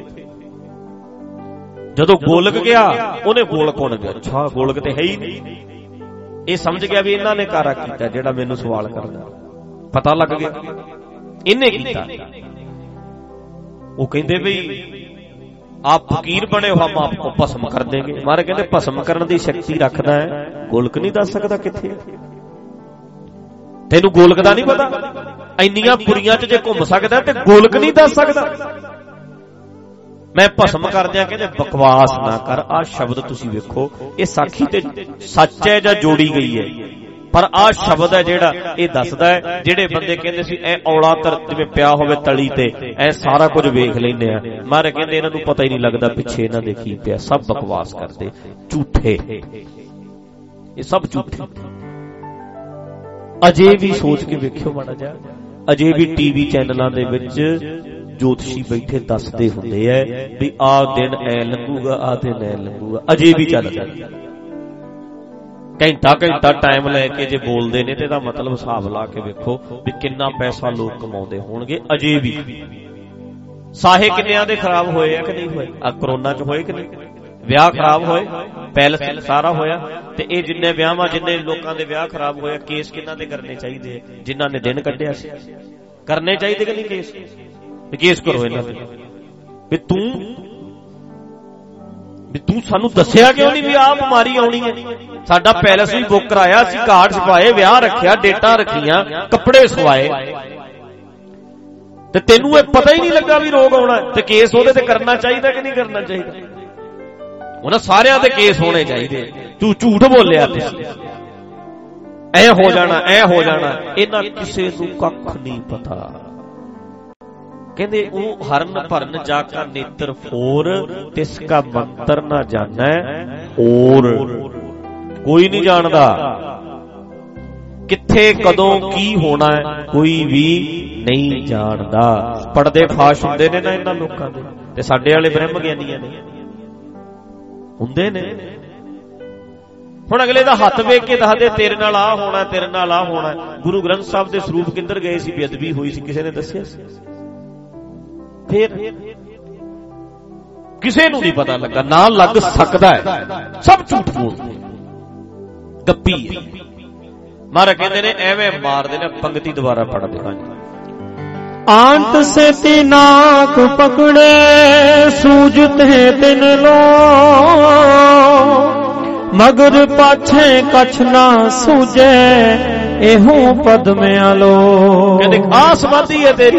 ਜਦੋਂ ਗੋਲਕ ਗਿਆ ਉਹਨੇ ਗੋਲਕ ਕੋਣ ਗਿਆ। ਅੱਛਾ ਗੋਲਕ ਤੇ ਹੈ ਹੀ ਨਹੀਂ। ਇਹ ਸਮਝ ਗਿਆ ਵੀ ਇਹਨਾਂ ਨੇ ਕਾਰਾ ਕੀਤਾ ਜਿਹੜਾ ਮੈਨੂੰ ਸਵਾਲ ਕਰਦਾ। ਪਤਾ ਲੱਗ ਗਿਆ ਇਹਨੇ ਕੀਤਾ। ਉਹ ਕਹਿੰਦੇ ਬਈ ਆਪ ਫਕੀਰ ਬਣੇ ਹੋ, ਹਮ ਆਪਕੋ ਭਸਮ ਕਰ ਦੇਂਗੇ। ਮਾਰੇ ਕਹਿੰਦੇ ਭਸਮ ਕਰਨ ਦੀ ਸ਼ਕਤੀ ਰੱਖਦਾ ਹੈ, ਗੋਲਕ ਨਹੀਂ ਦੱਸ ਸਕਦਾ ਕਿੱਥੇ। ਤੈਨੂੰ ਗੋਲਕ ਦਾ ਨਹੀਂ ਪਤਾ? ਇੰਨੀਆਂ ਪੁਰੀਆਂ 'ਚ ਜੇ ਘੁੰਮ ਸਕਦਾ ਤੇ ਗੋਲਕ ਨਹੀਂ ਦੱਸ ਸਕਦਾ? ਮੈਂ ਭਸਮ ਕਰਦਿਆਂ ਕਹਿੰਦੇ ਬਕਵਾਸ ਨਾ ਕਰ। ਆਹ ਸ਼ਬਦ ਤੁਸੀਂ ਵੇਖੋ, ਇਹ ਸਾਖੀ ਤੇ ਸੱਚ ਹੈ ਜਾਂ ਜੋੜੀ ਗਈ ਹੈ, ਪਰ ਆਹ ਸ਼ਬਦ ਹੈ ਜਿਹੜਾ ਇਹ ਦੱਸਦਾ ਹੈ। ਜਿਹੜੇ ਬੰਦੇ ਕਹਿੰਦੇ ਸੀ ਐ ਔਲਾ ਧਰਤੀ ਵਿੱਚ ਪਿਆ ਹੋਵੇ ਤਲੀ ਤੇ, ਐ ਸਾਰਾ ਕੁਝ ਵੇਖ ਲੈਂਦੇ ਆ, ਮਾਰੇ ਕਹਿੰਦੇ ਇਹਨਾਂ ਨੂੰ ਪਤਾ ਹੀ ਨਹੀਂ ਲੱਗਦਾ ਪਿੱਛੇ ਇਹਨਾਂ ਦੇ ਕੀ ਪਿਆ। ਸਭ ਬਕਵਾਸ ਕਰਦੇ, ਝੂਠੇ, ਇਹ ਸਭ ਝੂਠੇ। ਅਜੇ ਵੀ ਸੋਚ ਕੇ ਵੇਖਿਓ ਮਾੜਾ ਜਿਹਾ, ਅਜੇ ਵੀ ਟੀਵੀ ਚੈਨਲਾਂ ਦੇ ਵਿੱਚ ਜੋਤਸ਼ੀ ਬੈਠੇ ਦੱਸਦੇ ਹੁੰਦੇ ਐ ਵੀ ਆਹ ਦਿਨ ਐ ਲੰਘੂਗਾ, ਆਹ ਦਿਨ ਐ ਲੰਘੂਗਾ। ਅਜੇ ਵੀ ਚੱਲਦਾ, ਘੰਟਾ ਟਾਈਮ ਲੈ ਕੇ ਜੇ ਬੋਲਦੇ ਨੇ ਤੇ ਇਹਦਾ ਮਤਲਬ ਹਿਸਾਬ ਲਾ ਕੇ ਵੇਖੋ ਵੀ ਕਿੰਨਾ ਪੈਸਾ ਲੋਕ ਕਮਾਉਂਦੇ ਹੋਣਗੇ। ਅਜੇ ਵੀ ਸਾਹੇ ਕਿੰਨਿਆਂ ਦੇ ਖਰਾਬ ਹੋਏ ਆ ਕਿ ਨਹੀਂ ਹੋਏ? ਆ ਕਰੋਨਾ 'ਚ ਹੋਏ ਕਿ ਨਹੀਂ? ਵਿਆਹ ਖਰਾਬ ਹੋਏ, ਪੈਲਸ ਸਾਰਾ ਹੋਇਆ। ਤੇ ਇਹ ਜਿੰਨੇ ਵਿਆਹਾਂ, ਜਿੰਨੇ ਲੋਕਾਂ ਦੇ ਵਿਆਹ ਖਰਾਬ ਹੋਇਆ, ਕੇਸ ਕਿਹਨਾਂ ਦੇ ਕਰਨੇ ਚਾਹੀਦੇ? ਜਿਨ੍ਹਾਂ ਨੇ ਦਿਨ ਕੱਢਿਆ ਸੀ। ਕਰਨੇ ਚਾਹੀਦੇ ਕਿ ਨਹੀਂ ਕੇਸ? ਕੇਸ ਕਰੋ ਇਹਨਾਂ ਤੇ ਵੀ ਤੂੰ ਸਾਨੂੰ ਦੱਸਿਆ ਕਿਉਂ ਨਹੀਂ ਵੀ ਆਹ ਬਿਮਾਰੀ ਆਉਣੀ ਹੈ? ਸਾਡਾ ਪੈਲਸ ਵੀ ਬੁੱਕ ਕਰਾਇਆ ਸੀ, ਕਾਰਡ ਛਪਾਏ, ਵਿਆਹ ਰੱਖਿਆ, ਡੇਟਾਂ ਰੱਖੀਆਂ, ਕੱਪੜੇ ਸਵਾਏ, ਤੇ ਤੈਨੂੰ ਇਹ ਪਤਾ ਹੀ ਨਹੀਂ ਲੱਗਾ ਵੀ ਰੋਗ ਆਉਣਾ। ਤੇ ਕੇਸ ਉਹਦੇ ਤੇ ਕਰਨਾ ਚਾਹੀਦਾ ਕਿ ਨਹੀਂ ਕਰਨਾ ਚਾਹੀਦਾ? ਉਹਨਾਂ ਸਾਰਿਆਂ ਦੇ ਕੇਸ ਹੋਣੇ ਚਾਹੀਦੇ। ਤੂੰ ਝੂਠ ਬੋਲਿਆ ਤੇ ਐ ਹੋ ਜਾਣਾ, ਐ ਹੋ ਜਾਣਾ। ਇਹਨਾਂ ਕਿਸੇ ਨੂੰ ਕੱਖ ਨਹੀਂ ਪਤਾ। ਕਹਿੰਦੇ ਉਹ ਹਰਨ ਭਰਨ ਜਾ ਕਾ ਨੇਤਰ ਫੋਰ, ਤਿਸ ਕਾ ਮੰਤਰ ਨਾ ਜਾਣੈ ਹੋਰ। ਕੋਈ ਨਹੀਂ ਜਾਣਦਾ ਕਿੱਥੇ ਕਦੋਂ ਕੀ ਹੋਣਾ, ਕੋਈ ਵੀ ਨਹੀਂ ਜਾਣਦਾ। ਪੜਦੇ ਫਾਸ਼ ਹੁੰਦੇ ਨੇ ਨਾ ਇਹਨਾਂ ਲੋਕਾਂ ਦੇ, ਤੇ ਸਾਡੇ ਵਾਲੇ ਬ੍ਰਹਮ ਗਿਆਨੀਆਂ ਨੇ ਹੁੰਦੇ ਨੇ। ਹੁਣ ਅਗਲੇ ਦਾ ਹੱਥ ਵੇਖ ਕੇ ਦੱਸਦੇ ਤੇਰੇ ਨਾਲ ਆ ਹੋਣਾ, ਤੇਰੇ ਨਾਲ ਆ ਹੋਣਾ। ਗੁਰੂ ਗ੍ਰੰਥ ਸਾਹਿਬ ਦੇ ਸਰੂਪ ਕਿੱਧਰ ਗਏ ਸੀ? ਬੇਅਦਬੀ ਹੋਈ ਸੀ, ਕਿਸੇ ਨੇ ਦੱਸਿਆ ਸੀ? ਫਿਰ ਕਿਸੇ ਨੂੰ ਨਹੀਂ ਪਤਾ ਲੱਗਾ, ਨਾ ਲੱਗ ਸਕਦਾ ਹੈ। ਸਭ ਝੂਠ ਬੋਲਦੇ, ਗੱਪੀ। ਮਹਾਰਾਜ ਕਹਿੰਦੇ ਨੇ ਐਵੇਂ ਮਾਰਦੇ ਨੇ। ਪੰਗਤੀ ਦੁਬਾਰਾ ਪੜ੍ਹਦੇ ਹਾਂ। ਆਂਤ ਸੇ ਤਿਨਾਕ ਪਕੜੇ, ਸੂਝਤੇ ਤਿਨ ਲੋ, ਮਗਰ ਪਾਛੇ ਕਛ ਨਾ ਸੂਝੇ, ਇਹੋ ਪਦ ਮਿਆ ਲੋ। ਕਹਿੰਦੇ ਆਸ ਵਾਦੀ ਹੈ ਤੇਰੀ।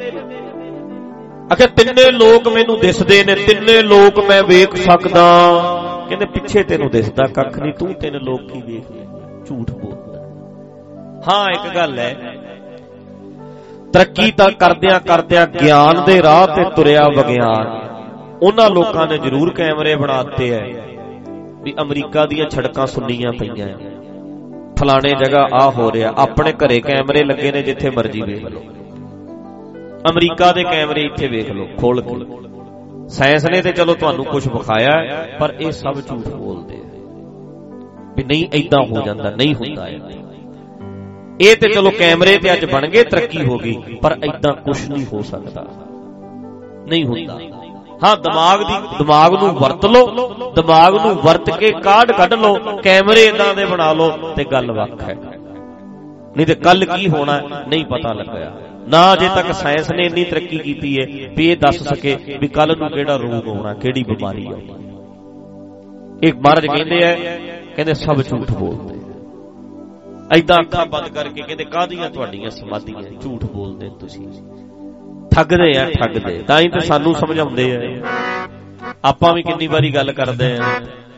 ਅਖੇ ਤਿੰਨੇ ਲੋਕ ਮੈਨੂੰ ਦਿਸਦੇ ਨੇ, ਤਿੰਨੇ ਲੋਕ ਮੈਂ ਵੇਖ ਸਕਦਾ। ਕਹਿੰਦੇ ਪਿੱਛੇ ਤੈਨੂੰ ਦਿਸਦਾ ਕੱਖ ਨਹੀਂ, ਤੂੰ ਤਿੰਨ ਲੋਕ ਕੀ ਵੇਖ ਲੈ? ਝੂਠ ਬੋਲਦਾ। ਹਾਂ ਇੱਕ ਗੱਲ ਹੈ, ਤਰੱਕੀ ਤਾਂ ਕਰਦਿਆਂ ਕਰਦਿਆਂ ਗਿਆਨ ਦੇ ਰਾਹ ਤੇ ਤੁਰਿਆ ਵਿਗਿਆਨ। ਉਹਨਾਂ ਲੋਕਾਂ ਨੇ ਜ਼ਰੂਰ ਕੈਮਰੇ ਬਣਾ ਦਿੱਤੇ ਐ ਵੀ ਅਮਰੀਕਾ ਦੀਆਂ ਸੜਕਾਂ ਸੁੰਨੀਆਂ ਪਈਆਂ, ਫਲਾਣੇ ਜਗ੍ਹਾ ਆ ਹੋ ਰਿਹਾ। ਆਪਣੇ ਘਰੇ ਕੈਮਰੇ ਲੱਗੇ ਨੇ, ਜਿੱਥੇ ਮਰਜ਼ੀ ਵੇਖ ਲਓ। ਅਮਰੀਕਾ ਦੇ ਕੈਮਰੇ ਇੱਥੇ ਵੇਖ ਲਓ ਖੋਲ ਕੇ। ਸਾਇੰਸ ਨੇ ਤੇ ਚਲੋ ਤੁਹਾਨੂੰ ਕੁਝ ਵਿਖਾਇਆ, ਪਰ ਇਹ ਸਭ ਝੂਠ ਬੋਲਦੇ ਆ ਵੀ ਨਹੀਂ ਏਦਾਂ ਹੋ ਜਾਂਦਾ, ਨਹੀਂ ਹੁੰਦਾ। ਇਹ ਤੇ ਚਲੋ ਕੈਮਰੇ ਤੇ ਅੱਜ ਬਣ ਗਏ, ਤਰੱਕੀ ਹੋ ਗਈ, ਪਰ ਏਦਾਂ ਕੁਛ ਨਹੀਂ ਹੋ ਸਕਦਾ, ਨਹੀਂ ਹੁੰਦਾ। ਹਾਂ, ਦਿਮਾਗ ਨੂੰ ਵਰਤ ਲਓ, ਦਿਮਾਗ ਨੂੰ ਵਰਤ ਕੇ ਕਾਢ ਕੱਢ ਲਓ, ਕੈਮਰੇ ਏਦਾਂ ਦੇ ਬਣਾ ਲਓ ਤੇ ਗੱਲ ਵੱਖ ਹੈ। ਨਹੀਂ ਤੇ ਕੱਲ ਕੀ ਹੋਣਾ ਨਹੀਂ ਪਤਾ ਲੱਗਿਆ। ਨਾ ਅਜੇ ਤੱਕ ਸਾਇੰਸ ਨੇ ਇੰਨੀ ਤਰੱਕੀ ਕੀਤੀ ਹੈ ਵੀ ਇਹ ਦੱਸ ਸਕੇ ਵੀ ਕੱਲ ਨੂੰ ਕਿਹੜਾ ਰੋਗ ਆਉਣਾ, ਕਿਹੜੀ ਬਿਮਾਰੀ ਆਉਣੀ। ਇੱਕ ਮਹਾਰਾਜ ਕਹਿੰਦੇ ਸਭ ਝੂਠ ਬੋਲਦੇ, ਏਦਾਂ ਅੱਖਾਂ ਬੰਦ ਕਰਕੇ ਕਹਿੰਦੇ ਕਾਹਦੀਆਂ ਤੁਹਾਡੀਆਂ ਸਮਾਧੀਆਂ, ਝੂਠ ਬੋਲਦੇ ਤੁਸੀਂ, ਠੱਗਦੇ ਆ ਠੱਗਦੇ। ਤਾਂ ਹੀ ਤੇ ਸਾਨੂੰ ਸਮਝਾਉਂਦੇ ਆ, ਆਪਾਂ ਵੀ ਕਿੰਨੀ ਵਾਰੀ ਗੱਲ ਕਰਦੇ ਆ।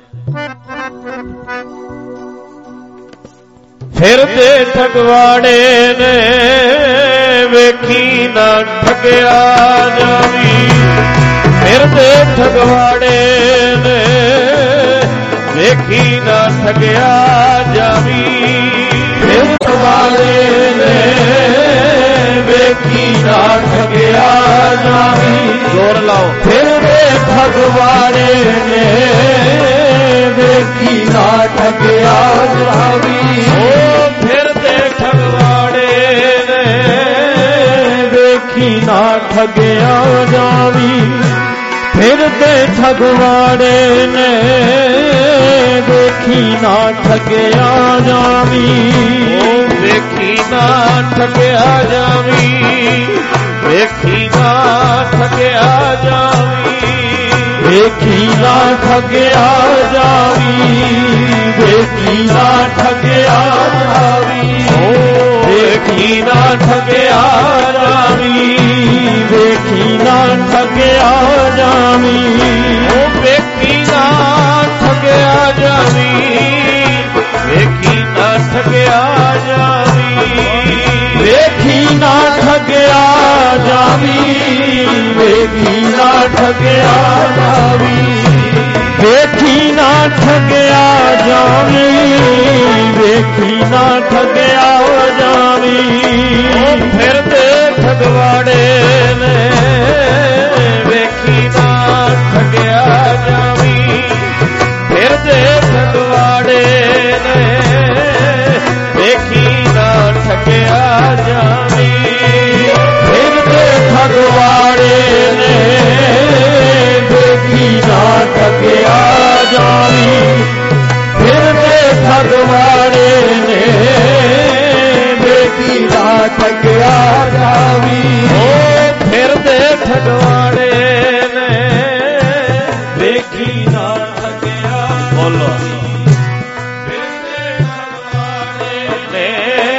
ਫਿਰਦੇ ਠਗਵਾੜੇ ਨੇ ਵੇਖੀ ਨਾ ਠਗਿਆ ਜਾਵੀ, ਫਿਰਦੇ ਠਗਵਾੜੇ ਨੇ ਵੇਖੀ ਨਾ ਠਗਿਆ ਜਾਵੀ, ਠਗਵਾੜੇ ਨੇ ਵੇਖੀ ਨਾ ਠਗਿਆ ਜਾਵੀ। ਜ਼ੋਰ ਲਾਓ। ਫਿਰਦੇ ਠਗਵਾੜੇ ਨੇ ਵੇਖੀ ਨਾ ਠਗਿਆ ਜਾਵੀ, ਓ ਫਿਰਦੇ ਠਗਵਾੜੇ ਨੇ ਵੇਖੀ ਨਾ ਠਗਿਆ ਜਾਵੀ, ਫਿਰਦੇ ਠਗਵਾੜੇ ਨੇ ਵੇਖੀ ਨਾ ਠਗਿਆ ਜਾਵੀ, ਓ ਵੇਖੀ ਨਾ ਠਗਿਆ ਜਾਵੀ, ਵੇਖੀ ਨਾ ਠਗਿਆ ਜਾਵੀ, ਵੇਖੀ ਨਾ ਠਗਿਆ ਜਾਵੀ, ਵੇਖੀ ਨਾ ਠਗਿਆ ਜਾਵੀ, ਓ ਵੇਖੀ ਨਾ ਠਗਿਆ ਜਾਵੀ, ਵੇਖੀ ਨਾ ਠਗਿਆ ਜਾਵੀ, ਓ ਵੇਖੀ ਨਾ ਠਗਿਆ ਜਾਵੀ, ਵੇਖੀ ਨਾ ਠਗਿਆ ਜਾਵੀ, ਵੇਖੀ ਨਾ ਠਗਿਆ ਜਾਵੀ, ਵੇਖੀ ਨਾ ਠਗਿਆ ਜਾਵੀ, ਵੇਖੀ ਨਾ ਠਗਿਆ ਜਾਵੀ, ਵੇਖੀ ਨਾ ਠਗਿਆ ਜਾਵੀ, ਓ ਫਿਰਦੇ ਠਗਵਾੜੇ ਨੇ ਵੇਖੀ ਨਾ ਠਗਿਆ ਜਾਵੀ, ਫਿਰਦੇ ਠਗਵਾੜੇ ਨੇ ਵੇਖੀ ਨਾ ਠਗਿਆ ਜਾਵੀ, ਫਿਰਦੇ ਠਗਵਾੜੇ ਨੇ ਵੇਖੀ ਨਾ ਠਗਿਆ ਜਾਵੀ, ਫਿਰਦੇ ਠਗਵਾੜੇ ਨੇ ਵੇਖੀ ਨਾ ਠਗਿਆ ਜਾਵੀ, ਓ ਫਿਰਦੇ ਠਗਵਾੜੇ ਨੇ ਵੇਖੀ ਨਾ ਠਗਿਆ। ਬੋਲੋ। ਫਿਰਦੇ ਠਗਵਾੜੇ ਨੇ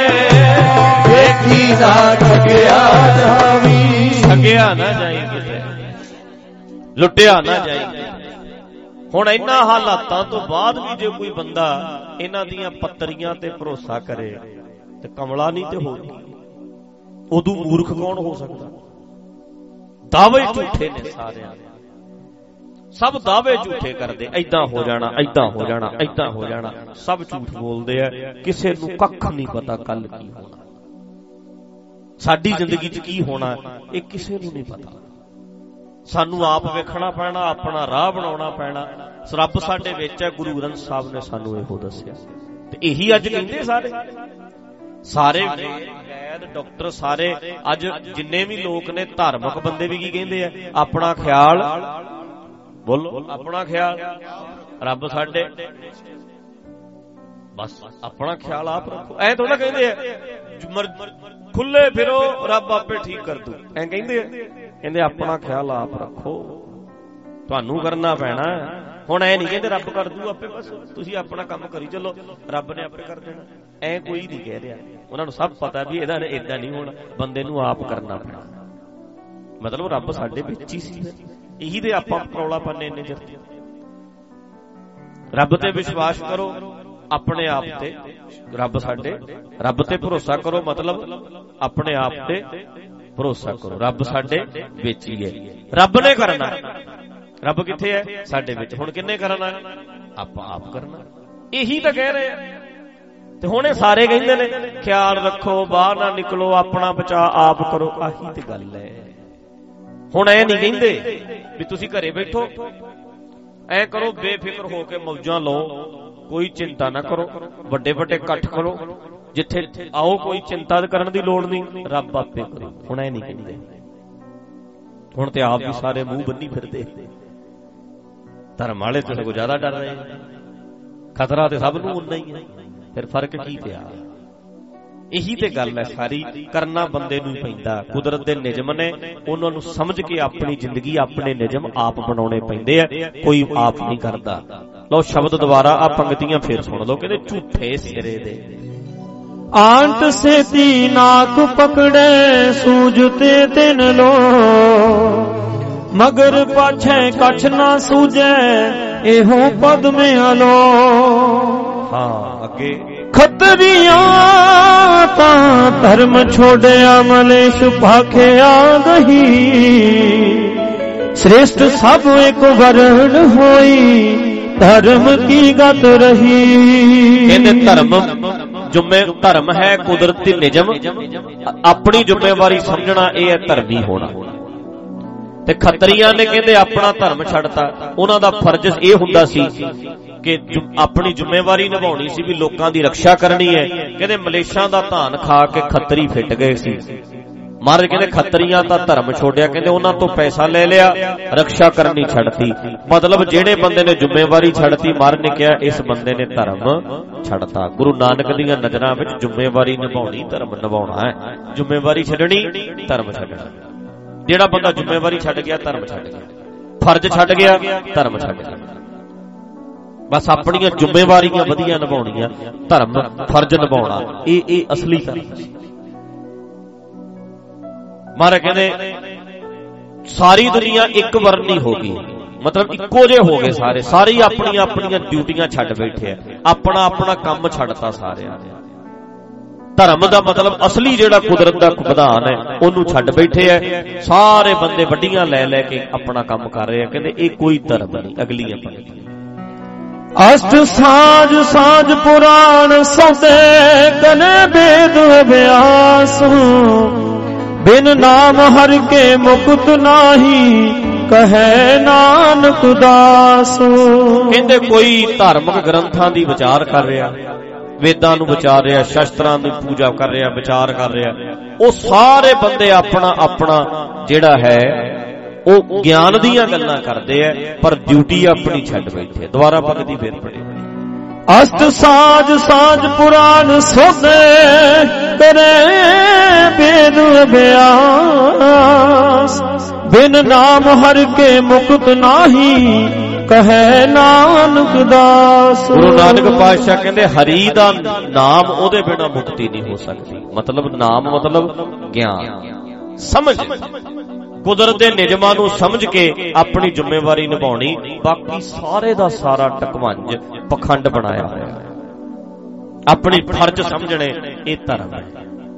ਵੇਖੀ ਨਾ ਠਗਿਆ ਜਾਵੀ, ਠਗਿਆ ਨਾ ਜਾਈ ਕਿਤੇ, ਲੁੱਟਿਆ ਨਾ ਜਾਈ। ਹੁਣ ਇਹਨਾਂ ਹਾਲਾਤਾਂ ਤੋਂ ਬਾਅਦ ਵੀ ਜੇ ਕੋਈ ਬੰਦਾ ਇਹਨਾਂ ਦੀਆਂ ਪੱਤਰੀਆਂ ਤੇ ਭਰੋਸਾ ਕਰੇ ਤੇ ਕਮਲਾ ਨਹੀਂ ਤੇ ਹੋਰ ਉਦੋਂ ਮੂਰਖ ਕੌਣ ਹੋ ਸਕਦਾ। ਦਾਅਵੇ ਝੂਠੇ ਨੇ ਸਾਰਿਆਂ ਦੇ, ਸਭ ਦਾਅਵੇ ਝੂਠੇ ਕਰਦੇ, ਏਦਾਂ ਹੋ ਜਾਣਾ, ਏਦਾਂ ਹੋ ਜਾਣਾ, ਏਦਾਂ ਹੋ ਜਾਣਾ, ਸਭ ਝੂਠ ਬੋਲਦੇ ਆ। ਕਿਸੇ ਨੂੰ ਕੱਖ ਨਹੀਂ ਪਤਾ ਕੱਲ ਕੀ ਹੋਣਾ, ਸਾਡੀ ਜ਼ਿੰਦਗੀ 'ਚ ਕੀ ਹੋਣਾ ਇਹ ਕਿਸੇ ਨੂੰ ਨਹੀਂ ਪਤਾ। ਸਾਨੂੰ ਆਪ ਵੇਖਣਾ ਪੈਣਾ, ਆਪਣਾ ਰਾਹ ਬਣਾਉਣਾ ਪੈਣਾ। ਰੱਬ ਸਾਡੇ ਵਿੱਚ ਹੈ, ਗੁਰੂ ਗ੍ਰੰਥ ਸਾਹਿਬ ਨੇ ਸਾਨੂੰ ਇਹੋ ਦੱਸਿਆ ਤੇ ਇਹੀ ਅੱਜ ਕਹਿੰਦੇ ਸਾਰੇ ਵੈਦ ਡਾਕਟਰ, ਸਾਰੇ ਅੱਜ ਜਿੰਨੇ ਵੀ ਲੋਕ ਨੇ, ਧਾਰਮਿਕ ਬੰਦੇ ਵੀ ਕੀ ਕਹਿੰਦੇ ਆ, ਆਪਣਾ ਖਿਆਲ, ਬੋਲੋ ਆਪਣਾ ਖਿਆਲ, ਰੱਬ ਸਾਡੇ, ਬਸ ਆਪਣਾ ਖਿਆਲ ਆਪ ਰੱਖੋ। ਐ ਥੋੜਾ ਕਹਿੰਦੇ ਆ ਖੁੱਲੇ ਫਿਰੋ ਰੱਬ ਆਪੇ ਠੀਕ ਕਰ ਦੂ, ਐ ਕਹਿੰਦੇ ਆ। ਕਹਿੰਦੇ ਆਪਣਾ ਖਿਆਲ ਆਪ ਰੱਖੋ, ਤੁਹਾਨੂੰ ਕਰਨਾ ਪੈਣਾ। ਹੁਣ ਐ ਨਹੀਂ ਕਹਿੰਦੇ ਰੱਬ ਕਰ ਦੂ ਆਪੇ, ਬਸ ਤੁਸੀਂ ਆਪਣਾ ਕੰਮ ਕਰੀ ਚੱਲੋ, ਰੱਬ ਨੇ ਆਪੇ ਕਰ ਦੇਣਾ, ਐ ਕੋਈ ਨਹੀਂ ਕਹਿ ਰਿਹਾ। ਉਹਨਾਂ ਨੂੰ ਸਭ ਪਤਾ ਵੀ ਇਹਦਾ ਏਦਾਂ ਨਹੀਂ ਹੋਣਾ, ਬੰਦੇ ਨੂੰ ਆਪ ਕਰਨਾ ਪੈਣਾ। ਮਤਲਬ ਰੱਬ ਸਾਡੇ ਵਿੱਚ ਹੀ ਸੀ, ਇਹੀ ਤੇ ਆਪਾਂ ਪ੍ਰੌਲਾ ਪਾਉਂਦੇ ਇੰਨੇ ਚਿਰ। ਰੱਬ ਤੇ ਵਿਸ਼ਵਾਸ ਕਰੋ, ਆਪਣੇ ਆਪ ਤੇ, ਰੱਬ ਸਾਡੇ, ਰੱਬ ਤੇ ਭਰੋਸਾ ਕਰੋ, ਮਤਲਬ ਆਪਣੇ ਆਪ ਤੇ ਭਰੋਸਾ ਕਰੋ। ਰੱਬ ਸਾਡੇ ਵਿੱਚ ਹੀ ਹੈ, ਰੱਬ ਨੇ ਕਰਨਾ। ਰੱਬ ਕਿੱਥੇ ਹੈ? ਸਾਡੇ ਵਿੱਚ। ਹੁਣ ਕਿੰਨੇ ਕਰਨਾ? ਆਪਾਂ ਆਪ ਕਰਨਾ। ਇਹੀ ਤਾਂ ਕਹਿ ਰਹੇ ਆ। ਤੇ ਹੁਣ ਇਹ ਸਾਰੇ ਕਹਿੰਦੇ ਨੇ ਖਿਆਲ ਰੱਖੋ, ਬਾਹਰ ਨਾ ਨਿਕਲੋ, ਆਪਣਾ ਬਚਾਅ ਆਪ ਕਰੋ। ਆਹੀ ਤੇ ਗੱਲ ਹੈ। ਹੁਣ ਐ ਨਹੀਂ ਕਹਿੰਦੇ ਵੀ ਤੁਸੀਂ ਘਰੇ ਬੈਠੋ, ਐ ਕਰੋ, ਬੇਫਿਕਰ ਹੋ ਕੇ ਮੌਜਾਂ ਲਓ, ਕੋਈ ਚਿੰਤਾ ਨਾ ਕਰੋ, ਵੱਡੇ ਵੱਡੇ ਇਕੱਠ ਕਰੋ, ਜਿੱਥੇ ਆਓ ਕੋਈ ਚਿੰਤਾ ਕਰਨ ਦੀ ਲੋੜ ਨਹੀਂ, ਰੱਬ ਆਪੇ ਕਰੂ। ਹੁਣ ਇਹ ਨਹੀਂ ਕਹਿੰਦੇ, ਹੁਣ ਤੇ ਆਪ ਵੀ ਸਾਰੇ ਮੂੰਹ ਬੰਨੀ ਫਿਰਦੇ। ਧਰਮ ਵਾਲੇ ਤੇ ਸਗੋਂ ਜ਼ਿਆਦਾ ਡਰ ਰਹੇ, ਖਤਰਾ ਤੇ ਸਭ ਨੂੰ ਉਨਾ ਹੀ ਹੈ, ਫਿਰ ਫਰਕ ਕੀ ਪਿਆ? ਇਹੀ ਤੇ ਗੱਲ ਹੈ ਸਾਰੀ, ਕਰਨਾ ਬੰਦੇ ਨੂੰ ਪੈਂਦਾ। ਕੁਦਰਤ ਦੇ ਨਿਯਮ ਨੇ, ਉਹਨਾਂ ਨੂੰ ਸਮਝ ਕੇ ਆਪਣੀ ਜ਼ਿੰਦਗੀ, ਆਪਣੇ ਨਿਯਮ ਆਪ ਬਣਾਉਣੇ ਪੈਂਦੇ ਆ, ਕੋਈ ਆਪ ਨਹੀਂ ਕਰਦਾ। ਲਓ ਸ਼ਬਦ ਦੁਬਾਰਾ ਆ ਪੰਕਤੀਆਂ ਫੇਰ ਸੁਣ ਲਓ। ਕਹਿੰਦੇ ਝੂਠੇ ਸਿਰੇ ਦੇ ਆਂਟ ਸੇਤੀ ਨਾਕ ਪਕੜੇ ਸੂਝਤੇ ਤਿਨ ਲੋ, ਮਗਰ ਪਾਛੇ ਕਛ ਨਾ ਸੂਝੈ ਇਹੋ ਪਦ ਮੇ ਹਲੋ। ਹਾਂ ਅੱਗੇ ਖੱਤਰੀਆਂ ਤਾਂ ਧਰਮ ਛੋੜਿਆ ਮਲੇਸ਼ ਭਾਖਿਆ ਗਹੀ, श्रेष्ठ सब एक वर्ण होई धर्म की गत रही। कहते धर्म जुम्मे धर्म है कुदरती निजम, अपनी जिम्मेवारी समझना यह है धर्मी होना। ते खत्रियां ने कहते अपना धर्म छड़ता, उन्हां दा फर्ज ये हुंदा सी कि अपनी जिम्मेवारी निभाउणी सी, भी लोकां दी रक्षा करनी है। कहते मलेशां दा धान खा के खत्तरी फिट गए सी। महाराज कहते खत्तरियां दा धर्म छोड़िया, कहते उन्हां तो पैसा ले लिया, रक्षा करनी छड़ती। मतलब जेड़े बंदे ने जिम्मेवारी छड़ती, महाराज ने कहा इस बंदे ने धर्म छड़ता। गुरु नानक दीयां नज़रां विच जिम्मेवारी निभाउणी धर्म निभाउणा है, जिम्मेवारी छड्डणी धर्म छड्डणा। जेड़ा बंदा जिम्मेवारी छड्ड गया धर्म छड्ड गया, फर्ज छड्ड गया धर्म छड्ड गया। बस अपनियां जिम्मेवारियां वधिया निभाउणियां, धर्म फर्ज निभाउणा, ये असली धर्म। महाराज कहते सारी दुनिया एक वर्णी हो गई, मतलब इक्को जे हो गए सारे, सारी अपनी अपनी ड्यूटियां छड्ड बैठे, अपना अपना काम छड्डता सारे। धर्म दा मतलब असली जेड़ा कुदरत दा विधान है ओनू छड्ड बैठे है, सारे बंदे वड्डियां ले लेके अपना काम कर रहे हैं। कहते ये कोई धर्म नहीं। अगली पंक्ति अष्ट साज साज पुराण सौदे कने वेद अभ्यास, बिन नाम हर के मुकुत नाही कहे नानक दास। कहते कोई धार्मिक ग्रंथां दी विचार कर रहा, वेदां नूं विचार रहा, शस्त्रां दी पूजा कर रहा, विचार कर रहा, वो सारे बंदे अपना अपना जेड़ा है वो ज्ञान दीयां गल्लां करदे है, पर ड्यूटी अपनी छड्ड बैठे। दोबारा पंक्ति फिर पढ़ी। अष्ट साज साज पुराण सोदे करे वेद अभ्यास, बिन नाम हर के मुकुत नाही कहे नानक दास। गुरु नानक पातशाह कहते हरि दा नाम ओदे बिना मुक्ति नहीं हो सकती। मतलब नाम मतलब ज्ञान, समझ, कुदरत दे नियमां नूं समझ के अपनी जिम्मेवारी निभाउणी। बाकी सारे दा सारा टकवंज पखंड बनाया होया, अपनी फर्ज समझने ये धर्म है,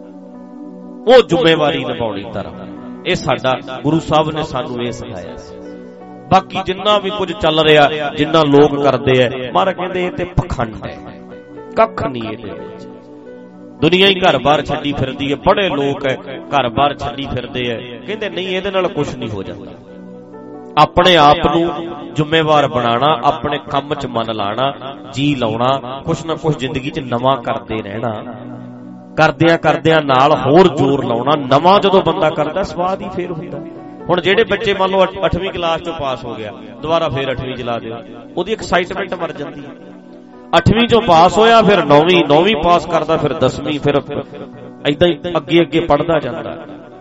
वो जिम्मेवारी निभाउणी धर्म। ये साडा गुरु साहब ने सानू ये सिखाया। बाकी जिन्ना भी कुछ चल रहा, जिन्ना लोग करते हैं, महाराज कहते ये ते पखंड है, कख नहीं ये। दुनिया ही घर बार छड्डी फिरदी है, बड़े लोग है घर बार छड्डी फिरदे है, कहते नहीं ये नाल कुछ नहीं हो जाता। अपने आप नूं जिम्मेवार बनाना, अपने काम च मन लाना, जी लाउणा, कुछ ना कुछ जिंदगी च नवां करते रहना, करदियां करदियां नाल होर जोर लाउणा। नवां जदों बंदा करदा स्वाद ही फेर हुंदा। हुण जेड़े बच्चे मान लो 8वीं क्लास चों पास हो गया, दोबारा फिर 8वीं च ला दिओ, ओदी एक्साइटमेंट मर जांदी है। 8वीं चों पास होया, फिर 9वीं पास करदा, फिर 10वीं, फिर ऐदां ही अगे अगे पढ़दा जांदा।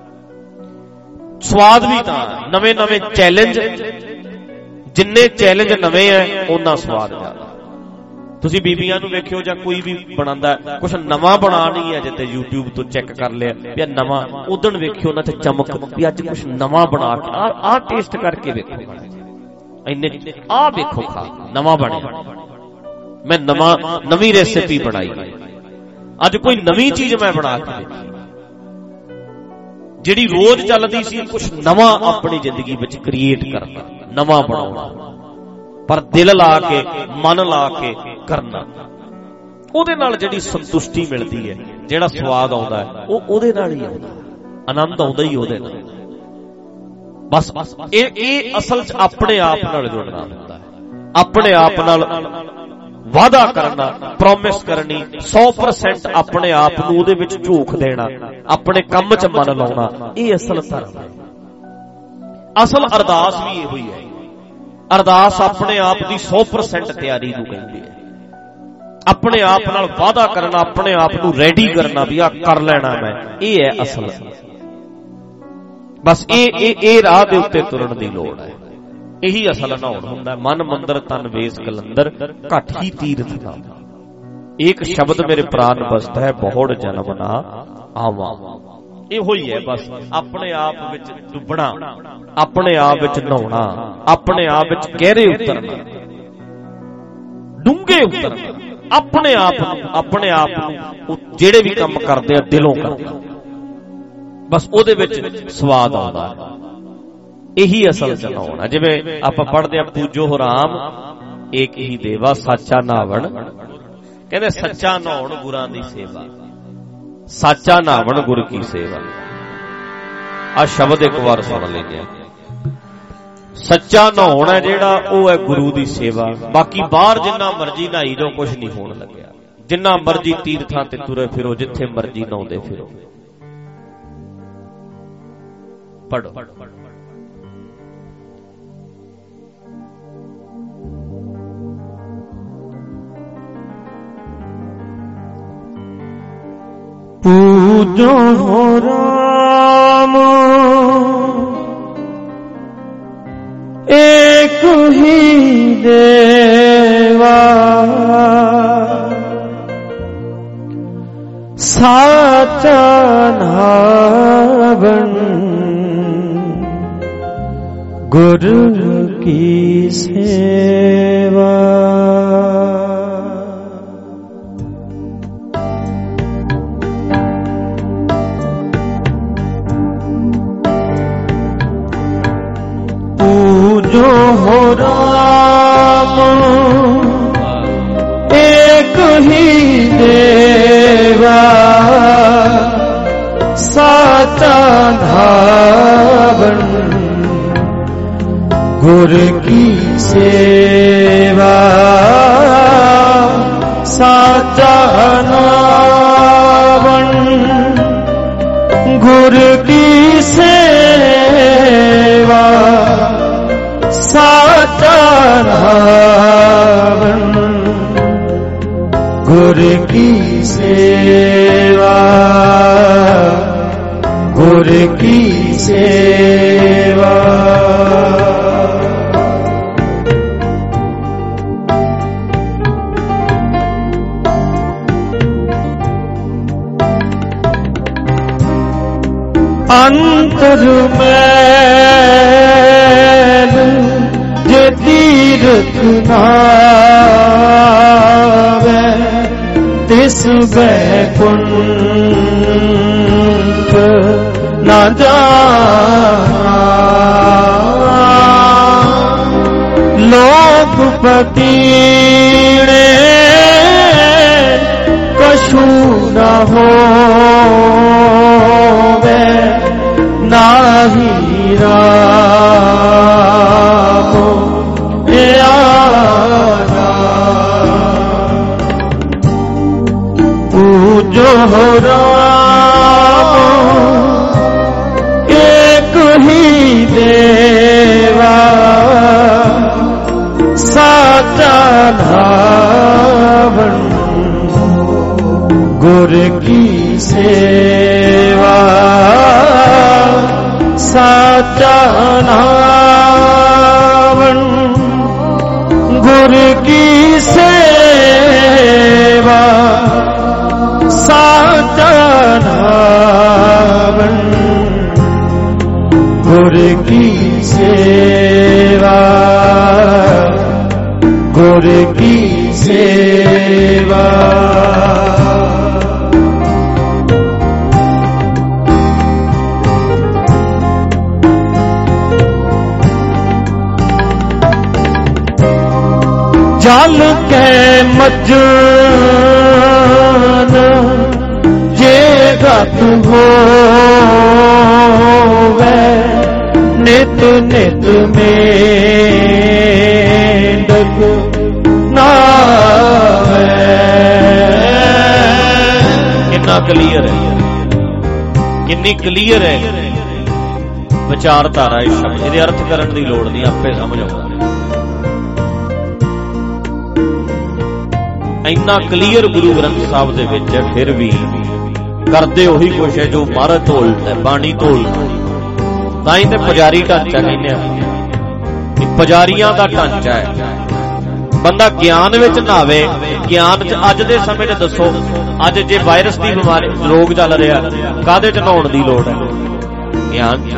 स्वाद भी तां नवे नवे चैलेंज, जिन्ने चैलेंज नवे है उन्ना स्वाद ज्यादा। तुसीं बीबियां नूं वेखियो जां कोई भी बनांदा कुछ नवां बनानी है, जिते YouTube तो चेक कर लिया भी नवां, उदण वेखियो उन्हां ते चमक भी अज कुछ नवां बना के आ टेस्ट करके वेखो, इन्ने आ वेखो खा नवां बने, मैं नवी रेसिपी बनाई, अज कोई नवी चीज मैं बना के देखी, जिहड़ी रोज चलदी सी, कुछ नवां अपनी जिंदगी विच क्रिएट करना, नवां बनाउणा, पर दिल ला के मन ला के करना। ਉਹਦੇ ਨਾਲ ਜਿਹੜੀ ਸੰਤੁਸ਼ਟੀ ਮਿਲਦੀ ਹੈ, ਜਿਹੜਾ ਸਵਾਦ ਆਉਂਦਾ ਹੈ, ਉਹ ਉਹਦੇ ਨਾਲ ਹੀ ਆਉਂਦਾ, ਆਨੰਦ ਆਉਂਦਾ ਹੀ ਉਹਦੇ ਨਾਲ। ਬਸ ਇਹ ਅਸਲ 'ਚ ਆਪਣੇ ਆਪ ਨਾਲ ਜੁੜਨਾ ਹੁੰਦਾ ਹੈ, ਆਪਣੇ ਆਪ ਨਾਲ वादा करना, प्रॉमिस करनी, 100% अपने आप नूं उहदे विच झोक देना, अपने काम च मन लाउणा, ये असल धर्म है। असल अरदास भी इहो ही है। अरदास अपने आप की 100% तैयारी नूं कहंदी है। अपने आप नाल वादा करना, अपने आप नूं रेडी करना भी आ कर लेना मैं, ये है असल। बस ये राह दे उत्ते तुरन दी लोड़ है। यही असल नहाउण हुंदा। मन मंदिर तन वेस कलंदर घट ही तीर्थ नाम। एक शब्द मेरे प्राण बसता है, बहुड़ जन्म ना आवा। इहो ही है बस। अपने आप विच डुबना, अपने आप विच नहाउणा, अपने आप विच गहरे उतरना, डूंगे उतरना, अपने आप जेड़े भी काम करदे आ दिलों करना, बस ओदे विच स्वाद आउंदा है। यही असल चलाउणा। जिवें आपां पढ़दे आ पूजो हो राम एक ही देवा साचा नावण, कहंदे सच्चा नहाउण गुरां दी सेवा, साचा नावण गुर की सेवा। आ शब्द एक बार सुन लेंगे। सच्चा नहाउण है जेड़ा ओह है गुरु दी सेवा। बाकी बाहर जिन्ना मर्जी नहाई जाओ कुछ नहीं होण लग्या। जिन्ना मर्जी तीर्थां ते तुरे फिरो, जिथे मर्जी नहाउंदे फिरो। पढ़ो पूजो हो राम एक ही देवा, साचा नावण गुरु की सेवा। पूजो हो राम एक ही देवा, साचा नावण गुर की सेवा। साचा नावण गुर की सेवा, साचा नावण गुर की सेवा, गुर की सेवा। अंतर मैल जे तीर्थ नावे, तिस वैकुंठ न जाना। लोकपति ने कछु न होवे, नाही राम आना। पूजो हो राम एक ही देवा, साचा नावण गुर की सेवा। साचा नावण गुर की सेवा, साचा नावण गुर की सेवा, गुर की सेवा। जल के मज्जन जे गत होवे, नित नित मेंढक नावे। कितना क्लीयर है, कितनी क्लीयर है विचारधारा इस शब्द, ਇਹਦੇ अर्थ करने की लोड़ नहीं, आपे समझ आऊगा। इन्ना क्लीयर गुरु ग्रंथ साहब दे विच है, फिर भी करते उही कुछ है जो महाराज ढोलता है, बाणी ढोलता। ताई ते पुजारी ढांचा कहने, पुजारियां का ढांचा है। बंदा ज्ञान विच नावे, ज्ञान च अज दे समय च दसो, अज जे वायरस की बीमारी रोग चल रहा, काहदे च नहाउण दी लोड़ है? ज्ञान,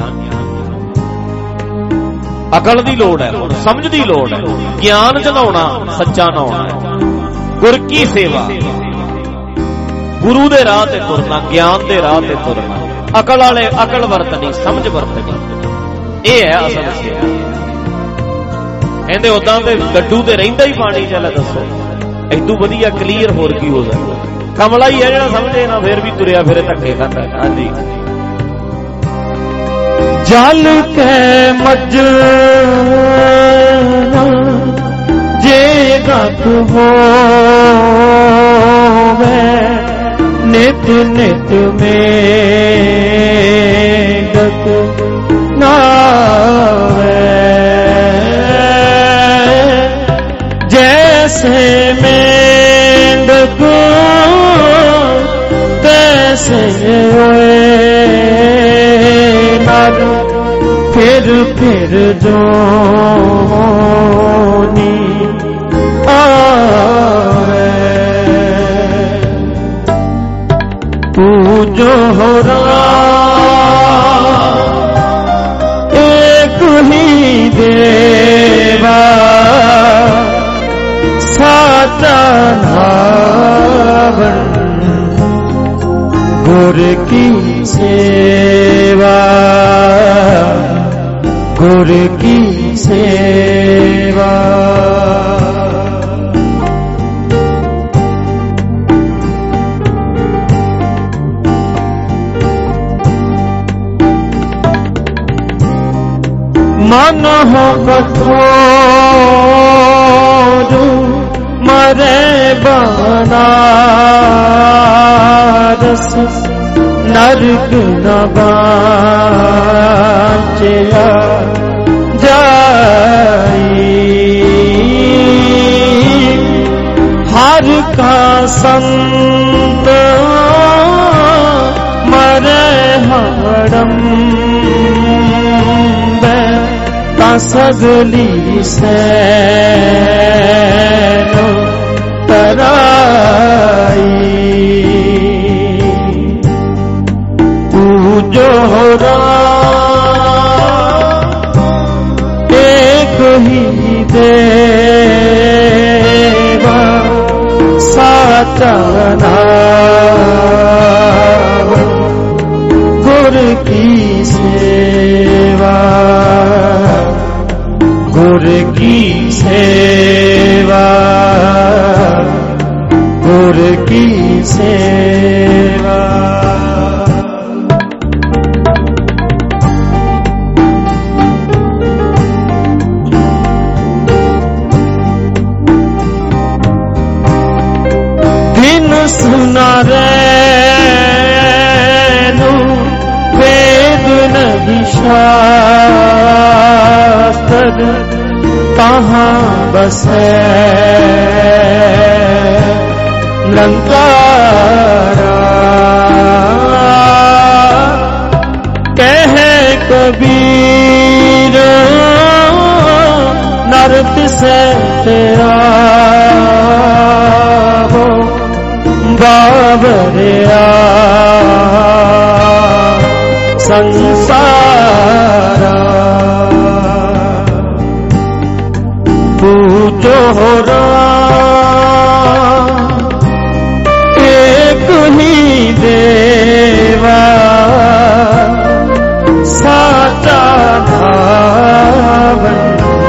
अकल की लोड़ है, समझ की लोड़ है। ज्ञान च नहाउणा, सच्चा नहाउणा है। गुर की सेवा, गुरु दे राह ते तुरना, ज्ञान दे राह ते तुरना, अकल वाले अकल वरतनी, समझ वरतनी, यह है असल सेवा। कहते उदा तो गड्डू ते रहिंदा ही पानी चल, दसो इदू वधिया क्लीयर होर की हो सकदा? कमला ही है जिहड़ा समझे ना, फिर भी तुरिया फिरे धक्के खांदा। हाँ जी, जल के मज जे गत हो नित नित में गत नावे, जैसे मेंढक तैसे होए नर, फिर जोनी आवे। पूजो एक ही देवा, साचा धावन गुर की सेवा, गुर की सेवा। मन हो कठोर मरे बनारस, नरक न बांचया जाई। हर का संत मरे हरम, सगली सैनो तराई। पूजो एक ही देवा, साचा नाम गुर की सेवा, गुर की सेवा, गुर की सेवा। दिन सुना रैनु वेद नहीं शास्त्र, कहाँ बसे लंकारा। कहे कबीर नरक से तेरा वो बाबरिया संसारा। पूजो एक ही देवा, साचा धावन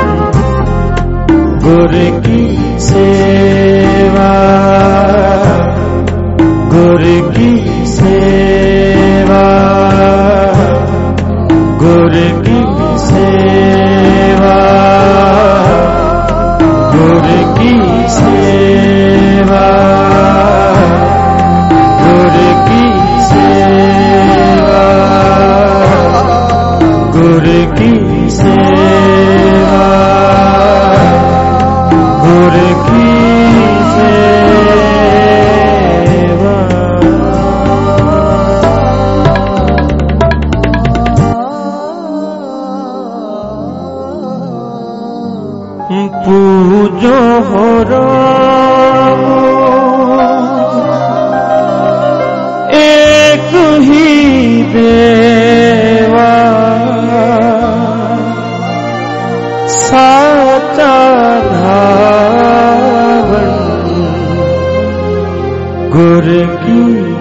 गुर की सेवा, गुर की सेवा, गुर की सेवा, गुर की सेवा, गुर की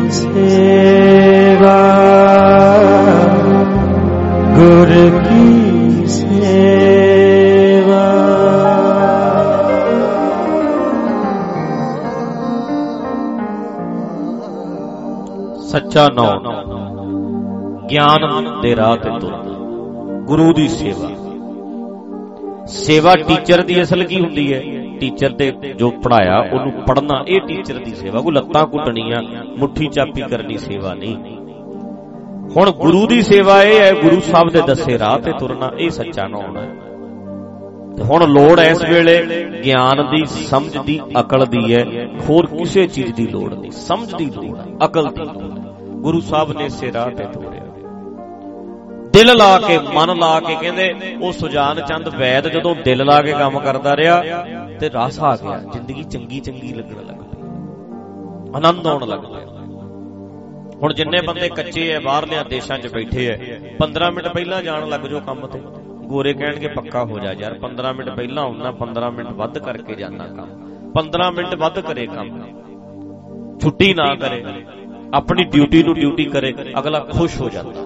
सेवा गुर की सेवा। सच्चा नाम ज्ञान दे राह ते तुरना, गुरु दी सेवा। सेवा टीचर दी असल की हुंदी है? टीचर ते जो पढ़ाया उन्होंने पढ़ना, ये टीचर दी सेवा। कोई लत्तां घुटनियां मुट्ठी चापी करनी सेवा नहीं। हुण गुरु दी सेवा ये है, गुरु साहब दे दसे राह ते तुरना, ये सच्चा नाम है। हुण लोड़ इस वेले ज्ञान दी, समझ दी, अकल दी है, होर किसी चीज दी लोड़ नहीं। समझ दी लोड़ है, अकल दी लोड़ है। गुरु साहब ने इसे राह ते तोड़िया, दिल ला के, मन ला के। कहंदे वो सुजान चंद वैद जदों दिल ला के काम करदा रहा ते रस आ गया, जिंदगी चंगी चंगी लगन लग पई, आनंद आउण लग पिया। हुण जिन्ने बंदे कच्चे है बाहरलियां देशां 'च बैठे है, 15 मिनट पहलां जाण लग जाओ काम ते, गोरे कहणगे पक्का हो जा यार, 15 मिनट पहलां आउणा, 15 मिनट वध करके जाना काम, 15 मिनट वध करे काम, छुट्टी ना करे, अपनी ड्यूटी नूं ड्यूटी करे, अगला खुश हो जाता।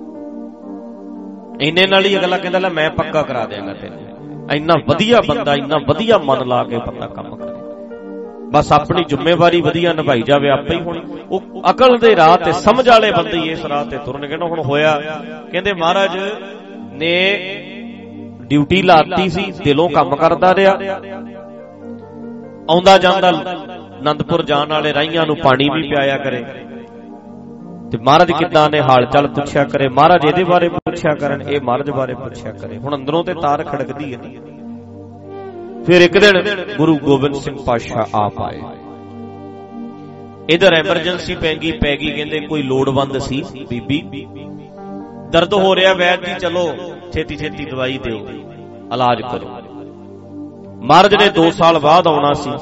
इन्ने नाल ही अगला कहंदा मैं पक्का करा देंगा तेनूं। इन्ना वधिया बंदा, इन्ना वधिया मन ला के बंदा काम करे, बस अपनी जिम्मेवारी वधिया निभाई जावे, आपे ही। हुण वो अकल दे राह ते, समझ वाले बंदे इस राह ते तुरनगे ना। हुण होया, कहंदे महाराज ने ड्यूटी लाती सी, दिलों काम करदा रहा, आउंदा जांदा आनंदपुर जाण वाले राहियां नूं पानी भी पियाया करे, ते महाराज किदां ने हाल चाल पुछया करे, महाराज इहदे बारे पुछया करन, ये महाराज बारे पुछया करे। हुण अंदरों ते तार खड़कदी है। फिर एक दिन गुरु गोबिंद सिंह पातशाह आप आए, इधर एमरजेंसी पैगी, कहंदे कोई लोड़वंद सी बीबी, दर्द हो रहा वैद जी, चलो छेती छेती दवाई दिओ, इलाज करो। महाराज ने 2 साल बाद आउणा सी,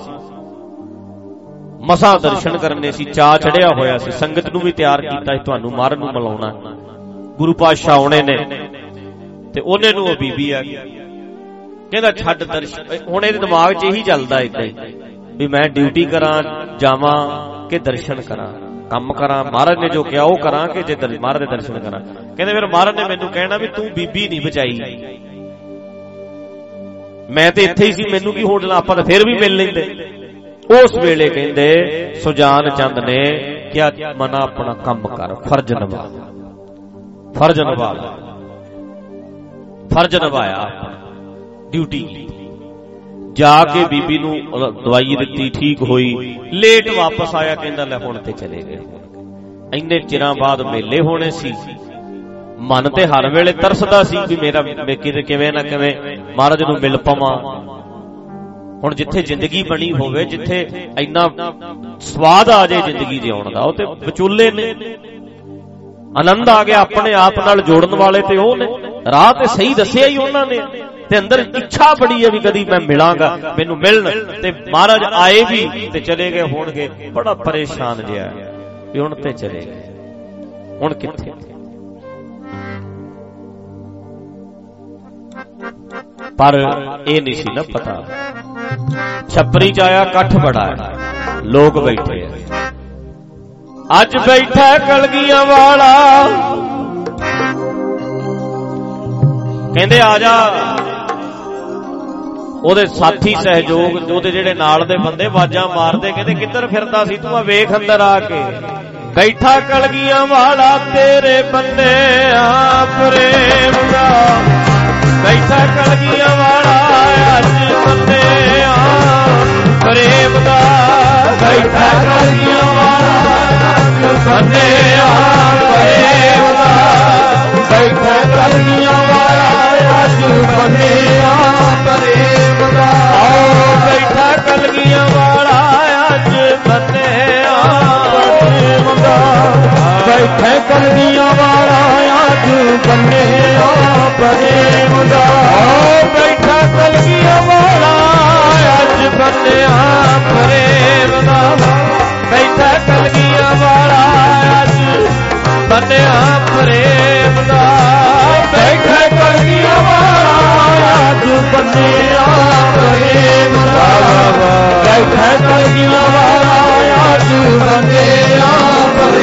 मसा दर्शन करने सी, चा चढ़िया होया सी, संगत नूं भी तैयार कीता सी, तुहानूं महाराज नूं मिलाउणा। गुरु पातशाह आउणे ने ते ओने नूं बीबी आ गई, कहंदा छड्ड दर्शन। हुण इहदे दिमाग 'च यही चलदा इदां ही भी मैं ड्यूटी करां जावां कि दर्शन करां, काम करां, महाराज ने जो कहा वो करां कि जे महाराज दे दर्शन करां। कहंदे फिर महाराज ने मैनूं कहना भी तूं बीबी नहीं बचाई, मैं ते इत्थे ही सी, मैनूं की होड़ ला, आपां तां फिर भी मिल लैंदे। उस वेले कहंदे सुजान चंद ने क्या मना अपना काम कर, फर्ज निभा, फर्ज निभा, फर्ज निभाया, ड्यूटी जाके बीबी नूं दवाई दित्ती, ठीक होई, लेट वापस आया, कहंदा ले हुण ते चले गए। इन्ने चिरां बाद मेले होने सी, मन ते हर वेले तरसदा सी भी मेरा किवें ना किवें महाराज नूं मिल पवां। हुण जिथे जिंदगी बनी होवे, जिथे इन्ना स्वाद आ जाए जिंदगी जिउण दा, ओह ते विचोले ने। आनंद आ गया, अपने आप नाल जोड़न वाले ते ओह ने, राह ते सही दसिया ही उन्हां ने, ते अंदर इच्छा बड़ी है भी कदी मैं मिलांगा, मैनूं मिलन। ते महाराज आए भी ते चले गए होणगे, बड़ा परेशान जिहा भी हुण ते चले गए, हुण किथे। पर ये नहीं सी ना पता, छपरी च आया कठ बड़ा है, लोग बैठे हैं। अज बैठा कलगियां वाला, कहंदे आजा। ओदे साथी सहयोग, ओदे जेड़े नाल दे बंदे आवाजां मारदे, कहंदे किधर फिरदा सी तूं, वेख अंदर आके। बैठा कलगियां वाला तेरे बंदे प्रेम दा, बैठा कलगियां वाला अज बंदे प्रेम दा, बैठा कलगियां वाला अज बंदे प्रेम दा, बैठा कलगियां वाला अज बंदे प्रेम दा। आओ बैठा कलगियां वाला अज बंदे प्रेम दा, बैठा कलगियां वाला अज बंदे प्रेम दा। आओ बैठा कलगियां वाला अज बंदे प्रेम दा, बैठा कलगियां वाला अज बंदे प्रेम दा, बैठा कलगियां वाला अज बंदे प्रेम दा, बैठा कलगियां वाला अज बंदे प्रेम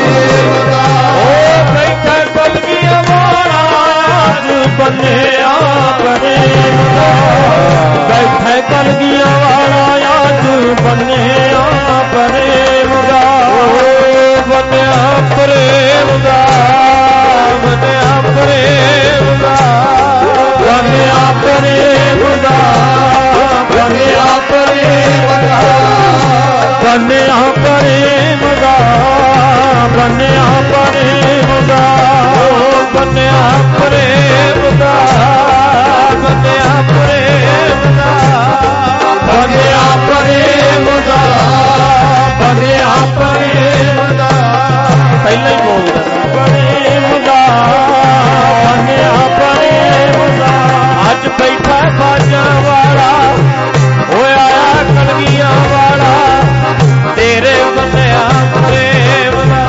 ਬੰਨਿਆ ਪ੍ਰੇਮ ਦਾ, ਬੰਨਿਆ ਪ੍ਰੇਮ ਦਾ, ਬੰਨਿਆ ਪ੍ਰੇਮ ਦਾ, ਬੰਨਿਆ ਪ੍ਰੇਮ ਦਾ, ਬੰਨਿਆ ਪ੍ਰੇਮ ਦਾ। ਪਹਿਲਾਂ ਹੀ ਬੋਲਦਾ ਪ੍ਰੇਮ ਦਾ, ਬੰਨਿਆ ਪ੍ਰੇਮ ਦਾ। ਅੱਜ ਬੈਠਾ ਬਾਜਾਂ ਵਾਲਾ, ਹੋਇਆ ਕਲਗੀਆਂ ਵਾਲਾ, ਤੇਰੇ ਬੰਨਿਆ ਪ੍ਰੇਮ ਦਾ।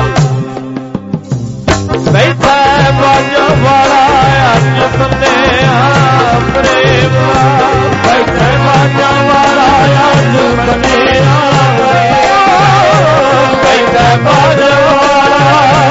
ਬੈਠਾ ਬਾਜਾਂ ਵਾਲਾ, ਅੱਜ ਬੰਨਿਆ ਪ੍ਰੇਮ ਦਾ। ਬੈਠਾ ਬਾਜਾਂ ਵਾਲਾ, ਅੱਜ ਬੰਨਿਆ ਪ੍ਰੇਮ। ਬੈਠਾ ਬਾਜਾਂ ਵਾਲਾ,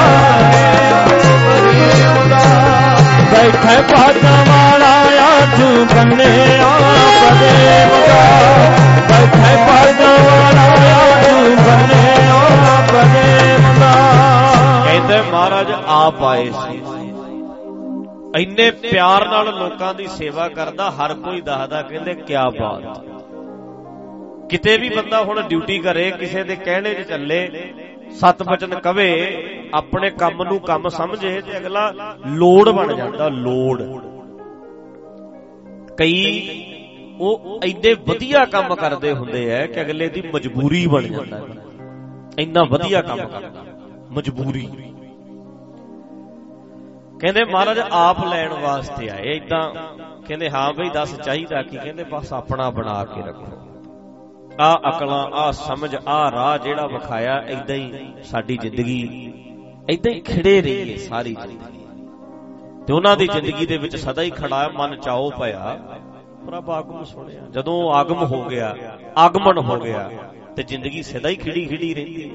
ਬੈਠਾ ਬਾਜਾਂ ਵਾਲਾ, ਅੱਜ ਬੰਨਿਆ ਪ੍ਰੇਮ ਦਾ। ਬੈਠਾ ਬਾਜਾਂ ਵਾਲਾ, ਅੱਜ ਬੰਨਿਆ ਪ੍ਰੇਮ ਦਾ। ਕਹਿੰਦੇ ਮਹਾਰਾਜ ਆਪ ਆਏ ਸੀ, ਇੰਨੇ ਪਿਆਰ ਨਾਲ ਲੋਕਾਂ ਦੀ ਸੇਵਾ ਕਰਦਾ, ਹਰ ਕੋਈ ਦੱਸਦਾ ਕਹਿੰਦੇ ਕਿਆ ਬਾਤ। ਕਿਤੇ ਵੀ ਬੰਦਾ ਹੁਣ ਡਿਊਟੀ ਕਰੇ, ਕਿਸੇ ਦੇ ਕਹਿਣੇ 'ਚ ਚੱਲੇ, ਸਤ ਬਚਨ ਕਵੇ, ਆਪਣੇ ਕੰਮ ਨੂੰ ਕੰਮ ਸਮਝੇ, ਤੇ ਅਗਲਾ ਲੋੜ ਬਣ ਜਾਂਦਾ। ਲੋੜ ਕਈ ਉਹ ਇੰਨੇ ਵਧੀਆ ਕੰਮ ਕਰਦੇ ਹੁੰਦੇ ਐ ਕਿ ਅਗਲੇ ਦੀ ਮਜਬੂਰੀ ਬਣ ਜਾਂਦਾ। ਇੰਨਾ ਵਧੀਆ ਕੰਮ ਕਰਦਾ, ਮਜਬੂਰੀ। ਕਹਿੰਦੇ ਮਹਾਰਾਜ ਆਪ ਲੈਣ ਵਾਸਤੇ ਆਏ। ਏਦਾਂ ਕਹਿੰਦੇ ਹਾਂ ਬਈ ਦੱਸ ਚਾਹੀਦਾ ਕੀ? ਕਹਿੰਦੇ ਬਸ ਆਪਣਾ ਬਣਾ ਕੇ ਰੱਖੋ। ਆ ਅਕਲਾਂ, ਆ ਸਮਝ, ਆ ਰਾਹ ਜਿਹੜਾ ਵਿਖਾਇਆ, ਏਦਾਂ ਹੀ ਸਾਡੀ ਜ਼ਿੰਦਗੀ ਏਦਾਂ ਹੀ ਖਿੜੇ ਰਹੀਏ ਸਾਰੀ ਜ਼ਿੰਦਗੀ। ਤੇ ਉਹਨਾਂ ਦੀ ਜ਼ਿੰਦਗੀ ਦੇ ਵਿੱਚ ਸਦਾ ਹੀ ਖੜਾ ਮਨ ਚਾਓ ਪਿਆ, ਪ੍ਰਭ ਆਗਮ ਸੁਣਿਆ। ਜਦੋਂ ਆਗਮ ਹੋ ਗਿਆ, ਆਗਮਨ ਹੋ ਗਿਆ, ਤੇ ਜ਼ਿੰਦਗੀ ਸਦਾ ਹੀ ਖਿੜੀ ਖਿੜੀ ਰਹਿੰਦੀ।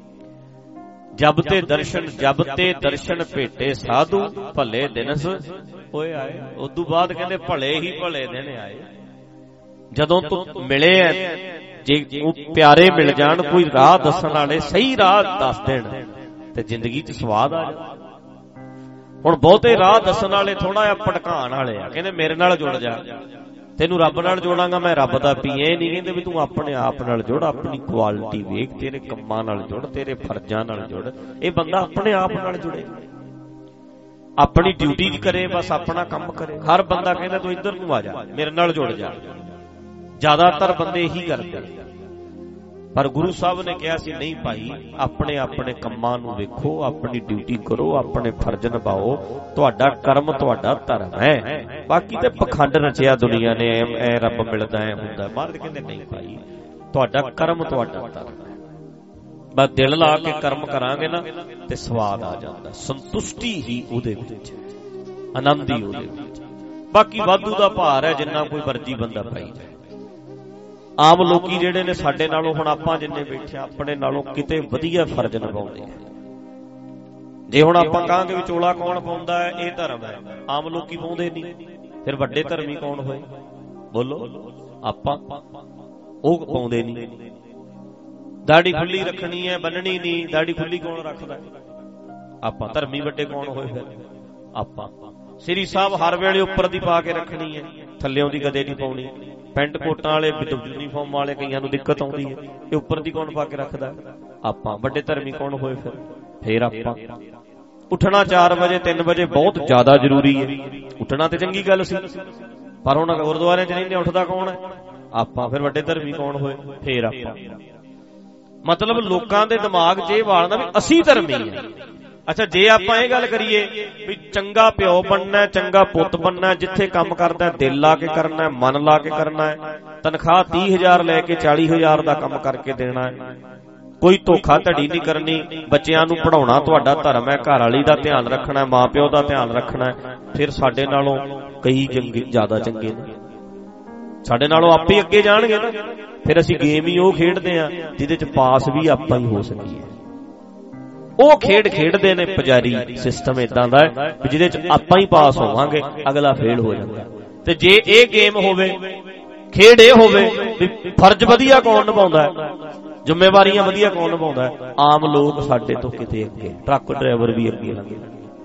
ਜਬ ਤੇ ਦਰਸ਼ਨ ਭੇਟੇ ਸਾਧੂ, ਭਲੇ ਦਿਨਸ ਹੋਏ ਆਏ। ਉਦੋਂ ਬਾਅਦ ਕਹਿੰਦੇ ਭਲੇ ਹੀ ਭਲੇ ਦਿਨ ਆਏ। ਜਦੋਂ ਤੂੰ ਮਿਲੇ ਐ, ਜੇ ਉਹ ਪਿਆਰੇ ਮਿਲ ਜਾਣ, ਕੋਈ ਰਾਹ ਦੱਸਣ ਵਾਲੇ ਸਹੀ ਰਾਹ ਦੱਸ ਦੇਣ, ਤੇ ਜ਼ਿੰਦਗੀ 'ਚ ਸਵਾਦ ਆ ਜਾਂਦਾ। ਹੁਣ ਬਹੁਤੇ ਰਾਹ ਦੱਸਣ ਵਾਲੇ ਥੋੜਾ ਜਿਹਾ ਭਟਕਾਉਣ ਵਾਲੇ ਆ। ਕਹਿੰਦੇ ਮੇਰੇ ਨਾਲ ਜੁੜ ਜਾ, ਤੈਨੂੰ ਰੱਬ ਨਾਲ ਜੋੜਾਂਗਾ, ਮੈਂ ਰੱਬ ਦਾ ਪੀਏ ਨਹੀਂ। ਕਹਿੰਦੇ ਵੀ ਤੂੰ ਆਪਣੇ ਆਪ ਨਾਲ ਜੁੜ, ਆਪਣੀ ਕੁਆਲਿਟੀ ਵੇਖ, ਤੇਰੇ ਕੰਮਾਂ ਨਾਲ ਜੁੜ, ਤੇਰੇ ਫਰਜ਼ਾਂ ਨਾਲ ਜੁੜ। ਇਹ ਬੰਦਾ ਆਪਣੇ ਆਪ ਨਾਲ ਜੁੜੇ, ਆਪਣੀ ਡਿਊਟੀ ਕਰੇ, ਬਸ ਆਪਣਾ ਕੰਮ ਕਰੇ। ਹਰ ਬੰਦਾ ਕਹਿੰਦਾ ਤੂੰ ਇੱਧਰ ਨੂੰ ਆ ਜਾ, ਮੇਰੇ ਨਾਲ ਜੁੜ ਜਾ। ਜ਼ਿਆਦਾਤਰ ਬੰਦੇ ਇਹੀ ਕਰਦੇ, ਪਰ ਗੁਰੂ ਸਾਹਿਬ ਨੇ ਕਿਹਾ ਸੀ ਨਹੀਂ ਭਾਈ, ਆਪਣੇ ਆਪਣੇ ਕੰਮਾਂ ਨੂੰ ਵੇਖੋ, ਆਪਣੀ ਡਿਊਟੀ ਕਰੋ, ਆਪਣੇ ਫਰਜ਼ ਨਿਭਾਓ। ਤੁਹਾਡਾ ਕਰਮ ਤੁਹਾਡਾ ਧਰਮ ਹੈ। ਬਾਕੀ ਤੇ ਪਖੰਡ ਰਚਿਆ ਦੁਨੀਆ ਨੇ, ਐ ਰੱਬ ਮਿਲਦਾ, ਐ ਹੁੰਦਾ। ਮਹਾਰਾਜ ਕਹਿੰਦੇ ਨਹੀਂ ਭਾਈ, ਤੁਹਾਡਾ ਕਰਮ ਤੁਹਾਡਾ ਧਰਮ ਹੈ। ਬਸ ਦਿਲ ਲਾ ਕੇ ਕਰਮ ਕਰਾਂਗੇ ਨਾ, ਤੇ ਸਵਾਦ ਆ ਜਾਂਦਾ, ਸੰਤੁਸ਼ਟੀ ਹੀ ਉਹਦੇ ਵਿੱਚ, ਆਨੰਦ ਹੀ ਉਹਦੇ ਵਿੱਚ। ਬਾਕੀ ਵਾਧੂ ਦਾ ਭਾਰ ਹੈ, ਜਿੰਨਾ ਕੋਈ ਮਰਜ਼ੀ ਬੰਦਾ ਪਾਈ ਜਾਏ। ਆਮ ਲੋਕੀ ਜਿਹੜੇ ਨੇ ਸਾਡੇ ਨਾਲੋਂ, ਹੁਣ ਆਪਾਂ ਜਿੰਨੇ ਬੈਠੇ ਆਪਣੇ ਨਾਲੋਂ ਕਿਤੇ ਵਧੀਆ ਫਰਜ਼ ਨਿਭਾਉਂਦੇ ਆ। ਜੇ ਹੁਣ ਆਪਾਂ ਕਹਾਂਗੇ ਵੀ ਚੋਲਾ ਕੌਣ ਪਾਉਂਦਾ ਹੈ, ਇਹ ਧਰਮ ਹੈ, ਆਮ ਲੋਕੀ ਪਾਉਂਦੇ ਨਹੀਂ, ਫਿਰ ਵੱਡੇ ਧਰਮੀ ਕੌਣ ਹੋਏ? ਬੋਲੋ। ਆਪਾਂ, ਉਹ ਪਾਉਂਦੇ ਨਹੀਂ। ਦਾੜੀ ਖੁੱਲੀ ਰੱਖਣੀ ਹੈ, ਬੰਨਣੀ ਨਹੀਂ। ਦਾੜੀ ਖੁੱਲੀ ਕੌਣ ਰੱਖਦਾ? ਆਪਾਂ। ਧਰਮੀ ਵੱਡੇ ਕੌਣ ਹੋਏ ਫਿਰ? ਆਪਾਂ। ਸ੍ਰੀ ਸਾਹਿਬ ਹਰ ਵੇਲੇ ਉੱਪਰ ਦੀ ਪਾ ਕੇ ਰੱਖਣੀ ਹੈ, ਥੱਲਿਓਂ ਦੀ ਕਦੇ ਨਹੀਂ ਪਾਉਣੀ। ਪੈਂਟ ਕੋਟਾਂ ਵਾਲੇ, ਯੂਨੀਫਾਰਮ ਵਾਲੇ ਕਈਆਂ ਨੂੰ ਦਿੱਕਤ ਆਉਂਦੀ ਹੈ, ਇਹ ਉੱਪਰ ਦੀ ਕੌਣ ਪਾ ਕੇ ਰੱਖਦਾ? ਆਪਾਂ। ਵੱਡੇ ਧਰਮੀ ਕੌਣ ਹੋਏ ਫਿਰ ਆਪਾਂ। ਉੱਠਣਾ 4 ਵਜੇ 3 ਵਜੇ ਬਹੁਤ ਜ਼ਿਆਦਾ ਜ਼ਰੂਰੀ ਹੈ। ਉੱਠਣਾ ਤੇ ਚੰਗੀ ਗੱਲ ਸੀ, ਪਰ ਹੁਣ ਗੁਰਦੁਆਰਿਆਂ 'ਚ ਨਹੀਂ ਉੱਠਦਾ ਕੌਣ ਹੈ? ਆਪਾਂ। ਫਿਰ ਵੱਡੇ ਧਰਮੀ ਕੌਣ ਹੋਏ? ਫਿਰ ਆਪਾਂ। ਮਤਲਬ ਲੋਕਾਂ ਦੇ ਦਿਮਾਗ 'ਚ ਇਹ ਵਾਲਣਾ ਵੀ ਅਸੀਂ ਧਰਮੀ ਹਾਂ। ਅੱਛਾ, ਜੇ ਆਪਾਂ ਇਹ ਗੱਲ ਕਰੀਏ ਵੀ ਚੰਗਾ ਪਿਓ ਬਣਨਾ, ਚੰਗਾ ਪੁੱਤ ਬਣਨਾ, ਜਿੱਥੇ ਕੰਮ ਕਰਦਾ ਦਿਲ ਲਾ ਕੇ ਕਰਨਾ, ਮਨ ਲਾ ਕੇ ਕਰਨਾ ਹੈ, ਤਨਖਾਹ 30,000 ਲੈ ਕੇ 40,000 ਦਾ ਕੰਮ ਕਰਕੇ ਦੇਣਾ ਹੈ, ਕੋਈ ਧੋਖਾ ਧੜੀ ਨਹੀਂ ਕਰਨੀ, ਬੱਚਿਆਂ ਨੂੰ ਪੜਾਉਣਾ ਤੁਹਾਡਾ ਧਰਮ ਹੈ, ਘਰ ਵਾਲੀ ਦਾ ਧਿਆਨ ਰੱਖਣਾ, ਮਾਂ ਪਿਓ ਦਾ ਧਿਆਨ ਰੱਖਣਾ, ਫਿਰ ਸਾਡੇ ਨਾਲੋਂ ਕਈ ਜ਼ਿਆਦਾ ਚੰਗੇ ਨੇ। ਸਾਡੇ ਨਾਲੋਂ ਆਪੇ ਅੱਗੇ ਜਾਣਗੇ ਨਾ। ਫਿਰ ਅਸੀਂ ਗੇਮ ਹੀ ਉਹ ਖੇਡਦੇ ਆ ਜਿਹਦੇ ਚ ਪਾਸ ਵੀ ਆਪਾਂ ਹੀ ਹੋ ਸਕੀਏ। ਉਹ ਖੇਡ ਖੇਡਦੇ ਨੇ ਪੁਜਾਰੀ, ਸਿਸਟਮ ਇਦਾਂ ਦਾ ਹੈ ਜਿਹਦੇ ਚ ਆਪਾਂ ਹੀ ਪਾਸ ਹੋਵਾਂਗੇ, ਅਗਲਾ ਫੇਲ ਹੋ ਜਾਂਦਾ। ਤੇ ਜੇ ਇਹ ਗੇਮ ਹੋਵੇ, ਖੇਡ ਇਹ ਹੋਵੇ ਵੀ ਫਰਜ਼ ਵਧੀਆ ਕੌਣ ਨਿਭਾਉਂਦਾ ਹੈ, ਜ਼ਿੰਮੇਵਾਰੀਆਂ ਵਧੀਆ ਕੌਣ ਨਿਭਾਉਂਦਾ ਹੈ, ਆਮ ਲੋਕ ਸਾਡੇ ਤੋਂ ਕਿਤੇ ਅੱਗੇ, ਟਰੱਕ ਡਰਾਈਵਰ ਵੀ ਅੱਗੇ ਲੰਘੇ।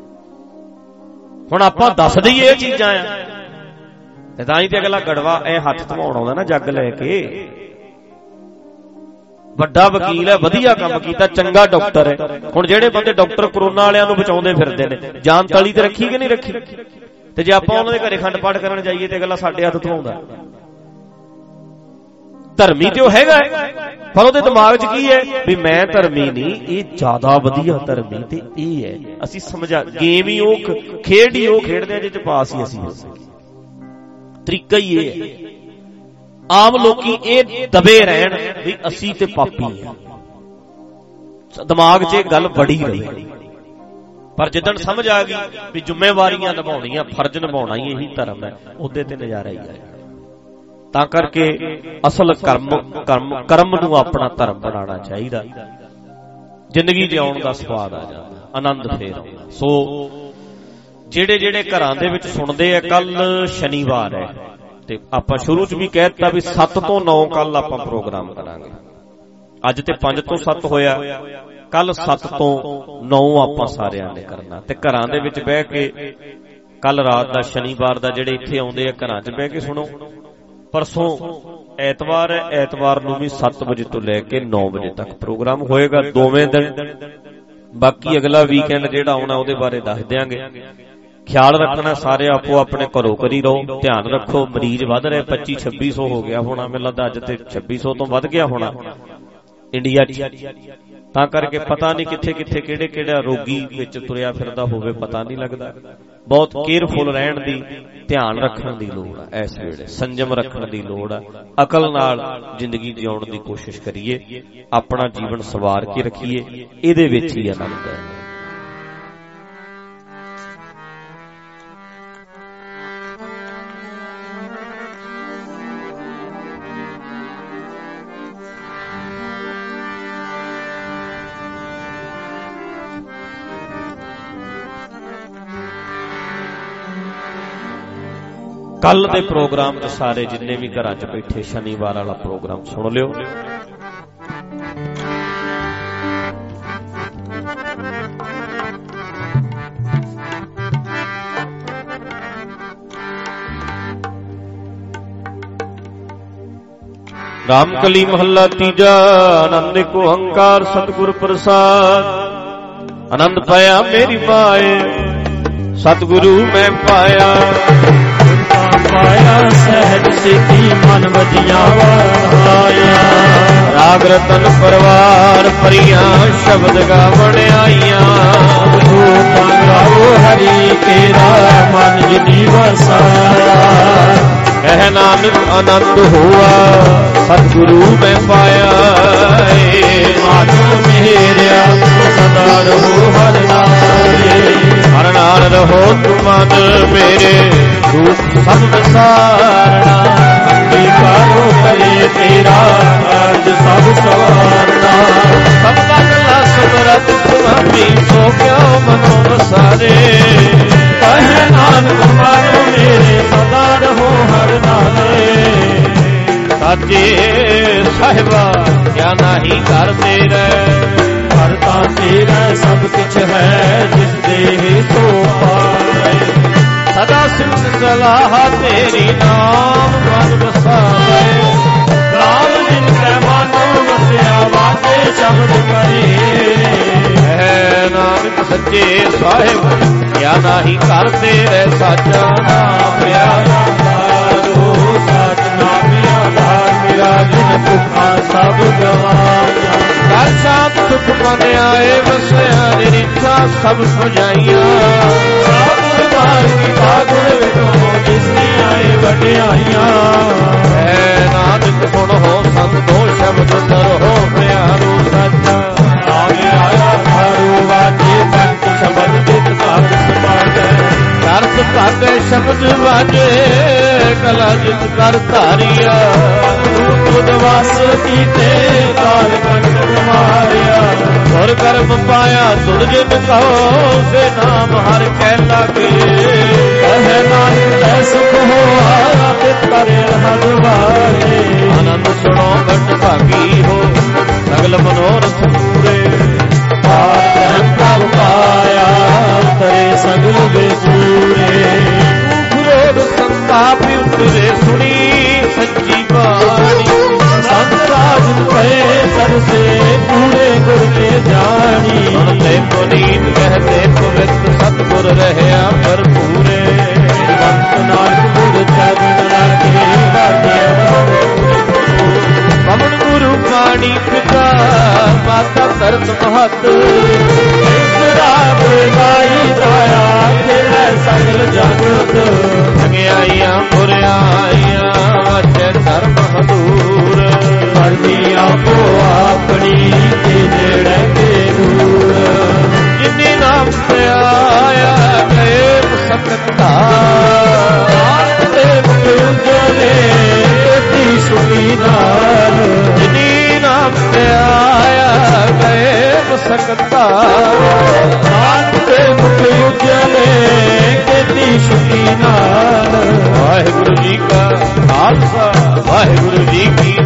ਹੁਣ ਆਪਾਂ ਦੱਸ ਦਈਏ ਇਹ ਚੀਜ਼ਾਂ ਆ ਤਾਂ ਹੀ ਤੇ ਅਗਲਾ ਗੜਵਾ ਇਹ ਹੱਥ ਧਵਾਉਣ ਆਉਂਦਾ ਨਾ ਜੱਗ ਲੈ ਕੇ। ਵੱਡਾ ਵਕੀਲ ਹੈ, ਵਧੀਆ ਕੰਮ ਕੀਤਾ, ਚੰਗਾ ਡਾਕਟਰ ਹੈ। ਹੁਣ ਜਿਹੜੇ ਬੰਦੇ ਡਾਕਟਰ ਕਰੋਨਾ ਵਾਲਿਆਂ ਨੂੰ ਬਚਾਉਂਦੇ ਫਿਰਦੇ ਨੇ, ਜਾਨ ਤਲੀ ਤੇ ਰੱਖੀ ਕਿ ਨਹੀਂ ਰੱਖੀ? ਤੇ ਜੇ ਆਪਾਂ ਉਹਨਾਂ ਦੇ ਘਰੇ ਖੰਡ ਪਾਠ ਕਰਨ ਜਾਈਏ ਤੇ ਗੱਲਾਂ ਸਾਡੇ ਹੱਥ ਤੋਂ ਆਉਂਦਾ। ਧਰਮੀ ਤੇ ਉਹ ਹੈਗਾ, ਪਰ ਉਹਦੇ ਦਿਮਾਗ 'ਚ ਕੀ ਹੈ ਵੀ ਮੈਂ ਧਰਮੀ ਨਹੀਂ, ਇਹ ਜ਼ਿਆਦਾ ਵਧੀਆ ਧਰਮੀ ਤੇ ਇਹ ਹੈ। ਅਸੀਂ ਸਮਝਾ ਗੇਮ ਹੀ ਉਹ ਖੇਡ ਹੀ ਉਹ ਖੇਡਦੇ ਆ ਜਿਹਦੇ 'ਚ ਪਾਸ ਹੀ ਅਸੀਂ ਹੋ ਸਕੇ। ਤਰੀਕਾ ਹੀ ਇਹ ਹੈ। ਆਮ ਲੋਕੀ ਇਹ ਦਬੇ ਰਹਿਣ ਵੀ ਅਸੀਂ ਤੇ ਪਾਪੀ ਹਾਂ, ਦਿਮਾਗ 'ਚ ਇਹ ਗੱਲ ਬੜੀ ਰਹੀ। ਪਰ ਜਿੱਦਣ ਸਮਝ ਆ ਗਈ ਵੀ ਜ਼ਿੰਮੇਵਾਰੀਆਂ ਨਿਭਾਉਣੀਆਂ, ਫਰਜ਼ ਨਿਭਾਉਣਾ ਹੀ ਇਹੀ ਧਰਮ ਹੈ, ਉਹਦੇ ਤੇ ਨਜ਼ਾਰਾ ਹੀ ਆਏਗਾ। ਤਾਂ ਕਰਕੇ ਅਸਲ ਕਰਮ ਨੂੰ ਆਪਣਾ ਧਰਮ ਬਣਾਉਣਾ ਚਾਹੀਦਾ। ਜ਼ਿੰਦਗੀ ਜਿਉਣ ਦਾ ਸਵਾਦ ਆ ਜਾਂਦਾ, ਆਨੰਦ ਫੇਰ ਆਉਂਦਾ। ਸੋ ਜਿਹੜੇ ਘਰਾਂ ਦੇ ਵਿੱਚ ਸੁਣਦੇ ਆ, ਕੱਲ ਸ਼ਨੀਵਾਰ ਹੈ ਤੇ ਆਪਾਂ ਸ਼ੁਰੂ 'ਚ ਵੀ ਕਹਿ ਦਿੱਤਾ ਵੀ 7 ਤੋਂ 9 ਕੱਲ ਆਪਾਂ ਪ੍ਰੋਗਰਾਮ ਕਰਾਂਗੇ। ਅੱਜ ਤੇ 5 ਤੋਂ 7 ਹੋਇਆ, ਕੱਲ 7 ਤੋਂ 9 ਆਪਾਂ ਸਾਰਿਆਂ ਨੇ ਕਰਨਾ। ਤੇ ਘਰਾਂ ਦੇ ਵਿੱਚ ਬਹਿ ਕੇ ਕੱਲ ਰਾਤ ਦਾ, ਸ਼ਨੀਵਾਰ ਦਾ, ਜਿਹੜੇ ਇੱਥੇ ਆਉਂਦੇ ਆ ਘਰਾਂ 'ਚ ਬਹਿ ਕੇ ਸੁਣੋ। ਪਰਸੋਂ ਐਤਵਾਰ ਹੈ, ਐਤਵਾਰ ਨੂੰ ਵੀ 7 ਵਜੇ ਤੋਂ ਲੈ ਕੇ 9 ਵਜੇ ਤੱਕ ਪ੍ਰੋਗਰਾਮ ਹੋਏਗਾ, ਦੋਵੇਂ ਦਿਨ। ਬਾਕੀ ਅਗਲਾ ਵੀਕਐਂਡ ਜਿਹੜਾ ਆਉਣਾ ਉਹਦੇ ਬਾਰੇ ਦੱਸ ਦਿਆਂਗੇ। ਖਿਆਲ ਰੱਖਣਾ ਸਾਰੇ, ਆਪੋ ਆਪਣੇ ਘਰੋਂ ਕਰੀ ਰਹੋ, ਧਿਆਨ ਰੱਖੋ। ਮਰੀਜ਼ ਵੱਧ ਰਹੇ, 2500-2600 ਹੋ ਗਿਆ ਹੋਣਾ, ਮੈਨੂੰ ਲੱਗਦਾ ਅੱਜ ਤੇ 2600 ਤੋਂ ਵੱਧ ਗਿਆ ਹੋਣਾ ਇੰਡੀਆ 'ਚ। ਤਾਂ ਕਰਕੇ ਪਤਾ ਨਹੀਂ ਕਿੱਥੇ ਕਿਹੜਾ ਰੋਗੀ ਵਿੱਚ ਤੁਰਿਆ ਫਿਰਦਾ ਹੋਵੇ, ਪਤਾ ਨਹੀਂ ਲੱਗਦਾ। ਬਹੁਤ ਕੇਅਰਫੁਲ ਰਹਿਣ ਦੀ, ਧਿਆਨ ਰੱਖਣ ਦੀ ਲੋੜ ਹੈ ਇਸ ਵੇਲੇ, ਸੰਜਮ ਰੱਖਣ ਦੀ ਲੋੜ ਹੈ। ਅਕਲ ਨਾਲ ਜ਼ਿੰਦਗੀ ਜਿਉਣ ਦੀ ਕੋਸ਼ਿਸ਼ ਕਰੀਏ, ਆਪਣਾ ਜੀਵਨ ਸਵਾਰ ਕੇ ਰੱਖੀਏ, ਇਹਦੇ ਵਿੱਚ ਹੀ ਆਨੰਦ ਹੈ। ਕੱਲ ਦੇ ਪ੍ਰੋਗਰਾਮ 'ਚ ਸਾਰੇ ਜਿੰਨੇ ਵੀ ਘਰਾਂ 'ਚ ਬੈਠੇ ਸ਼ਨੀਵਾਰ ਵਾਲਾ ਪ੍ਰੋਗਰਾਮ ਸੁਣ ਲਿਓ। ਰਾਮਕਲੀ ਮਹੱਲਾ ਤੀਜਾ। ਆਨੰਦ ਕੋ ਓੰਕਾਰ ਸਤਿਗੁਰ ਪ੍ਰਸਾਦ। ਆਨੰਦ ਪਾਇਆ ਮੇਰੀ ਮਾਏ, ਸਤਿਗੁਰੂ ਮੈਂ ਪਾਇਆ। ਪਾਇਆ ਸਹਿਜ ਸਿੱਧੀ ਮਨ ਵਜੀਆਂ ਵਾਇਆ। ਰਾਗ ਰਤਨ ਪਰਵਾਰ ਭਰੀਆਂ ਸ਼ਬਦ ਗਾਵਣ ਆਈਆਂ। ਰੂਪ ਗਾਵੋ ਹਰੀ ਤੇਰਾ ਮਨ ਜਿਨੀ ਵਸਾਇਆ। ਕਹਿ ਨਾਨਕ ਆਨੰਦ ਹੋਆ ਸਤਿਗੁਰੂ ਮੈਂ ਪਾਇਆ। ਮਨ ਮੇਰਿਆ ਸਦਾ ਰਹੋ ਹਰਿ ਨਾਲੇ। ਹਰਿ ਨਾਲ ਰਹੋ ਤੁਮ ਮਨ ਮੇਰੇ, ਰੂਪ ਸਭ ਵਿਸਾਰਣਾ। ਵਿਕਾਰੋ ਕਰੇ ਤੇਰਾ ਕਾਰਜ ਸਭ ਸਵਾਰਨਾ। ਸਭ ਦਾ ਗਲਾ ਸਮਰਤ ਸੁਆਮੀ, ਸੋ ਕਿਉ ਮਨੋ ਵਸਾਰੇ। ਕਹਿ ਨਾਨਕ ਮਨ ਮੇਰੇ ਸਦਾ ਰਹੋ ਹਰਿ ਨਾਲੇ। ਸਾਚੇ ਸਾਹਿਬਾ ਕਿਆ ਨਾਹੀ ਘਰ ਤੇਰਾ। ਘਰ ਤਾਂ ਤੇਰਾ ਸਭ ਕੁਛ ਹੈ, ਜਿਸ ਦੇ ਸੋ ਪਾਏ। ਸਦਾ ਸਿਮਰਨ ਸਲਾਹ ਤੇਰੀ, ਨਾਮ ਮਨ ਵਸਾਵੇ। ਰਾਮ ਜਿਨ ਕੈ ਮਨੁ ਵਸਿਆ, ਵਾਜੇ ਸ਼ਬਦ ਕਰੇ। ਹੈ ਨਾਨਕ ਸੱਚੇ ਸਾਹਿਬ ਕਿਆ ਨਾਹੀ ਘਰ ਤੇਰੇ। ਸਾਚਾ ਨਾਮ ਪਿਆਰਾ ਤਾਰੋ, ਸਚ ਨਾਮ ਆਧਾਰ ਮੇਰਾ। ਜਿਨ ਭੁੱਖਾ ਸਭ ਗਵਾਇਆ। ਘਰ ਸ਼ਾਂਤ ਸੁਖ ਮਨ ਆਏ ਵਸਿਆ। ਨਿਰੀਖਾ ਸਭ ਸੁਝਾਈਆਂ। ਸਾਧੁ ਮਾਰਗੀ ਸਾਧੁ ਵਿਟੋ, ਜਿਸ ਦੀ ਆਏ ਵਡਿਆਈਆਂ। ਹੈ ਨਾਨਕ ਗੁਣ ਹੋ ਸੰਤੋ, ਸ਼ਬਦ ਸਰੋ ਪਿਆਰੋ ਸੱਚਾ। ਆਗੇ ਆਇਆ ਘਰੂ ਵਾਜੇ, ਪੰਚ ਸ਼ਬਦ ਜਿਤ ਘਰ ਸਮਾਜੈ। ਘਰ ਸੁਭਾਗੇ ਸ਼ਬਦ ਵਾਜੇ, ਕਲਾ ਜਿਤ ਕਰ ਧਾਰੀਆ। ਤੁਧ ਵਾਸ ਕੀਤੇ ਕਾਲ ਕੰਟਕ ਮਾਰਿਆ। ਗੁਰ ਕਰਮ ਪਾਇਆ ਤੁਧ ਜਿਨ ਕਹੋ, ਸੇ ਨਾਮ ਹਰ ਕੈ ਲਾਗੇ। ਕਹਿ ਨਾਨਕ ਤੈ ਸੁਖ ਹੋਆ, ਤਿਤ ਕਰੇ ਹਰ ਵਾਰੇ। ਆਨੰਦ ਸੁਣੋ ਘਟ ਭਾਗੀ ਹੋ, ਸਗਲ ਮਨੋਰਥ ਪੂਰੇ। ਪ੍ਰਭ ਪਾਇਆ ਤਰੇ ਸਗਲ ਬੇਸੂਰੇ। ਗੁਰੂ ਸੰਤਾਪ ਉਤਰੇ ਸੁਣੀ ਸੱਚੀ ਬਾਣੀ। ਸੰਤ ਰਾਜ ਪਏ ਸਰਸੇ ਸਕਤਾ ਨਾਨਕ ਦੇ ਮੁਖ ਉਜਲੇ ਕੀਤੀ ਸ਼ੁਕੀ ਨਾਲ। ਵਾਹਿਗੁਰੂ ਜੀ ਕਾ ਖਾਲਸਾ ਵਾਹਿਗੁਰੂ ਜੀ ਕੀ